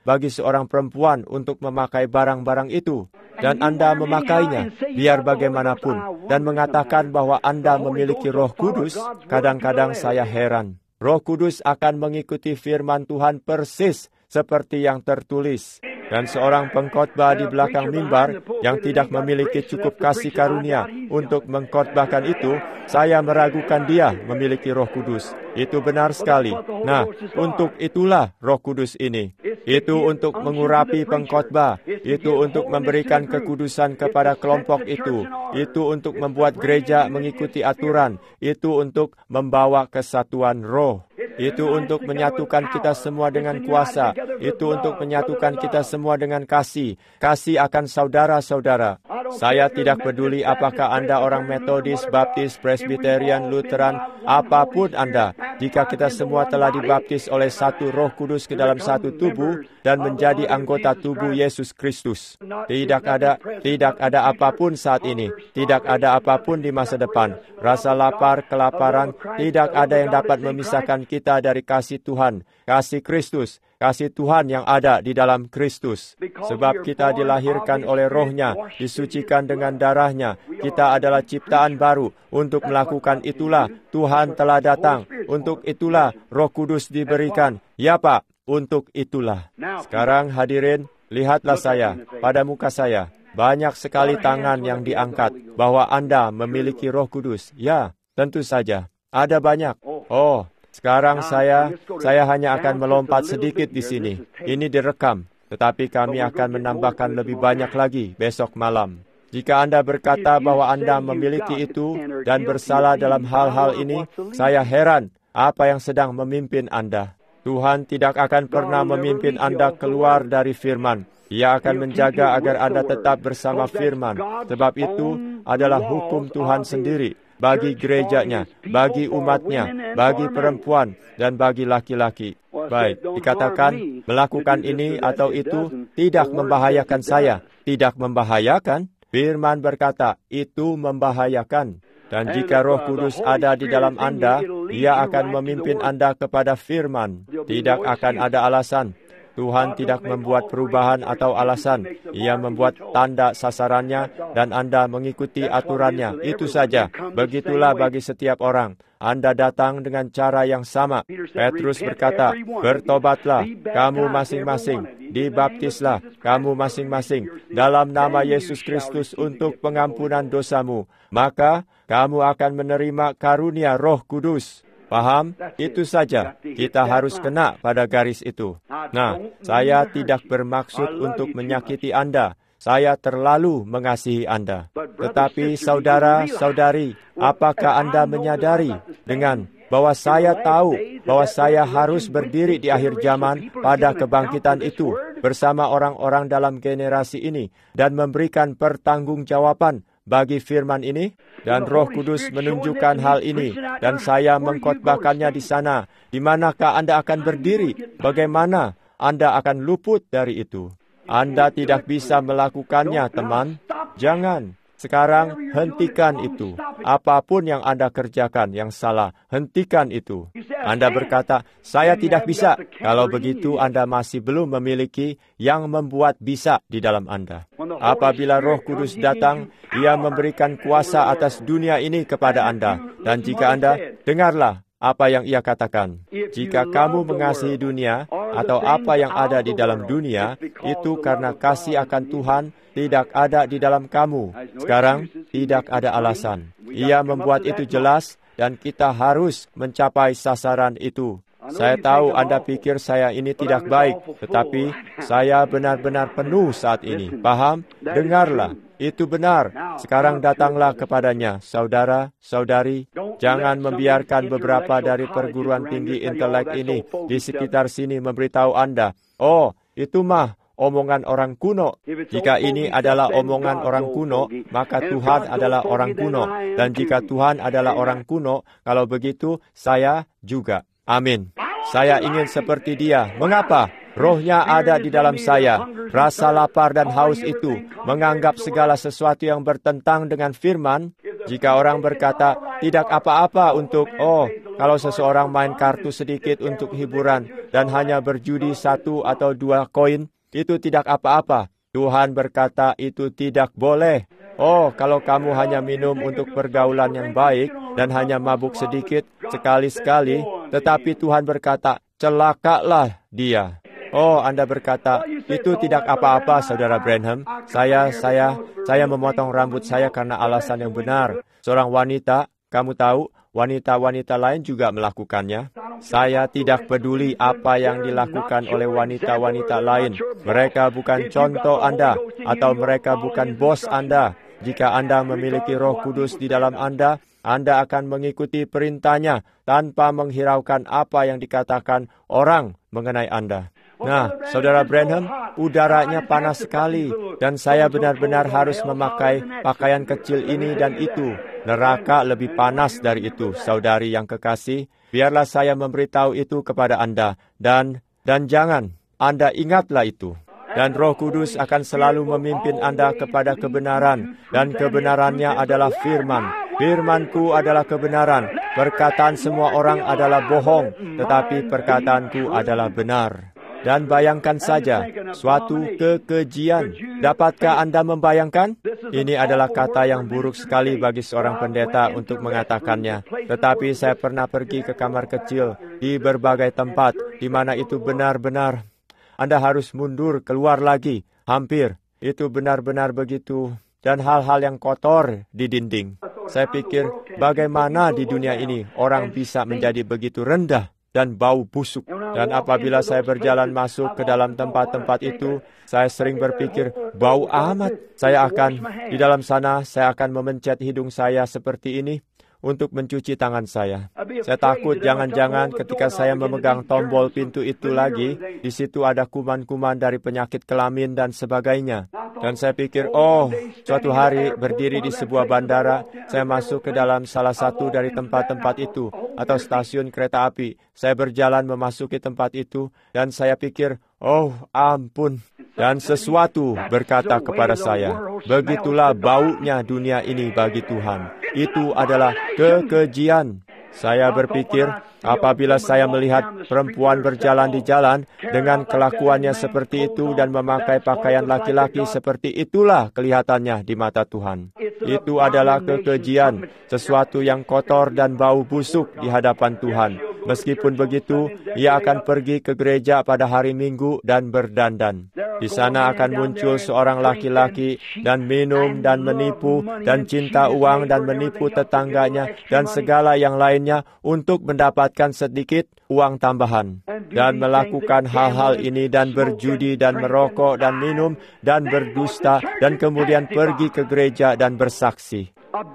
bagi seorang perempuan untuk memakai barang-barang itu. Dan Anda memakainya, biar bagaimanapun, dan mengatakan bahwa Anda memiliki Roh Kudus, kadang-kadang saya heran. Roh Kudus akan mengikuti firman Tuhan persis seperti yang tertulis. Dan seorang pengkhotbah di belakang mimbar yang tidak memiliki cukup kasih karunia untuk mengkhotbahkan itu, saya meragukan dia memiliki Roh Kudus. Itu benar sekali. Nah, untuk itulah Roh Kudus ini. Itu untuk mengurapi pengkhotbah. Itu untuk memberikan kekudusan kepada kelompok itu. Itu untuk membuat gereja mengikuti aturan. Itu untuk membawa kesatuan roh. Itu untuk menyatukan kita semua dengan kuasa. Itu untuk menyatukan kita semua dengan kasih. Kasih akan saudara-saudara. Saya tidak peduli apakah Anda orang Metodis, Baptis, Presbyterian, Lutheran, apapun Anda. Jika kita semua telah dibaptis oleh satu Roh Kudus ke dalam satu tubuh dan menjadi anggota tubuh Yesus Kristus. Tidak ada, tidak ada apapun saat ini. Tidak ada apapun di masa depan. Rasa lapar, kelaparan, tidak ada yang dapat memisahkan kita dari kasih Tuhan, kasih Kristus, kasih Tuhan yang ada di dalam Kristus. Sebab kita dilahirkan oleh Roh-Nya, disucikan dengan darah-Nya. Kita adalah ciptaan baru. Untuk melakukan itulah Tuhan telah datang. Untuk itulah Roh Kudus diberikan. Ya Pak, untuk itulah. Sekarang hadirin, lihatlah saya, pada muka saya. Banyak sekali tangan yang diangkat bahwa Anda memiliki Roh Kudus. Ya, tentu saja. Ada banyak. Oh, sekarang saya, saya hanya akan melompat sedikit di sini. Ini direkam, tetapi kami akan menambahkan lebih banyak lagi besok malam. Jika Anda berkata bahwa Anda memiliki itu dan bersalah dalam hal-hal ini, saya heran apa yang sedang memimpin Anda. Tuhan tidak akan pernah memimpin Anda keluar dari firman. Ia akan menjaga agar Anda tetap bersama firman. Sebab itu adalah hukum Tuhan sendiri bagi gerejanya, bagi umatnya, bagi perempuan, dan bagi laki-laki. Baik, dikatakan melakukan ini atau itu tidak membahayakan saya. Tidak membahayakan? Firman berkata, itu membahayakan. Dan jika Roh Kudus ada di dalam Anda, Ia akan memimpin Anda kepada firman. Tidak akan ada alasan. Tuhan tidak membuat perubahan atau alasan. Ia membuat tanda sasarannya dan Anda mengikuti aturannya. Itu saja. Begitulah bagi setiap orang. Anda datang dengan cara yang sama. Petrus berkata, bertobatlah kamu masing-masing, dibaptislah kamu masing-masing dalam nama Yesus Kristus untuk pengampunan dosamu. Maka kamu akan menerima karunia Roh Kudus. Paham? Itu saja. Kita harus kena pada garis itu. Nah, saya tidak bermaksud untuk menyakiti Anda. Saya terlalu mengasihi Anda. Tetapi saudara-saudari, apakah Anda menyadari dengan bahwa saya tahu bahwa saya harus berdiri di akhir zaman pada kebangkitan itu bersama orang-orang dalam generasi ini dan memberikan pertanggungjawaban bagi firman ini? Dan Roh Kudus menunjukkan hal ini, dan saya mengkhotbahkannya di sana. Di manakah Anda akan berdiri? Bagaimana Anda akan luput dari itu? Anda tidak bisa melakukannya, teman. Jangan. Sekarang, hentikan itu. Apapun yang Anda kerjakan yang salah, hentikan itu. Anda berkata, saya tidak bisa. Kalau begitu, Anda masih belum memiliki yang membuat bisa di dalam Anda. Apabila Roh Kudus datang, Ia memberikan kuasa atas dunia ini kepada Anda. Dan jika Anda, dengarlah apa yang Ia katakan. Jika kamu mengasihi dunia, atau apa yang ada di dalam dunia, itu karena kasih akan Tuhan tidak ada di dalam kamu. Sekarang, tidak ada alasan. Ia membuat itu jelas, dan kita harus mencapai sasaran itu. Saya tahu Anda pikir saya ini tidak baik, tetapi saya benar-benar penuh saat ini. Paham? Dengarlah. Itu benar. Sekarang datanglah kepadanya, saudara-saudari. Jangan membiarkan beberapa dari perguruan tinggi intelek ini di sekitar sini memberitahu Anda, oh, itu mah omongan orang kuno. Jika ini adalah omongan orang kuno, maka Tuhan adalah orang kuno. Dan jika Tuhan adalah orang kuno, kalau begitu, saya juga. Amin. Saya ingin seperti dia. Mengapa? Rohnya ada di dalam saya. Rasa lapar dan haus itu menganggap segala sesuatu yang bertentang dengan firman. Jika orang berkata, tidak apa-apa untuk, oh, kalau seseorang main kartu sedikit untuk hiburan, dan hanya berjudi satu atau dua koin, itu tidak apa-apa. Tuhan berkata itu tidak boleh. Oh, kalau kamu hanya minum untuk pergaulan yang baik dan hanya mabuk sedikit sekali-sekali, tetapi Tuhan berkata, celakalah dia. Oh, Anda berkata, itu tidak apa-apa, Saudara Branham. Saya, saya, saya memotong rambut saya karena alasan yang benar. Seorang wanita, kamu tahu, wanita-wanita lain juga melakukannya. Saya tidak peduli apa yang dilakukan oleh wanita-wanita lain. Mereka bukan contoh Anda, atau mereka bukan bos Anda. Jika Anda memiliki Roh Kudus di dalam Anda, Anda akan mengikuti perintahnya tanpa menghiraukan apa yang dikatakan orang mengenai Anda. Nah, Saudara Branham, udaranya panas sekali, dan saya benar-benar harus memakai pakaian kecil ini dan itu. Neraka lebih panas dari itu, saudari yang kekasih. Biarlah saya memberitahu itu kepada Anda, dan dan jangan, Anda ingatlah itu. Dan Roh Kudus akan selalu memimpin Anda kepada kebenaran, dan kebenarannya adalah firman. Firmanku adalah kebenaran. Perkataan semua orang adalah bohong, tetapi perkataanku adalah benar. Dan bayangkan saja, suatu kekejian. Dapatkah Anda membayangkan? Ini adalah kata yang buruk sekali bagi seorang pendeta untuk mengatakannya. Tetapi saya pernah pergi ke kamar kecil di berbagai tempat, di mana itu benar-benar. Anda harus mundur, keluar lagi. Hampir. Itu benar-benar begitu. Dan hal-hal yang kotor di dinding. Saya pikir, bagaimana di dunia ini orang bisa menjadi begitu rendah dan bau busuk. Dan apabila saya berjalan masuk ke dalam tempat-tempat itu, saya sering berpikir, bau amat. Saya akan, di dalam sana, saya akan memencet hidung saya seperti ini untuk mencuci tangan saya. Saya takut jangan-jangan ketika saya memegang tombol pintu itu lagi, di situ ada kuman-kuman dari penyakit kelamin dan sebagainya. Dan saya pikir, oh, suatu hari berdiri di sebuah bandara, saya masuk ke dalam salah satu dari tempat-tempat itu, atau stasiun kereta api. Saya berjalan memasuki tempat itu, dan saya pikir, oh, ampun. Dan sesuatu berkata kepada saya, begitulah baunya dunia ini bagi Tuhan. Itu adalah kekejian. Saya berpikir, apabila saya melihat perempuan berjalan di jalan dengan kelakuannya seperti itu dan memakai pakaian laki-laki seperti itulah kelihatannya di mata Tuhan. Itu adalah kekejian, sesuatu yang kotor dan bau busuk di hadapan Tuhan. Meskipun begitu, ia akan pergi ke gereja pada hari Minggu dan berdandan. Di sana akan muncul seorang laki-laki dan minum dan menipu dan cinta uang dan menipu tetangganya dan segala yang lainnya untuk mendapatkan sedikit uang tambahan. Dan melakukan hal-hal ini dan berjudi dan merokok dan minum dan berdusta dan kemudian pergi ke gereja dan bersaksi.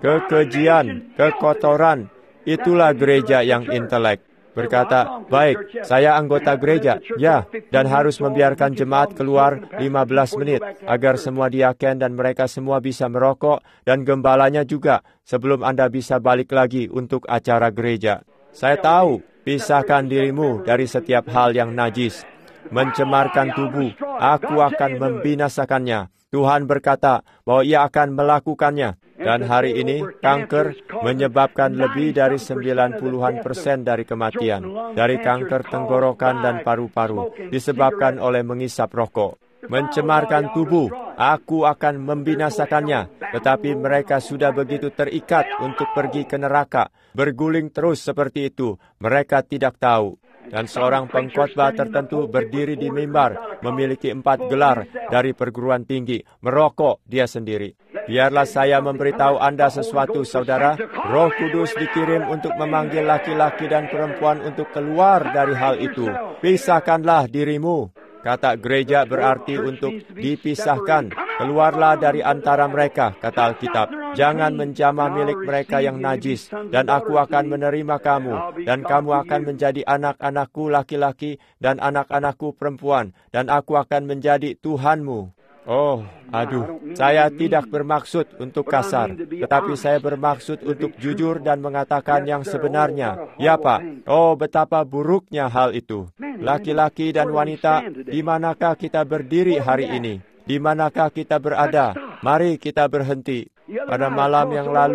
Kekejian, kekotoran, itulah gereja yang intelek. Berkata, baik, saya anggota gereja, ya, dan harus membiarkan jemaat keluar lima belas menit, agar semua diaken dan mereka semua bisa merokok, dan gembalanya juga, sebelum Anda bisa balik lagi untuk acara gereja. Saya tahu, pisahkan dirimu dari setiap hal yang najis. Mencemarkan tubuh, aku akan membinasakannya. Tuhan berkata bahwa ia akan melakukannya. Dan hari ini, kanker menyebabkan lebih dari sembilan puluhan persen dari kematian. Dari kanker tenggorokan dan paru-paru, disebabkan oleh mengisap rokok. Mencemarkan tubuh, aku akan membinasakannya. Tetapi mereka sudah begitu terikat untuk pergi ke neraka. Berguling terus seperti itu, mereka tidak tahu. Dan seorang pengkhotbah tertentu berdiri di mimbar, memiliki empat gelar dari perguruan tinggi, merokok dia sendiri. Biarlah saya memberitahu Anda sesuatu, saudara. Roh Kudus dikirim untuk memanggil laki-laki dan perempuan untuk keluar dari hal itu. Pisahkanlah dirimu. Kata gereja berarti untuk dipisahkan. Keluarlah dari antara mereka, kata Alkitab. Jangan menjamah milik mereka yang najis. Dan aku akan menerima kamu. Dan kamu akan menjadi anak-anakku laki-laki dan anak-anakku perempuan. Dan aku akan menjadi Tuhanmu. Oh, aduh, saya tidak bermaksud untuk kasar, tetapi saya bermaksud untuk jujur dan mengatakan yang sebenarnya. Ya, Pak. Oh, betapa buruknya hal itu. Laki-laki dan wanita, di manakah kita berdiri hari ini? Di manakah kita berada? Mari kita berhenti. Pada malam yang lalu,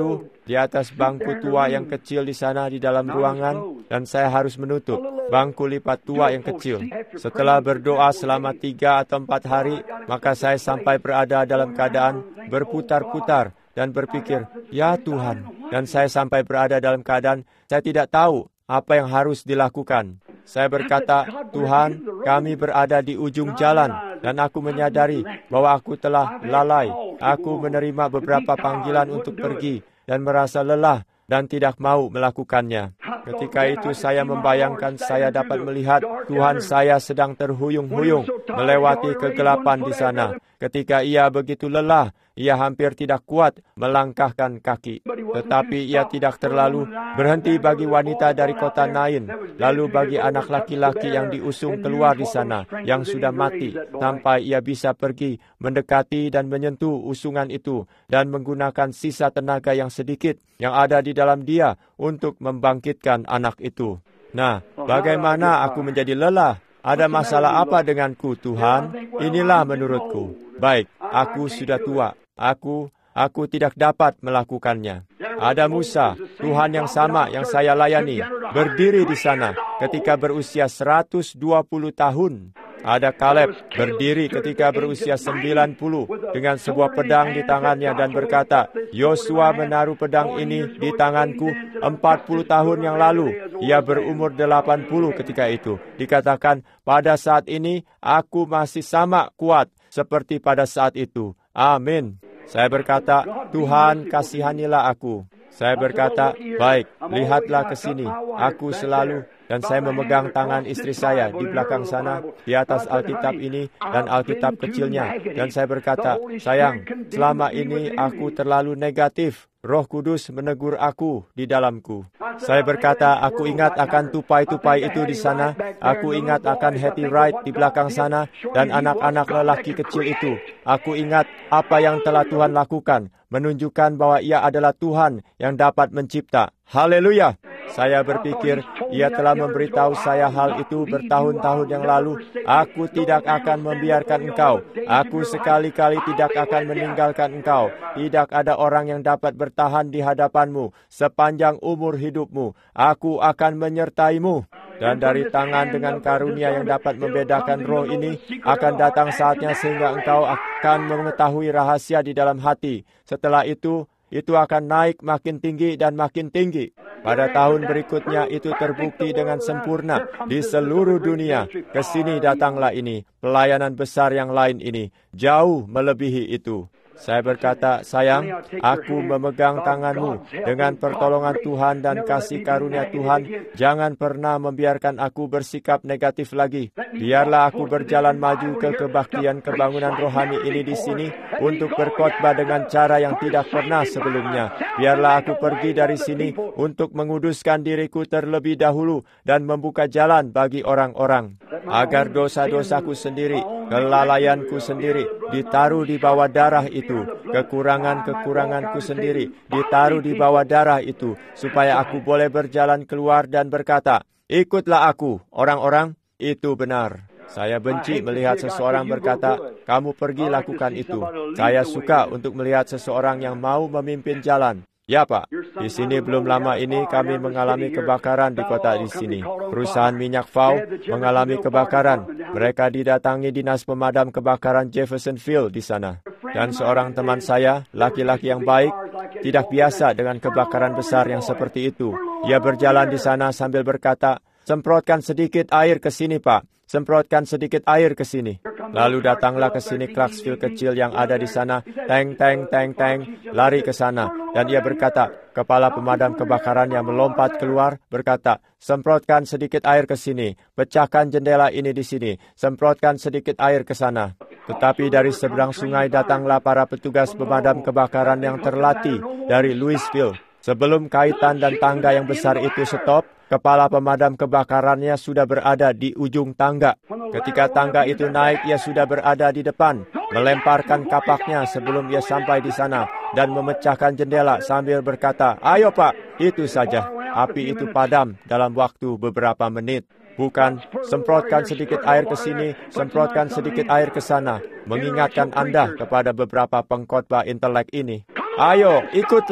di atas bangku tua yang kecil di sana di dalam ruangan, dan saya harus menutup bangku lipat tua yang kecil. Setelah berdoa selama tiga atau empat hari, maka saya sampai berada dalam keadaan berputar-putar dan berpikir, ya Tuhan. Dan saya sampai berada dalam keadaan saya tidak tahu apa yang harus dilakukan. Saya berkata, Tuhan, kami berada di ujung jalan, dan aku menyadari bahwa aku telah lalai. Aku menerima beberapa panggilan untuk pergi, dan merasa lelah dan tidak mau melakukannya. Ketika itu saya membayangkan saya dapat melihat Tuhan saya sedang terhuyung-huyung melewati kegelapan di sana. Ketika ia begitu lelah, ia hampir tidak kuat melangkahkan kaki. Tetapi ia tidak terlalu berhenti bagi wanita dari kota Nain, lalu bagi anak laki-laki yang diusung keluar di sana, yang sudah mati, sampai ia bisa pergi, mendekati dan menyentuh usungan itu, dan menggunakan sisa tenaga yang sedikit yang ada di dalam dia untuk membangkitkan anak itu. Nah, bagaimana aku menjadi lelah? Ada masalah apa denganku, Tuhan? Inilah menurutku. Baik, aku sudah tua. Aku, aku tidak dapat melakukannya. Ada Musa, Tuhan yang sama yang saya layani, berdiri di sana ketika berusia seratus dua puluh tahun. Ada Kaleb, berdiri ketika berusia sembilan puluh dengan sebuah pedang di tangannya dan berkata, Yosua menaruh pedang ini di tanganku empat puluh tahun yang lalu. Ia berumur delapan puluh ketika itu. Dikatakan, pada saat ini aku masih sama kuat seperti pada saat itu. Amin. Saya berkata, Tuhan kasihanilah aku. Saya berkata, baik, lihatlah ke sini. Aku selalu, dan saya memegang tangan istri saya di belakang sana, di atas Alkitab ini, dan Alkitab kecilnya. Dan saya berkata, sayang, selama ini aku terlalu negatif. Roh Kudus menegur aku di dalamku. Saya berkata, aku ingat akan tupai-tupai itu di sana. Aku ingat akan Hetty Wright di belakang sana, dan anak-anak lelaki kecil itu. Aku ingat apa yang telah Tuhan lakukan, menunjukkan bahwa ia adalah Tuhan yang dapat mencipta. Haleluya! Saya berpikir, ia telah memberitahu saya hal itu bertahun-tahun yang lalu. Aku tidak akan membiarkan engkau. Aku sekali-kali tidak akan meninggalkan engkau. Tidak ada orang yang dapat bertahan di hadapanmu sepanjang umur hidupmu. Aku akan menyertaimu. Dan dari tangan dengan karunia yang dapat membedakan roh ini, akan datang saatnya sehingga engkau akan mengetahui rahasia di dalam hati. Setelah itu, itu akan naik makin tinggi dan makin tinggi. Pada tahun berikutnya itu terbukti dengan sempurna di seluruh dunia. Kesini datanglah ini, pelayanan besar yang lain ini, jauh melebihi itu. Saya berkata, sayang, aku memegang tanganmu dengan pertolongan Tuhan dan kasih karunia Tuhan. Jangan pernah membiarkan aku bersikap negatif lagi. Biarlah aku berjalan maju ke kebaktian kebangunan rohani ini di sini untuk berkhotbah dengan cara yang tidak pernah sebelumnya. Biarlah aku pergi dari sini untuk menguduskan diriku terlebih dahulu dan membuka jalan bagi orang-orang. Agar dosa-dosaku sendiri, kelalaianku sendiri ditaruh di bawah darah itu. Kekurangan-kekuranganku sendiri ditaruh di bawah darah itu, supaya aku boleh berjalan keluar dan berkata, ikutlah aku, orang-orang, itu benar. Saya benci melihat seseorang berkata, kamu pergi lakukan itu. Saya suka untuk melihat seseorang yang mau memimpin jalan. Ya Pak, di sini belum lama ini kami mengalami kebakaran di kota di sini. Perusahaan minyak V A W mengalami kebakaran. Mereka didatangi dinas pemadam kebakaran Jeffersonville di sana. Dan seorang teman saya, laki-laki yang baik, tidak biasa dengan kebakaran besar yang seperti itu. Ia berjalan di sana sambil berkata, semprotkan sedikit air ke sini Pak. Semprotkan sedikit air ke sini. Lalu datanglah ke sini Clarksville kecil yang ada di sana. Teng, teng, teng, teng. Lari ke sana. Dan ia berkata, kepala pemadam kebakaran yang melompat keluar berkata, semprotkan sedikit air ke sini. Pecahkan jendela ini di sini. Semprotkan sedikit air ke sana. Tetapi dari seberang sungai datanglah para petugas pemadam kebakaran yang terlatih dari Louisville. Sebelum kaitan dan tangga yang besar itu stop, kepala pemadam kebakarannya sudah berada di ujung tangga. Ketika tangga itu naik, ia sudah berada di depan, melemparkan kapaknya sebelum ia sampai di sana, dan memecahkan jendela sambil berkata, ayo Pak, itu saja. Api itu padam dalam waktu beberapa menit. Bukan, semprotkan sedikit air ke sini, semprotkan sedikit air ke sana. Mengingatkan Anda kepada beberapa pengkhotbah intelek ini. Ayo, ikutlah.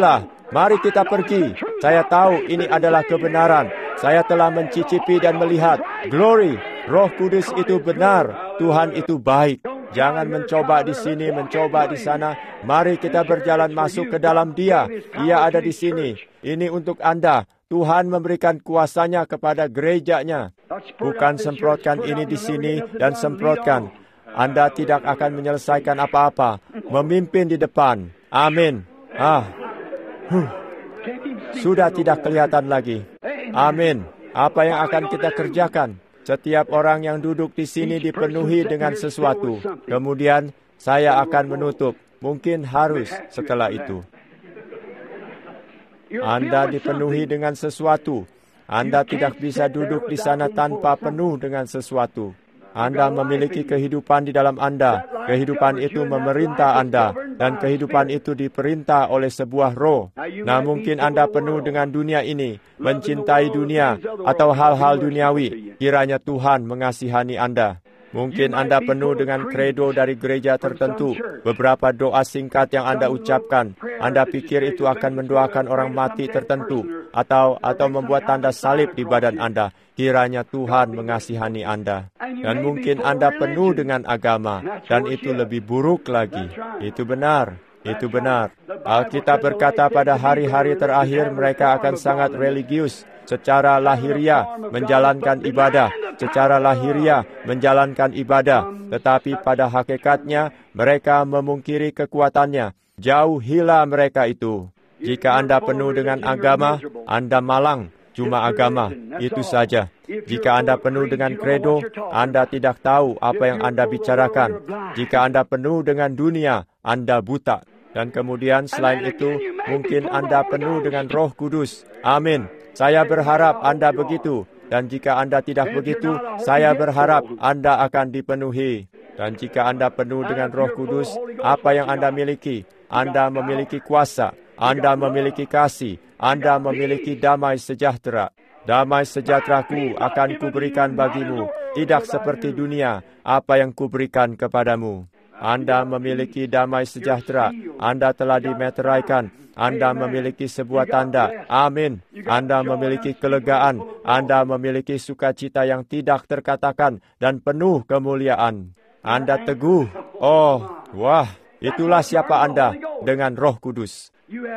Mari kita pergi. Saya tahu ini adalah kebenaran. Saya telah mencicipi dan melihat. Glory, Roh Kudus itu benar. Tuhan itu baik. Jangan mencoba di sini, mencoba di sana. Mari kita berjalan masuk ke dalam Dia. Dia ada di sini. Ini untuk Anda. Tuhan memberikan kuasanya kepada gerejanya. Bukan semprotkan ini di sini dan semprotkan. Anda tidak akan menyelesaikan apa-apa. Memimpin di depan. Amin. Ah, huh. Sudah tidak kelihatan lagi. Amin. Apa yang akan kita kerjakan? Setiap orang yang duduk di sini dipenuhi dengan sesuatu. Kemudian saya akan menutup. Mungkin harus setelah itu. Anda dipenuhi dengan sesuatu. Anda tidak bisa duduk di sana tanpa penuh dengan sesuatu. Anda memiliki kehidupan di dalam Anda. Kehidupan itu memerintah Anda. Dan kehidupan itu diperintah oleh sebuah roh. Nah, mungkin Anda penuh dengan dunia ini. Mencintai dunia atau hal-hal duniawi. Kiranya Tuhan mengasihani Anda. Mungkin Anda penuh dengan kredo dari gereja tertentu. Beberapa doa singkat yang Anda ucapkan. Anda pikir itu akan mendoakan orang mati tertentu. Atau atau membuat tanda salib di badan Anda. Kiranya Tuhan mengasihani Anda. Dan mungkin Anda penuh dengan agama. Dan itu lebih buruk lagi. Itu benar. Itu benar. Alkitab berkata pada hari-hari terakhir mereka akan sangat religius. Secara lahiriah menjalankan ibadah. Secara lahiriah menjalankan ibadah. Tetapi pada hakikatnya mereka memungkiri kekuatannya. Jauhilah mereka itu. Jika Anda penuh dengan agama, Anda malang. Cuma agama, itu saja. Jika Anda penuh dengan kredo, Anda tidak tahu apa yang Anda bicarakan. Jika Anda penuh dengan dunia, Anda buta. Dan kemudian selain itu, mungkin Anda penuh dengan Roh Kudus. Amin. Saya berharap Anda begitu. Dan jika Anda tidak begitu, saya berharap Anda akan dipenuhi. Dan jika Anda penuh dengan Roh Kudus, apa yang Anda miliki? Anda memiliki kuasa. Anda memiliki kasih. Anda memiliki damai sejahtera. Damai sejahteraku akan kuberikan bagimu. Tidak seperti dunia, apa yang kuberikan kepadamu. Anda memiliki damai sejahtera. Anda telah dimeteraikan. Anda memiliki sebuah tanda. Amin. Anda memiliki kelegaan. Anda memiliki sukacita yang tidak terkatakan dan penuh kemuliaan. Anda teguh. Oh, wah. Itulah siapa Anda dengan Roh Kudus.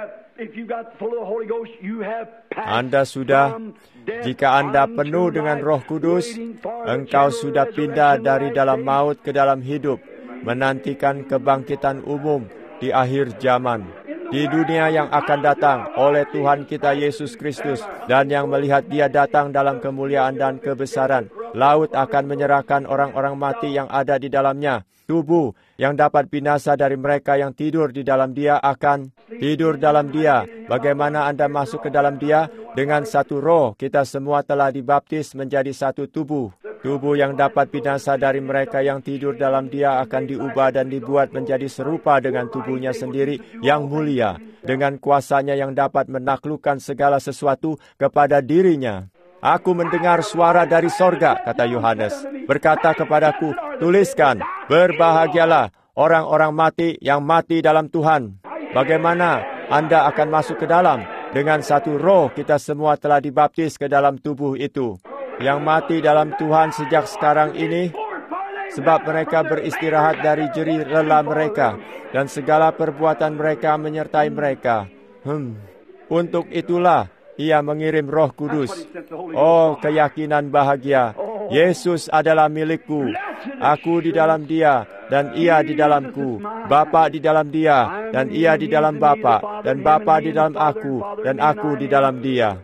Anda sudah, jika Anda penuh dengan Roh Kudus, engkau sudah pindah dari dalam maut ke dalam hidup, menantikan kebangkitan umum di akhir zaman. Di dunia yang akan datang oleh Tuhan kita Yesus Kristus dan yang melihat Dia datang dalam kemuliaan dan kebesaran, laut akan menyerahkan orang-orang mati yang ada di dalamnya. Tubuh yang dapat binasa dari mereka yang tidur di dalam Dia akan tidur dalam Dia. Bagaimana Anda masuk ke dalam Dia? Dengan satu roh, kita semua telah dibaptis menjadi satu tubuh. Tubuh yang dapat binasa dari mereka yang tidur dalam Dia akan diubah dan dibuat menjadi serupa dengan tubuhnya sendiri yang mulia, dengan kuasanya yang dapat menaklukkan segala sesuatu kepada dirinya. Aku mendengar suara dari sorga, kata Yohanes, berkata kepadaku, tuliskan, berbahagialah orang-orang mati yang mati dalam Tuhan. Bagaimana Anda akan masuk ke dalam? Dengan satu roh kita semua telah dibaptis ke dalam tubuh itu. Yang mati dalam Tuhan sejak sekarang ini, sebab mereka beristirahat dari jerih lelah mereka, dan segala perbuatan mereka menyertai mereka. Hmm. Untuk itulah Ia mengirim Roh Kudus. Oh, keyakinan bahagia. Yesus adalah milikku. Aku di dalam Dia, dan Ia di dalamku. Bapa di dalam Dia, dan Ia di dalam Bapa, dan Bapa di dalam aku, dan aku di dalam Dia.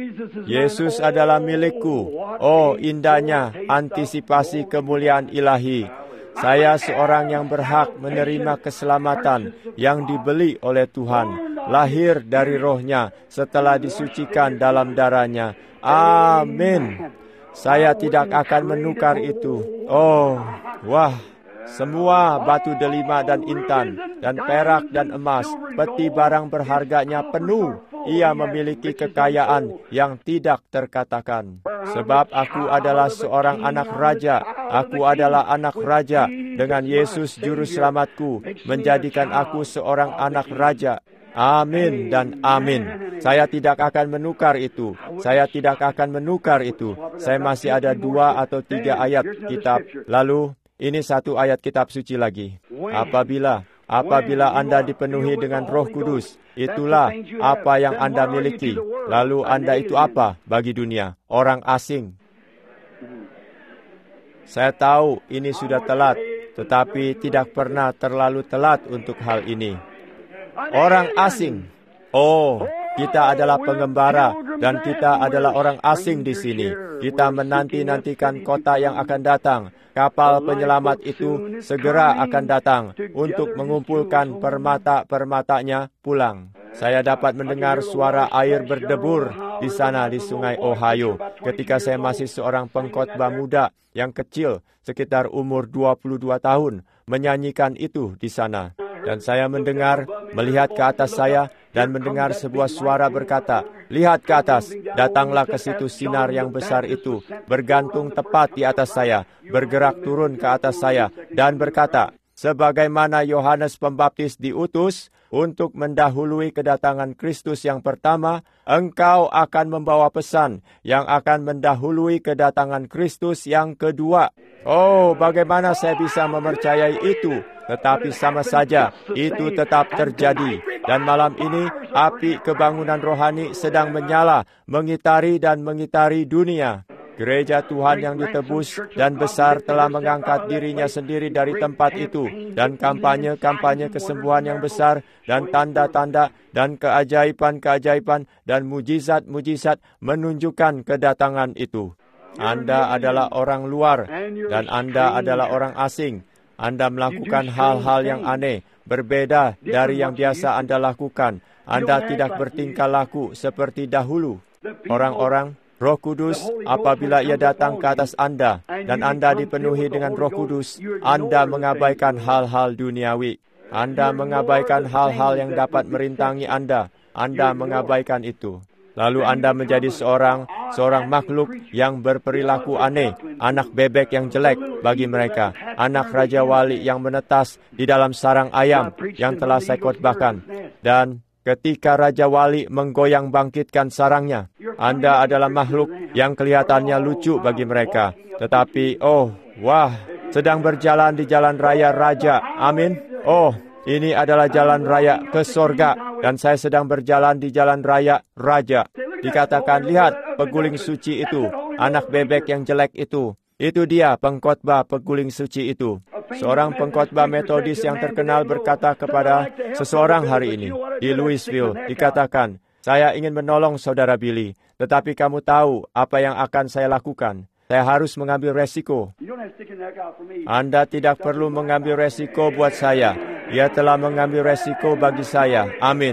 Yesus adalah milikku. Oh, indahnya antisipasi kemuliaan ilahi. Saya seorang yang berhak menerima keselamatan yang dibeli oleh Tuhan, lahir dari Roh-Nya setelah disucikan dalam darah-Nya. Amin. Saya tidak akan menukar itu. Oh, wah. Semua batu delima dan intan, dan perak dan emas, peti barang berharganya penuh. Ia memiliki kekayaan yang tidak terkatakan. Sebab aku adalah seorang anak raja. Aku adalah anak raja. Dengan Yesus juru selamatku menjadikan aku seorang anak raja. Amin dan amin. Saya tidak akan menukar itu. Saya tidak akan menukar itu. Saya masih ada dua atau tiga ayat kitab. Lalu, ini satu ayat kitab suci lagi. Apabila, apabila Anda dipenuhi dengan Roh Kudus, itulah apa yang Anda miliki. Lalu Anda itu apa bagi dunia? Orang asing. Saya tahu ini sudah telat, tetapi tidak pernah terlalu telat untuk hal ini. Orang asing. Oh, kita adalah pengembara dan kita adalah orang asing di sini. Kita menanti-nantikan kota yang akan datang. Kapal penyelamat itu segera akan datang untuk mengumpulkan permata-permatanya pulang. Saya dapat mendengar suara air berdebur di sana di Sungai Ohio ketika saya masih seorang pengkhotbah muda yang kecil, sekitar umur dua puluh dua tahun, menyanyikan itu di sana. Dan saya mendengar, melihat ke atas saya, dan mendengar sebuah suara berkata, "Lihat ke atas, datanglah ke situ sinar yang besar itu, bergantung tepat di atas saya, bergerak turun ke atas saya, dan berkata, sebagaimana Yohanes Pembaptis diutus untuk mendahului kedatangan Kristus yang pertama, engkau akan membawa pesan yang akan mendahului kedatangan Kristus yang kedua." Oh, bagaimana saya bisa mempercayai itu? Tetapi sama saja, itu tetap terjadi. Dan malam ini, api kebangunan rohani sedang menyala, mengitari dan mengitari dunia. Gereja Tuhan yang ditebus dan besar telah mengangkat dirinya sendiri dari tempat itu. Dan kampanye-kampanye kesembuhan yang besar, dan tanda-tanda, dan keajaiban-keajaiban, dan mujizat-mujizat menunjukkan kedatangan itu. Anda adalah orang luar, dan Anda adalah orang asing. Anda melakukan hal-hal yang aneh, berbeda dari yang biasa Anda lakukan. Anda tidak bertingkah laku seperti dahulu. Orang-orang, Roh Kudus, apabila Ia datang ke atas Anda, dan Anda dipenuhi dengan Roh Kudus, Anda mengabaikan hal-hal duniawi. Anda mengabaikan hal-hal yang dapat merintangi Anda. Anda mengabaikan itu. Lalu Anda menjadi seorang seorang makhluk yang berperilaku aneh, anak bebek yang jelek bagi mereka, anak Raja Wali yang menetas di dalam sarang ayam yang telah saya khotbahkan. Dan ketika Raja Wali menggoyang bangkitkan sarangnya, Anda adalah makhluk yang kelihatannya lucu bagi mereka. Tetapi, oh, wah, sedang berjalan di jalan raya Raja. Amin. Oh, ini adalah jalan raya ke sorga, dan saya sedang berjalan di jalan raya Raja. Dikatakan, lihat, peguling suci itu, anak bebek yang jelek itu. Itu dia pengkhotbah peguling suci itu. Seorang pengkhotbah Metodis yang terkenal berkata kepada seseorang hari ini di Louisville, dikatakan, saya ingin menolong saudara Billy, tetapi kamu tahu apa yang akan saya lakukan. Saya harus mengambil resiko. Anda tidak perlu mengambil resiko buat saya. Ia telah mengambil resiko bagi saya. Amin.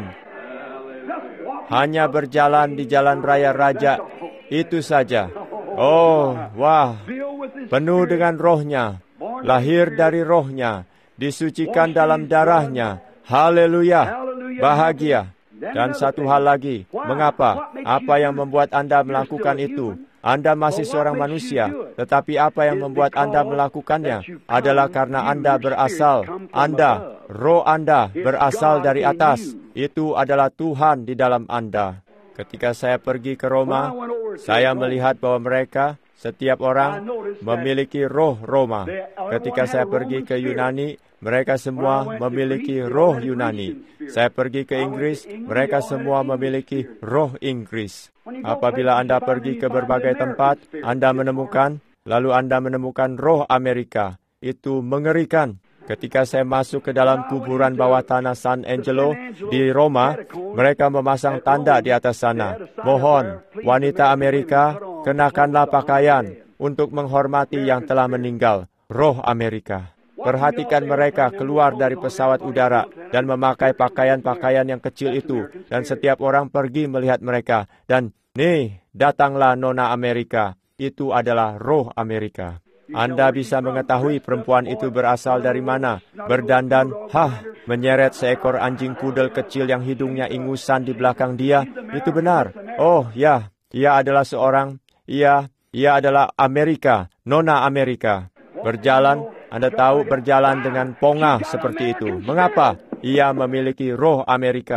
Hanya berjalan di jalan raya Raja, itu saja. Oh, wah, penuh dengan rohnya, lahir dari rohnya, disucikan dalam darahnya. Haleluya, bahagia. Dan satu hal lagi, mengapa? Apa yang membuat Anda melakukan itu? Anda masih seorang manusia, tetapi apa yang membuat Anda melakukannya adalah karena Anda berasal, Anda, roh Anda berasal dari atas. Itu adalah Tuhan di dalam Anda. Ketika saya pergi ke Roma, saya melihat bahwa mereka, setiap orang, memiliki roh Roma. Ketika saya pergi ke Yunani, mereka semua memiliki roh Yunani. Saya pergi ke Inggris, mereka semua memiliki roh Inggris. Apabila Anda pergi ke berbagai tempat, Anda menemukan, lalu Anda menemukan roh Amerika. Itu mengerikan. Ketika saya masuk ke dalam kuburan bawah tanah San Angelo di Roma, mereka memasang tanda di atas sana. Mohon, wanita Amerika, kenakanlah pakaian untuk menghormati yang telah meninggal. Roh Amerika. Perhatikan mereka keluar dari pesawat udara dan memakai pakaian-pakaian yang kecil itu. Dan setiap orang pergi melihat mereka. Dan, nih, datanglah Nona Amerika. Itu adalah roh Amerika. Anda bisa mengetahui perempuan itu berasal dari mana. Berdandan, hah, menyeret seekor anjing pudel kecil yang hidungnya ingusan di belakang dia. Itu benar. Oh, ya, ia adalah seorang, ia, ia adalah Amerika, Nona Amerika. Berjalan, Anda tahu berjalan dengan pongah seperti itu. Mengapa? Ia memiliki roh Amerika.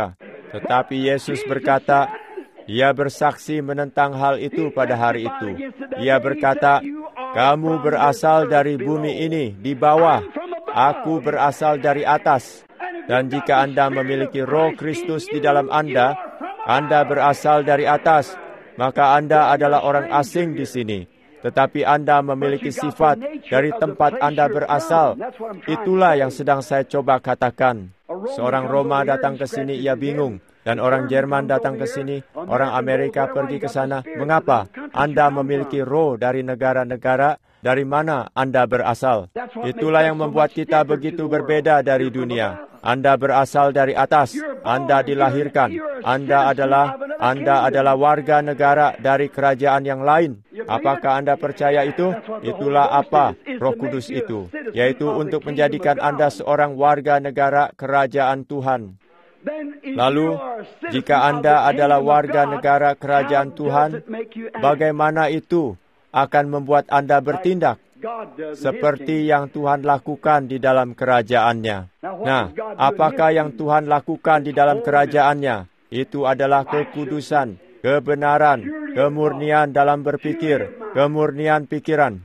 Tetapi Yesus berkata, Ia bersaksi menentang hal itu pada hari itu. Ia berkata, kamu berasal dari bumi ini, di bawah. Aku berasal dari atas. Dan jika Anda memiliki Roh Kristus di dalam Anda, Anda berasal dari atas, maka Anda adalah orang asing di sini. Tetapi Anda memiliki sifat dari tempat Anda berasal. Itulah yang sedang saya coba katakan. Seorang Roma datang ke sini, ia bingung. Dan orang Jerman datang ke sini, orang Amerika pergi ke sana. Mengapa? Anda memiliki roh dari negara-negara, dari mana Anda berasal. Itulah yang membuat kita begitu berbeda dari dunia. Anda berasal dari atas, Anda dilahirkan. Anda adalah Anda adalah warga negara dari kerajaan yang lain. Apakah Anda percaya itu? Itulah apa Roh Kudus itu, yaitu untuk menjadikan Anda seorang warga negara kerajaan Tuhan. Lalu, jika Anda adalah warga negara kerajaan Tuhan, bagaimana itu akan membuat Anda bertindak seperti yang Tuhan lakukan di dalam kerajaan-Nya? Nah, apakah yang Tuhan lakukan di dalam kerajaan-Nya? Itu adalah kekudusan, kebenaran, kemurnian dalam berpikir, kemurnian pikiran,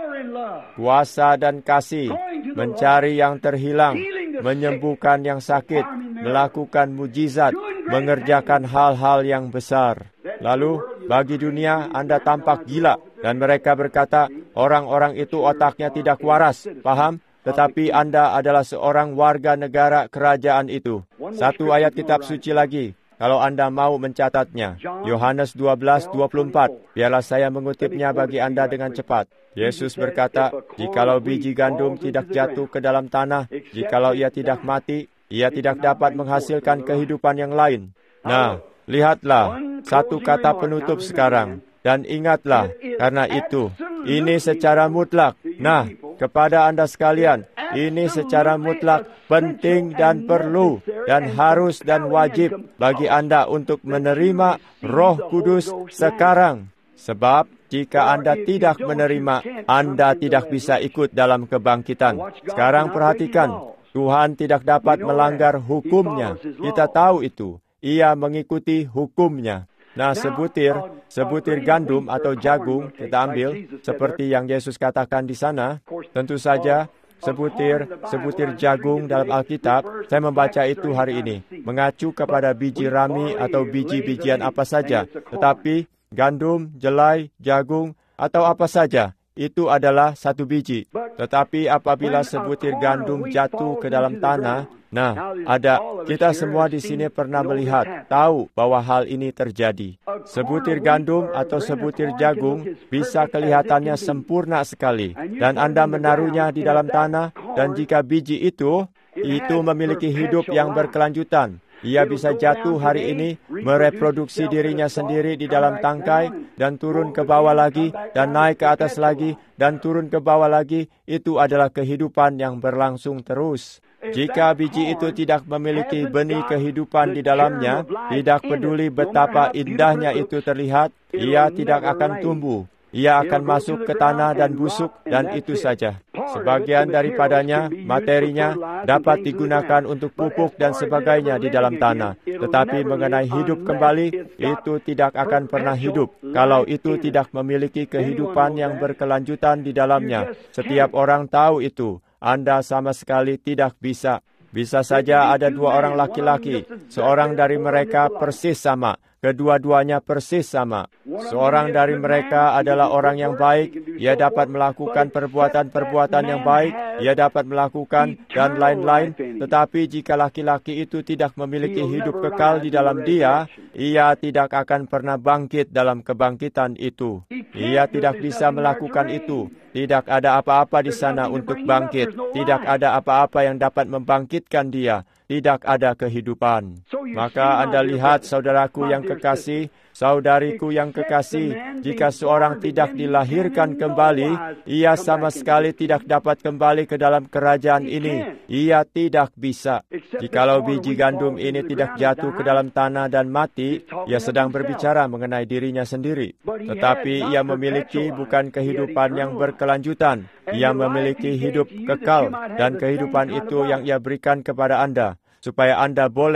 kuasa dan kasih, mencari yang terhilang, menyembuhkan yang sakit, melakukan mujizat, mengerjakan hal-hal yang besar. Lalu, bagi dunia, Anda tampak gila. Dan mereka berkata, orang-orang itu otaknya tidak waras. Paham? Tetapi Anda adalah seorang warga negara kerajaan itu. Satu ayat kitab suci lagi, kalau Anda mau mencatatnya. Yohanes dua belas dua puluh empat. Biarlah saya mengutipnya bagi Anda dengan cepat. Yesus berkata, jikalau biji gandum tidak jatuh ke dalam tanah, jikalau ia tidak mati, ia tidak dapat menghasilkan kehidupan yang lain. Nah, lihatlah, satu kata penutup sekarang. Dan ingatlah, karena itu, ini secara mutlak. Nah, kepada Anda sekalian, ini secara mutlak penting dan perlu, dan harus dan wajib bagi Anda untuk menerima Roh Kudus sekarang. Sebab, jika Anda tidak menerima, Anda tidak bisa ikut dalam kebangkitan. Sekarang perhatikan, Tuhan tidak dapat melanggar hukum-Nya. Kita tahu itu. Ia mengikuti hukum-Nya. Nah, sebutir, sebutir gandum atau jagung kita ambil, seperti yang Yesus katakan di sana. Tentu saja, sebutir, sebutir jagung dalam Alkitab, saya membaca itu hari ini, mengacu kepada biji rami atau biji-bijian apa saja. Tetapi, gandum, jelai, jagung, atau apa saja, itu adalah satu biji. Tetapi apabila sebutir gandum jatuh ke dalam tanah, nah, ada, kita semua di sini pernah melihat, tahu bahwa hal ini terjadi. Sebutir gandum atau sebutir jagung bisa kelihatannya sempurna sekali, dan Anda menaruhnya di dalam tanah, dan jika biji itu, itu memiliki hidup yang berkelanjutan. Ia bisa jatuh hari ini, mereproduksi dirinya sendiri di dalam tangkai, dan turun ke bawah lagi, dan naik ke atas lagi, dan turun ke bawah lagi. Itu adalah kehidupan yang berlangsung terus. Jika biji itu tidak memiliki benih kehidupan di dalamnya, tidak peduli betapa indahnya itu terlihat, ia tidak akan tumbuh. Ia akan masuk ke tanah dan busuk, dan itu saja. Sebagian daripadanya, materinya, dapat digunakan untuk pupuk dan sebagainya di dalam tanah. Tetapi mengenai hidup kembali, itu tidak akan pernah hidup, kalau itu tidak memiliki kehidupan yang berkelanjutan di dalamnya. Setiap orang tahu itu. Anda sama sekali tidak bisa. Bisa saja ada dua orang laki-laki, seorang dari mereka persis sama. Kedua-duanya persis sama. Seorang dari mereka adalah orang yang baik, ia dapat melakukan perbuatan-perbuatan yang baik, ia dapat melakukan, dan lain-lain. Tetapi jika laki-laki itu tidak memiliki hidup kekal di dalam dia, ia tidak akan pernah bangkit dalam kebangkitan itu. Ia tidak bisa melakukan itu. Tidak ada apa-apa di sana untuk bangkit. Tidak ada apa-apa yang dapat membangkitkan dia. Tidak ada kehidupan. Maka Anda lihat, saudaraku yang kekasih, saudariku yang kekasih, jika seorang tidak dilahirkan kembali, ia sama sekali tidak dapat kembali ke dalam kerajaan ini. Ia tidak bisa. Jikalau biji gandum ini tidak jatuh ke dalam tanah dan mati, ia sedang berbicara mengenai dirinya sendiri. Tetapi ia memiliki bukan kehidupan yang berkelanjutan. Ia memiliki hidup kekal, dan kehidupan itu yang ia berikan kepada Anda, supaya Anda boleh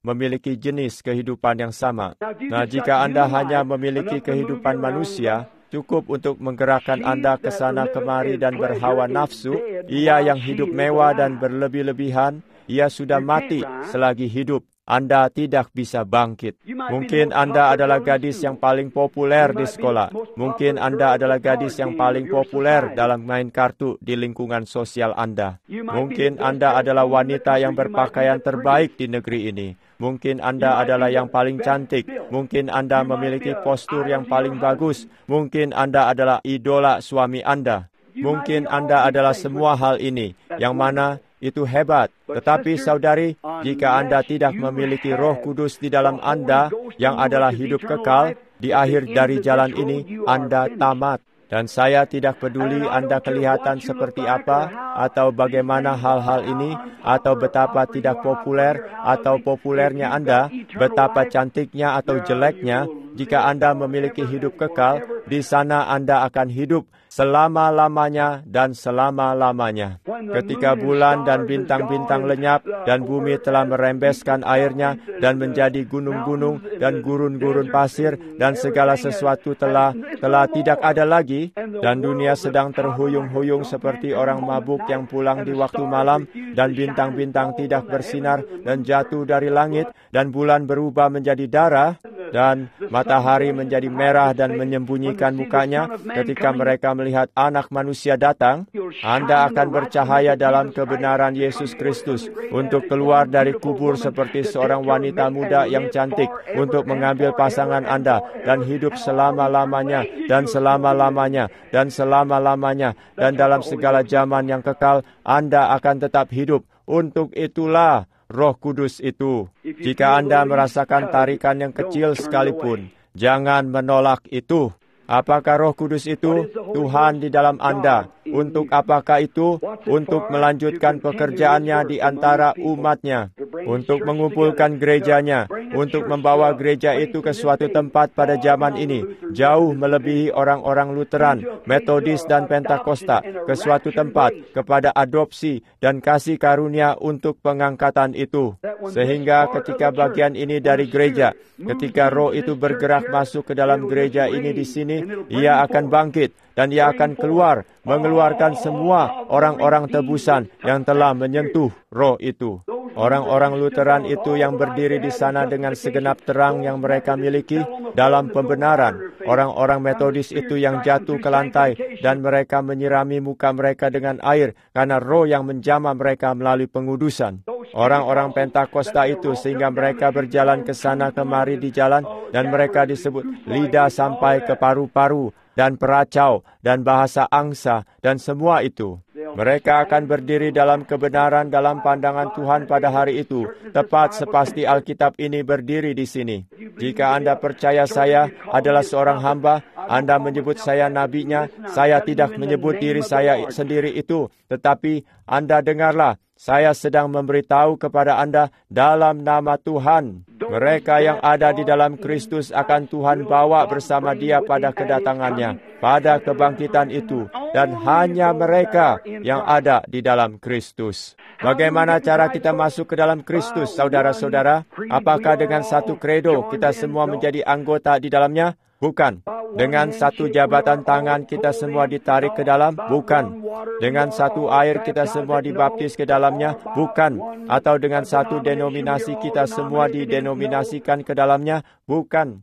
memiliki jenis kehidupan yang sama. Nah, jika Anda hanya memiliki kehidupan manusia, cukup untuk menggerakkan Anda ke sana kemari dan berhawa nafsu, ia yang hidup mewah dan berlebih-lebihan, ia sudah mati selagi hidup. Anda tidak bisa bangkit. Mungkin Anda adalah gadis yang paling populer di sekolah. Mungkin Anda adalah gadis yang paling populer dalam main kartu di lingkungan sosial Anda. Mungkin Anda adalah wanita yang berpakaian terbaik di negeri ini. Mungkin Anda adalah yang paling cantik. Mungkin Anda memiliki postur yang paling bagus. Mungkin Anda adalah idola suami Anda. Mungkin Anda adalah semua hal ini, yang mana itu hebat. Tetapi saudari, jika Anda tidak memiliki Roh Kudus di dalam Anda, yang adalah hidup kekal, di akhir dari jalan ini, Anda tamat. Dan saya tidak peduli Anda kelihatan seperti apa, atau bagaimana hal-hal ini, atau betapa tidak populer, atau populernya Anda, betapa cantiknya atau jeleknya, jika Anda memiliki hidup kekal, di sana Anda akan hidup selama-lamanya dan selama-lamanya. Ketika bulan dan bintang-bintang lenyap, dan bumi telah merembeskan airnya, dan menjadi gunung-gunung dan gurun-gurun pasir, dan segala sesuatu telah telah tidak ada lagi, dan dunia sedang terhuyung-huyung seperti orang mabuk yang pulang di waktu malam, dan bintang-bintang tidak bersinar dan jatuh dari langit, dan bulan berubah menjadi darah, dan matahari menjadi merah dan menyembunyikan mukanya. Ketika mereka melihat Anak Manusia datang, Anda akan bercahaya dalam kebenaran Yesus Kristus untuk keluar dari kubur seperti seorang wanita muda yang cantik, untuk mengambil pasangan Anda dan hidup selama-lamanya dan selama-lamanya dan selama-lamanya, dan dalam segala zaman yang kekal Anda akan tetap hidup. Untuk itulah Roh Kudus itu. Jika Anda merasakan tarikan yang kecil sekalipun, jangan menolak itu. Apakah Roh Kudus itu? Tuhan di dalam Anda. Untuk apakah itu? Untuk melanjutkan pekerjaannya di antara umatnya. Untuk mengumpulkan gerejanya. Untuk membawa gereja itu ke suatu tempat pada zaman ini, jauh melebihi orang-orang Lutheran, Metodis, dan Pentakosta, ke suatu tempat, kepada adopsi dan kasih karunia untuk pengangkatan itu. Sehingga ketika bagian ini dari gereja, ketika roh itu bergerak masuk ke dalam gereja ini di sini, ia akan bangkit dan ia akan keluar, mengeluarkan semua orang-orang tebusan yang telah menyentuh roh itu. Orang-orang Lutheran itu yang berdiri di sana dengan segenap terang yang mereka miliki dalam pembenaran. Orang-orang Metodis itu yang jatuh ke lantai dan mereka menyirami muka mereka dengan air karena roh yang menjamah mereka melalui pengudusan. Orang-orang Pentakosta itu sehingga mereka berjalan ke sana kemari di jalan, dan mereka disebut lidah sampai ke paru-paru dan peracau dan bahasa angsa dan semua itu. Mereka akan berdiri dalam kebenaran dalam pandangan Tuhan pada hari itu, tepat sepasti Alkitab ini berdiri di sini. Jika Anda percaya saya adalah seorang hamba, Anda menyebut saya nabinya, saya tidak menyebut diri saya sendiri itu, tetapi Anda dengarlah, saya sedang memberitahu kepada Anda dalam nama Tuhan. Mereka yang ada di dalam Kristus akan Tuhan bawa bersama Dia pada kedatangannya, pada kebangkitan itu, dan hanya mereka yang ada di dalam Kristus. Bagaimana cara kita masuk ke dalam Kristus, saudara-saudara? Apakah dengan satu kredo kita semua menjadi anggota di dalamnya? Bukan. Dengan satu jabatan tangan kita semua ditarik ke dalam? Bukan. Dengan satu air kita semua dibaptis ke dalamnya? Bukan. Atau dengan satu denominasi kita semua didenominasikan ke dalamnya? Bukan.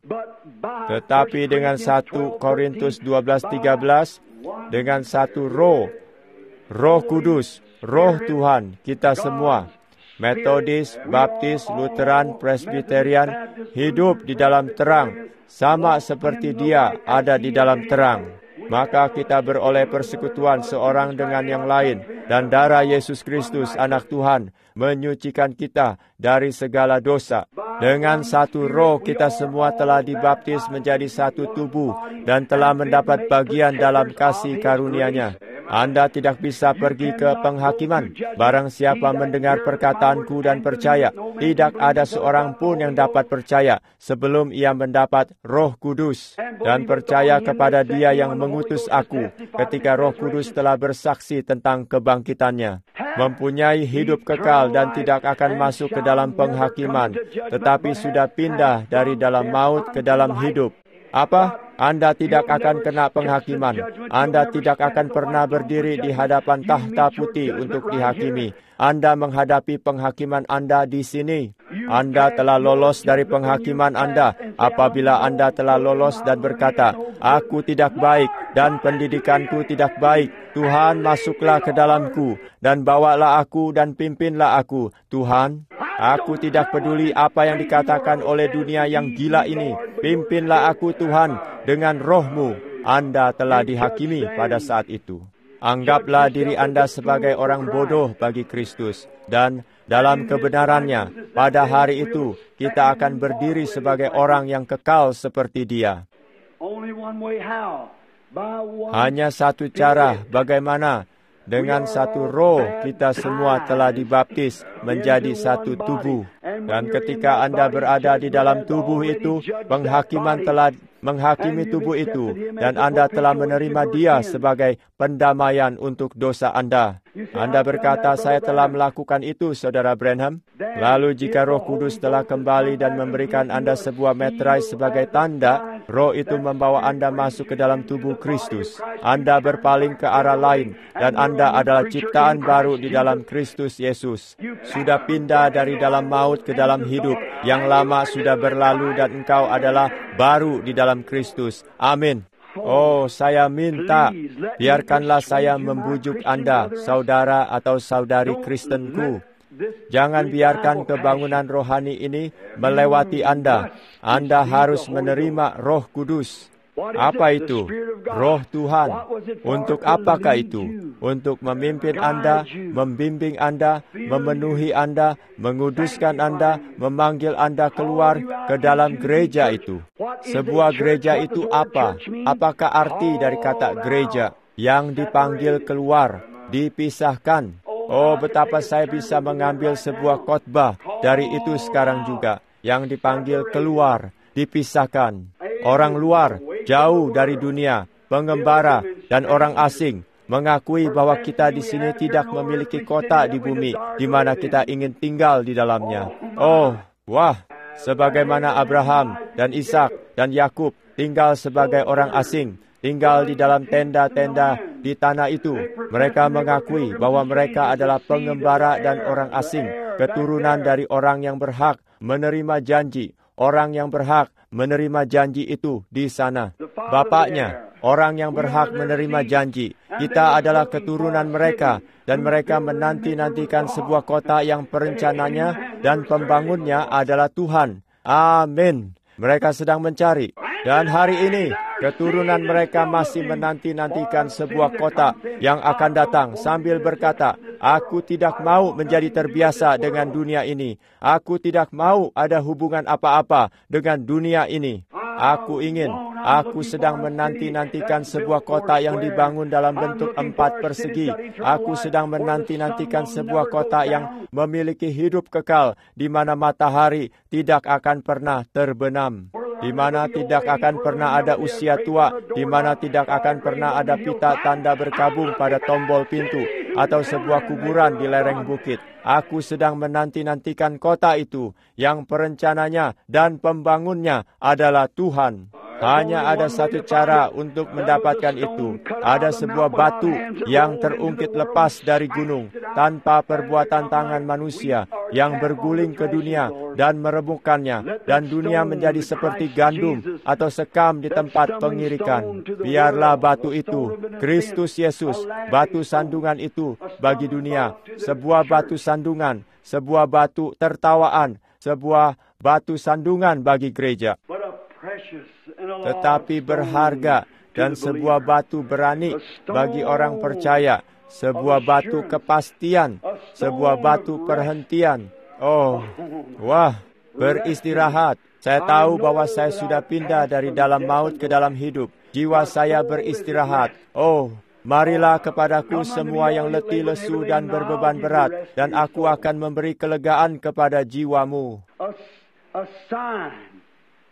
Tetapi dengan satu Korintus dua belas tiga belas, dengan satu roh, Roh Kudus, Roh Tuhan, kita semua, Metodis, Baptis, Lutheran, Presbyterian, hidup di dalam terang, sama seperti Dia ada di dalam terang. Maka kita beroleh persekutuan seorang dengan yang lain, dan darah Yesus Kristus, Anak Tuhan, menyucikan kita dari segala dosa. Dengan satu roh kita semua telah dibaptis menjadi satu tubuh, dan telah mendapat bagian dalam kasih karunia-Nya. Anda tidak bisa pergi ke penghakiman. Barang siapa mendengar perkataanku dan percaya, tidak ada seorang pun yang dapat percaya sebelum ia mendapat Roh Kudus. dan percaya kepada Dia yang mengutus aku ketika Roh Kudus telah bersaksi tentang kebangkitannya, mempunyai hidup kekal dan tidak akan masuk ke dalam penghakiman, tetapi sudah pindah dari dalam maut ke dalam hidup. Apa? Anda tidak akan kena penghakiman. Anda tidak akan pernah berdiri di hadapan tahta putih untuk dihakimi. Anda menghadapi penghakiman Anda di sini. Anda telah lolos dari penghakiman Anda apabila Anda telah lolos dan berkata, "Aku tidak baik dan pendidikanku tidak baik. Tuhan, masuklah ke dalamku dan bawalah aku dan pimpinlah aku. Tuhan, aku tidak peduli apa yang dikatakan oleh dunia yang gila ini. Pimpinlah aku, Tuhan, dengan Roh-Mu." Anda telah dihakimi pada saat itu. Anggaplah diri Anda sebagai orang bodoh bagi Kristus, dan dalam kebenarannya, pada hari itu kita akan berdiri sebagai orang yang kekal seperti Dia. Hanya satu cara, bagaimana? Dengan satu roh kita semua telah dibaptis menjadi satu tubuh. Dan ketika Anda berada di dalam tubuh itu, penghakiman telah menghakimi tubuh itu, dan Anda telah menerima Dia sebagai pendamaian untuk dosa Anda. Anda berkata, "Saya telah melakukan itu, Saudara Branham." Lalu jika Roh Kudus telah kembali dan memberikan Anda sebuah meterai sebagai tanda, Roh itu membawa Anda masuk ke dalam tubuh Kristus. Anda berpaling ke arah lain, dan Anda adalah ciptaan baru di dalam Kristus Yesus. Sudah pindah dari dalam maut ke dalam hidup. Yang lama sudah berlalu dan engkau adalah baru di dalam Kristus. Amin. Oh, saya minta, biarkanlah saya membujuk Anda, saudara atau saudari Kristenku. Jangan biarkan kebangunan rohani ini melewati Anda. Anda harus menerima Roh Kudus. Apa itu? Roh Tuhan. Untuk apakah itu? Untuk memimpin Anda, membimbing Anda, memenuhi Anda, menguduskan Anda, memanggil Anda keluar ke dalam gereja itu. Sebuah gereja itu apa? Apakah arti dari kata gereja? Yang dipanggil keluar, dipisahkan. Oh, betapa saya bisa mengambil sebuah khotbah dari itu sekarang juga. Yang dipanggil keluar, dipisahkan. Orang luar, jauh dari dunia, pengembara, dan orang asing mengakui bahwa kita di sini tidak memiliki kota di bumi di mana kita ingin tinggal di dalamnya. Oh, wah, sebagaimana Abraham dan Ishak dan Yakub tinggal sebagai orang asing, tinggal di dalam tenda-tenda di tanah itu. Mereka mengakui bahwa mereka adalah pengembara dan orang asing, keturunan dari orang yang berhak menerima janji. Orang yang berhak menerima janji itu di sana. Bapaknya, orang yang berhak menerima janji. Kita adalah keturunan mereka, dan mereka menanti-nantikan sebuah kota yang perencananya dan pembangunnya adalah Tuhan. Amin. Mereka sedang mencari. Dan hari ini, keturunan mereka masih menanti-nantikan sebuah kota yang akan datang sambil berkata, "Aku tidak mau menjadi terbiasa dengan dunia ini. Aku tidak mau ada hubungan apa-apa dengan dunia ini. Aku ingin, aku sedang menanti-nantikan sebuah kota yang dibangun dalam bentuk empat persegi. Aku sedang menanti-nantikan sebuah kota yang memiliki hidup kekal, di mana matahari tidak akan pernah terbenam. Di mana tidak akan pernah ada usia tua, di mana tidak akan pernah ada pita tanda berkabung pada tombol pintu, atau sebuah kuburan di lereng bukit. Aku sedang menanti-nantikan kota itu, yang perencananya dan pembangunnya adalah Tuhan. Hanya ada satu cara untuk mendapatkan itu. Ada sebuah batu yang terungkit lepas dari gunung, tanpa perbuatan tangan manusia, yang berguling ke dunia dan merebukkannya, dan dunia menjadi seperti gandum atau sekam di tempat pengirikan. Biarlah batu itu, Kristus Yesus, batu sandungan itu bagi dunia. Sebuah batu sandungan, sebuah batu tertawaan, sebuah batu sandungan bagi gereja. Tetapi berharga dan sebuah batu berani bagi orang percaya, sebuah batu kepastian, sebuah batu perhentian. Oh, wah, beristirahat. Saya tahu bahwa saya sudah pindah dari dalam maut ke dalam hidup. Jiwa saya beristirahat. Oh, marilah kepadaku semua yang letih, lesu, dan berbeban berat, dan aku akan memberi kelegaan kepada jiwamu.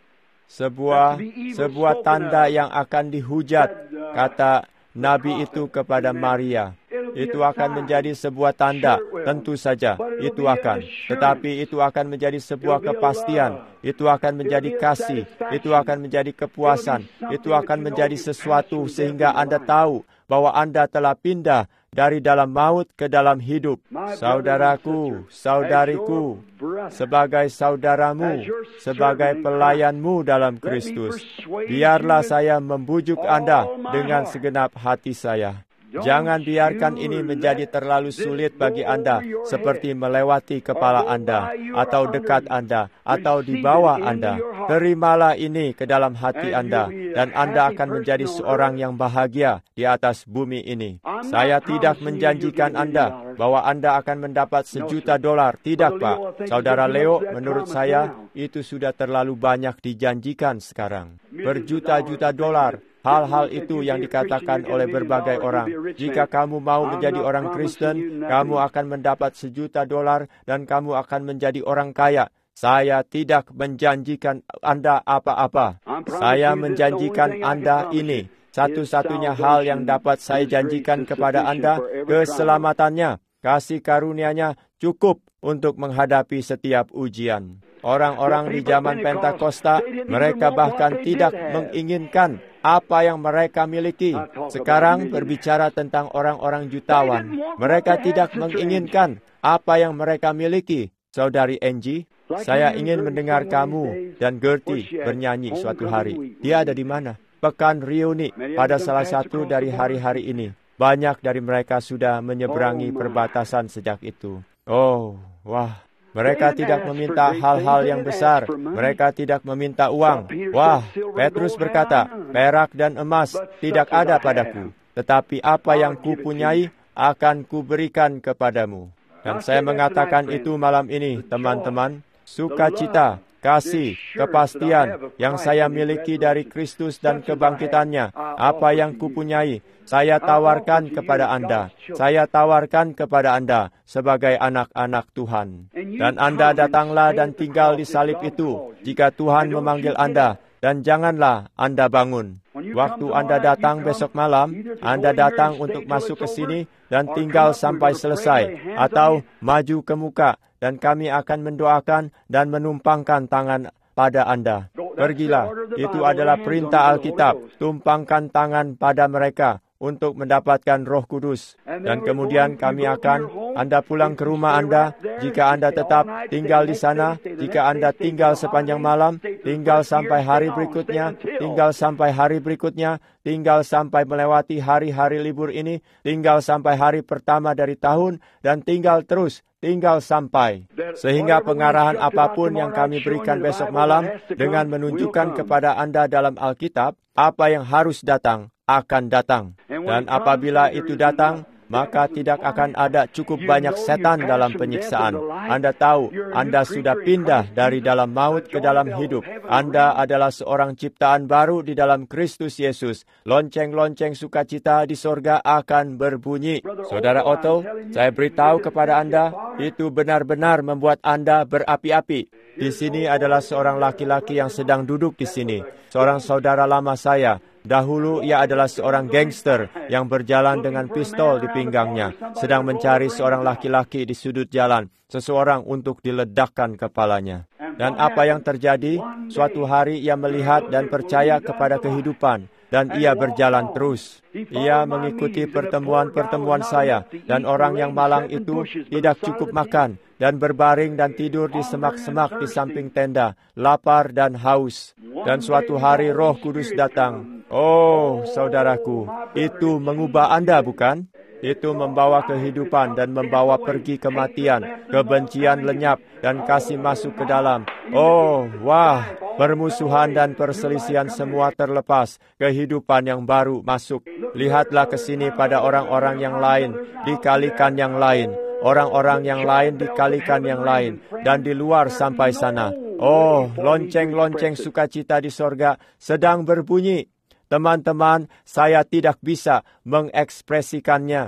sebuah sebuah tanda yang akan dihujat, kata Nabi itu kepada Maria. Itu akan menjadi sebuah tanda, tentu saja, itu akan. Tetapi itu akan menjadi sebuah kepastian, itu akan menjadi kasih, itu akan menjadi kepuasan, itu akan menjadi sesuatu sehingga Anda tahu bahwa Anda telah pindah dari dalam maut ke dalam hidup. Saudaraku, saudariku, sebagai saudaramu, sebagai pelayanmu dalam Kristus, biarlah saya membujuk Anda dengan segenap hati saya. Jangan biarkan ini menjadi terlalu sulit bagi Anda, seperti melewati kepala Anda, atau dekat Anda, atau di bawah Anda. Terimalah ini ke dalam hati Anda, dan Anda akan menjadi seorang yang bahagia di atas bumi ini. Saya tidak menjanjikan Anda bahwa Anda akan mendapat sejuta dolar. Tidak, Pak. Saudara Leo, menurut saya, itu sudah terlalu banyak dijanjikan sekarang. Berjuta-juta dolar. Hal-hal itu yang dikatakan oleh berbagai orang. Jika kamu mau menjadi orang Kristen, kamu akan mendapat sejuta dolar dan kamu akan menjadi orang kaya. Saya tidak menjanjikan Anda apa-apa. Saya menjanjikan Anda ini. Satu-satunya hal yang dapat saya janjikan kepada Anda, keselamatannya, kasih karunia-Nya cukup untuk menghadapi setiap ujian. Orang-orang di zaman Pentakosta, mereka bahkan tidak menginginkan apa yang mereka miliki. Sekarang berbicara tentang orang-orang jutawan. Mereka tidak menginginkan apa yang mereka miliki. Saudari Angie, saya ingin mendengar kamu dan Gertie bernyanyi suatu hari. Dia ada di mana? Pekan reuni pada salah satu dari hari-hari ini. Banyak dari mereka sudah menyeberangi perbatasan sejak itu. Oh, wah. Mereka tidak meminta hal-hal yang besar. Mereka tidak meminta uang. Wah, Petrus berkata, perak dan emas tidak ada padaku. Tetapi apa yang kupunyai akan kuberikan kepadamu. Dan saya mengatakan itu malam ini, teman-teman. Sukacita, kasih, kepastian yang saya miliki dari Kristus dan kebangkitannya. Apa yang kupunyai, saya tawarkan kepada Anda. Saya tawarkan kepada Anda sebagai anak-anak Tuhan. Dan Anda datanglah dan tinggal di salib itu jika Tuhan memanggil Anda. Dan janganlah Anda bangun. Waktu Anda datang besok malam, Anda datang untuk masuk ke sini dan tinggal sampai selesai. Atau maju ke muka dan kami akan mendoakan dan menumpangkan tangan pada Anda. Pergilah, itu adalah perintah Alkitab. Tumpangkan tangan pada mereka untuk mendapatkan Roh Kudus. Dan kemudian kami akan, Anda pulang ke rumah Anda, jika Anda tetap tinggal di sana, jika Anda tinggal sepanjang malam, tinggal sampai hari berikutnya, tinggal sampai hari berikutnya, tinggal sampai melewati hari-hari libur ini, tinggal sampai hari pertama dari tahun, dan tinggal terus, tinggal sampai. Sehingga pengarahan apapun yang kami berikan besok malam, dengan menunjukkan kepada Anda dalam Alkitab, apa yang harus datang, akan datang. Dan apabila itu datang, maka tidak akan ada cukup banyak setan dalam penyiksaan. Anda tahu, Anda sudah pindah dari dalam maut ke dalam hidup. Anda adalah seorang ciptaan baru di dalam Kristus Yesus. Lonceng-lonceng sukacita di sorga akan berbunyi. Saudara Otto, saya beritahu kepada Anda, itu benar-benar membuat Anda berapi-api. Di sini adalah seorang laki-laki yang sedang duduk di sini. Seorang saudara lama saya. Dahulu ia adalah seorang gangster yang berjalan dengan pistol di pinggangnya, sedang mencari seorang laki-laki di sudut jalan, seseorang untuk diledakkan kepalanya. Dan apa yang terjadi? Suatu hari ia melihat dan percaya kepada kehidupan, dan ia berjalan terus. Ia mengikuti pertemuan-pertemuan saya, dan orang yang malang itu tidak cukup makan, dan berbaring dan tidur di semak-semak di samping tenda, lapar dan haus. Dan suatu hari Roh Kudus datang. Oh, saudaraku, itu mengubah Anda, bukan? Itu membawa kehidupan dan membawa pergi kematian, kebencian lenyap, dan kasih masuk ke dalam. Oh, wah, permusuhan dan perselisihan semua terlepas, kehidupan yang baru masuk. Lihatlah ke sini pada orang-orang yang lain, dikalikan yang lain. Orang-orang yang lain dikalikan yang lain, dan di luar sampai sana. Oh, lonceng-lonceng sukacita di sorga sedang berbunyi. Teman-teman, saya tidak bisa mengekspresikannya.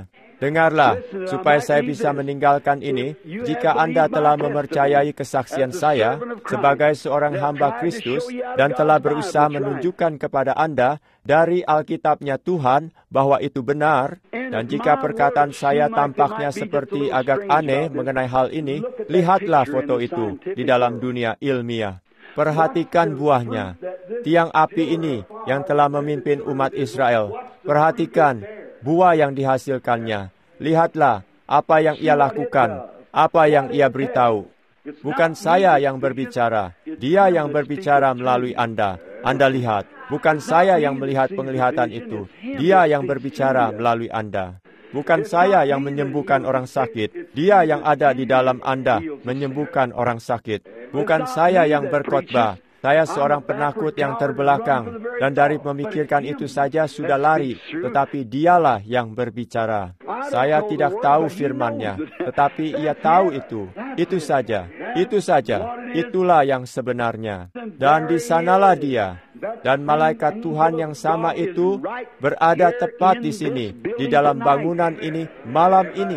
Dengarlah, supaya saya bisa meninggalkan ini, jika Anda telah mempercayai kesaksian saya sebagai seorang hamba Kristus dan telah berusaha menunjukkan kepada Anda dari Alkitabnya Tuhan bahwa itu benar, dan jika perkataan saya tampaknya seperti agak aneh mengenai hal ini, lihatlah foto itu di dalam dunia ilmiah. Perhatikan buahnya, tiang api ini yang telah memimpin umat Israel. Perhatikan buah yang dihasilkannya. Lihatlah apa yang ia lakukan, apa yang ia beritahu. Bukan saya yang berbicara, dia yang berbicara melalui Anda. Anda lihat, bukan saya yang melihat penglihatan itu, dia yang berbicara melalui Anda. Bukan saya yang menyembuhkan orang sakit, dia yang ada di dalam Anda menyembuhkan orang sakit. Bukan saya yang berkhotbah, saya seorang penakut yang terbelakang, dan dari memikirkan itu saja sudah lari, tetapi dialah yang berbicara. Saya tidak tahu firman-Nya, tetapi ia tahu itu. Itu saja, itu saja, itulah yang sebenarnya. Dan di sanalah dia, dan malaikat Tuhan yang sama itu berada tepat di sini, di dalam bangunan ini, malam ini.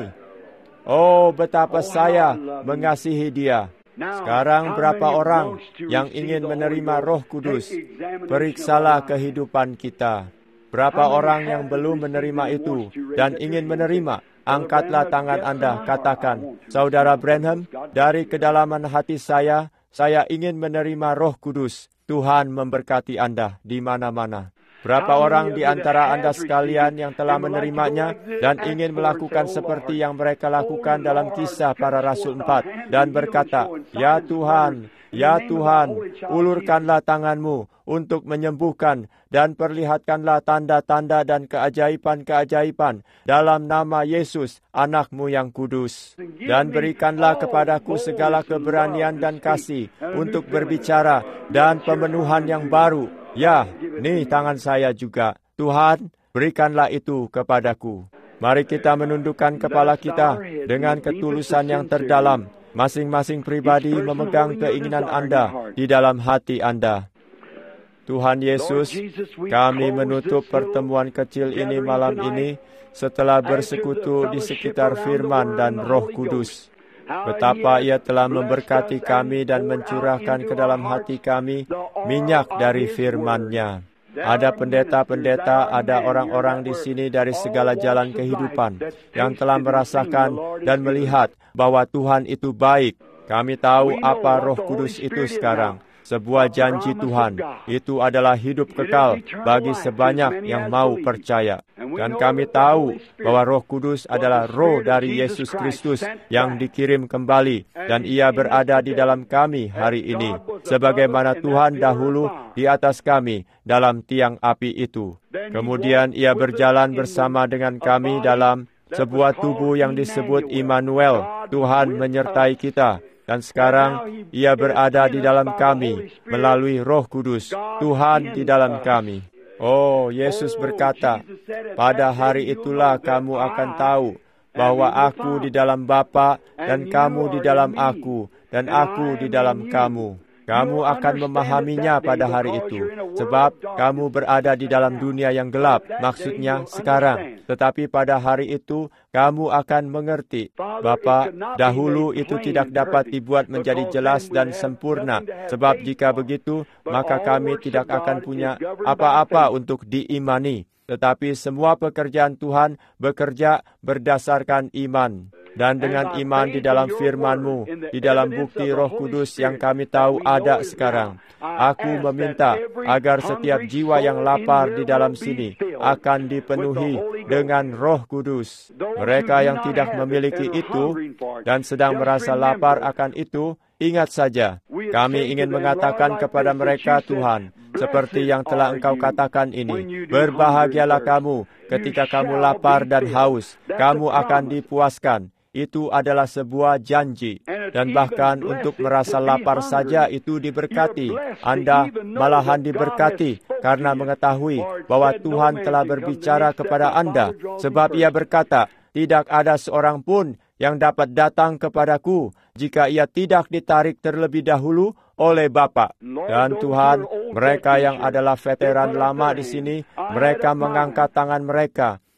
Oh, betapa saya mengasihi dia. Sekarang berapa orang yang ingin menerima Roh Kudus? Periksalah kehidupan kita. Berapa orang yang belum menerima itu dan ingin menerima? Angkatlah tangan Anda, katakan, Saudara Branham, dari kedalaman hati saya, saya ingin menerima Roh Kudus. Tuhan memberkati Anda di mana-mana. Berapa orang di antara Anda sekalian yang telah menerimanya dan ingin melakukan seperti yang mereka lakukan dalam Kisah Para Rasul empat dan berkata, Ya Tuhan, ya Tuhan, ulurkanlah tangan-Mu untuk menyembuhkan dan perlihatkanlah tanda-tanda dan keajaiban-keajaiban dalam nama Yesus, Anak-Mu yang kudus. Dan berikanlah kepadaku segala keberanian dan kasih untuk berbicara dan pemenuhan yang baru. Ya, nih tangan saya juga. Tuhan, berikanlah itu kepadaku. Mari kita menundukkan kepala kita dengan ketulusan yang terdalam. Masing-masing pribadi memegang keinginan Anda di dalam hati Anda. Tuhan Yesus, kami menutup pertemuan kecil ini malam ini setelah bersekutu di sekitar firman dan Roh Kudus. Betapa ia telah memberkati kami dan mencurahkan ke dalam hati kami minyak dari firman-Nya. Ada pendeta-pendeta, ada orang-orang di sini dari segala jalan kehidupan yang telah merasakan dan melihat bahwa Tuhan itu baik. Kami tahu apa Roh Kudus itu sekarang. Sebuah janji Tuhan, itu adalah hidup kekal bagi sebanyak yang mau percaya. Dan kami tahu bahwa Roh Kudus adalah roh dari Yesus Kristus yang dikirim kembali, dan ia berada di dalam kami hari ini, sebagaimana Tuhan dahulu di atas kami dalam tiang api itu. Kemudian ia berjalan bersama dengan kami dalam sebuah tubuh yang disebut Immanuel, Tuhan menyertai kita. Dan sekarang ia berada di dalam kami melalui Roh Kudus, Tuhan di dalam kami. Oh, Yesus berkata, pada hari itulah kamu akan tahu bahwa aku di dalam Bapa dan kamu di dalam aku dan aku di dalam kamu. Kamu akan memahaminya pada hari itu, sebab kamu berada di dalam dunia yang gelap, maksudnya sekarang. Tetapi pada hari itu, kamu akan mengerti. Bapa, dahulu itu tidak dapat dibuat menjadi jelas dan sempurna, sebab jika begitu, maka kami tidak akan punya apa-apa untuk diimani. Tetapi semua pekerjaan Tuhan bekerja berdasarkan iman. Dan dengan iman di dalam firman-Mu, di dalam bukti Roh Kudus yang kami tahu ada sekarang, aku meminta agar setiap jiwa yang lapar di dalam sini akan dipenuhi dengan Roh Kudus. Mereka yang tidak memiliki itu dan sedang merasa lapar akan itu, ingat saja, kami ingin mengatakan kepada mereka, Tuhan, seperti yang telah Engkau katakan ini, berbahagialah kamu ketika kamu lapar dan haus, kamu akan dipuaskan. Itu adalah sebuah janji. Dan bahkan untuk merasa lapar saja itu diberkati. Anda malahan diberkati karena mengetahui bahwa Tuhan telah berbicara kepada Anda. Sebab ia berkata, tidak ada seorang pun yang dapat datang kepadaku jika ia tidak ditarik terlebih dahulu oleh Bapa. Dan Tuhan, mereka yang adalah veteran lama di sini, mereka mengangkat tangan mereka.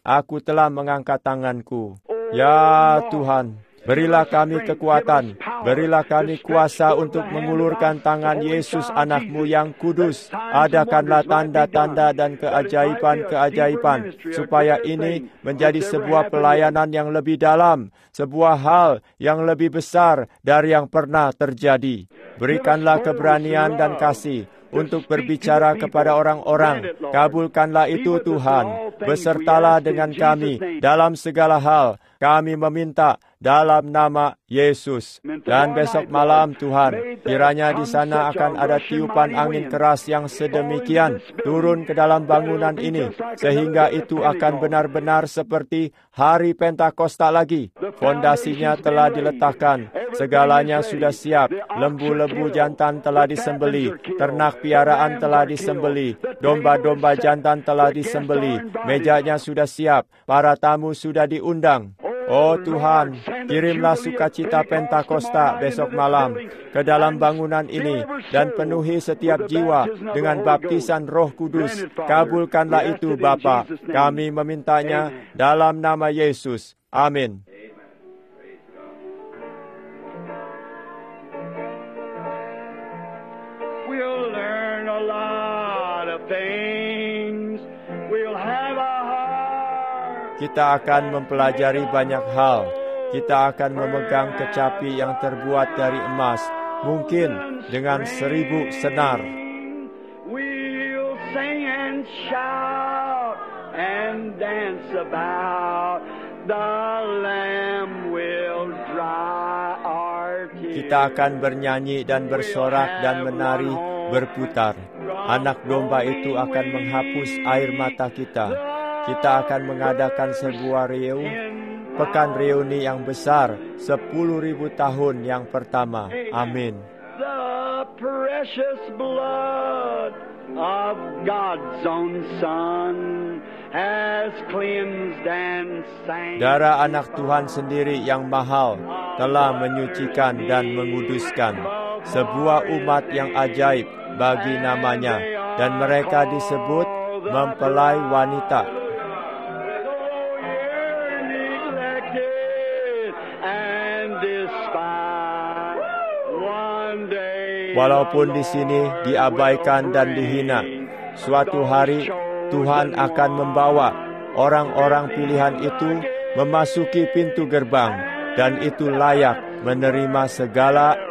aku telah mengangkat tanganku. Ya Tuhan, berilah kami kekuatan, berilah kami kuasa untuk mengulurkan tangan Yesus anak-Mu yang kudus. Adakanlah tanda-tanda dan keajaiban-keajaiban, supaya ini menjadi sebuah pelayanan yang lebih dalam, sebuah hal yang lebih besar dari yang pernah terjadi. Berikanlah keberanian dan kasih untuk berbicara kepada orang-orang. Kabulkanlah itu Tuhan. Besertalah dengan kami dalam segala hal. Kami meminta dalam nama Yesus. Dan besok malam Tuhan, kiranya di sana akan ada tiupan angin keras yang sedemikian turun ke dalam bangunan ini, sehingga itu akan benar-benar seperti hari Pentakosta lagi. Fondasinya telah diletakkan, segalanya sudah siap. Lembu-lembu jantan telah disembeli, ternak piaraan telah disembeli, domba-domba jantan telah disembeli, mejanya sudah siap, para tamu sudah diundang. Oh Tuhan, kirimlah sukacita Pentakosta besok malam ke dalam bangunan ini dan penuhi setiap jiwa dengan baptisan Roh Kudus. Kabulkanlah itu Bapa. Kami memintanya dalam nama Yesus. Amin. We'll learn a lot of things. We'll have a Kita akan mempelajari banyak hal. Kita akan memegang kecapi yang terbuat dari emas, mungkin dengan seribu senar. We'll sing and shout and dance about. The Lamb will dry our tears. Kita akan bernyanyi dan bersorak dan menari, berputar. Anak domba itu akan menghapus air mata kita. Kita akan mengadakan sebuah reuni, pekan reuni yang besar, sepuluh ribu tahun yang pertama. Amin. The precious blood of God's own Son has cleansed and sanctified. Darah anak Tuhan sendiri yang mahal telah menyucikan dan menguduskan sebuah umat yang ajaib bagi namanya, dan mereka disebut mempelai wanita. Walaupun di sini diabaikan dan dihina, suatu hari Tuhan akan membawa orang-orang pilihan itu memasuki pintu gerbang, dan itu layak menerima segala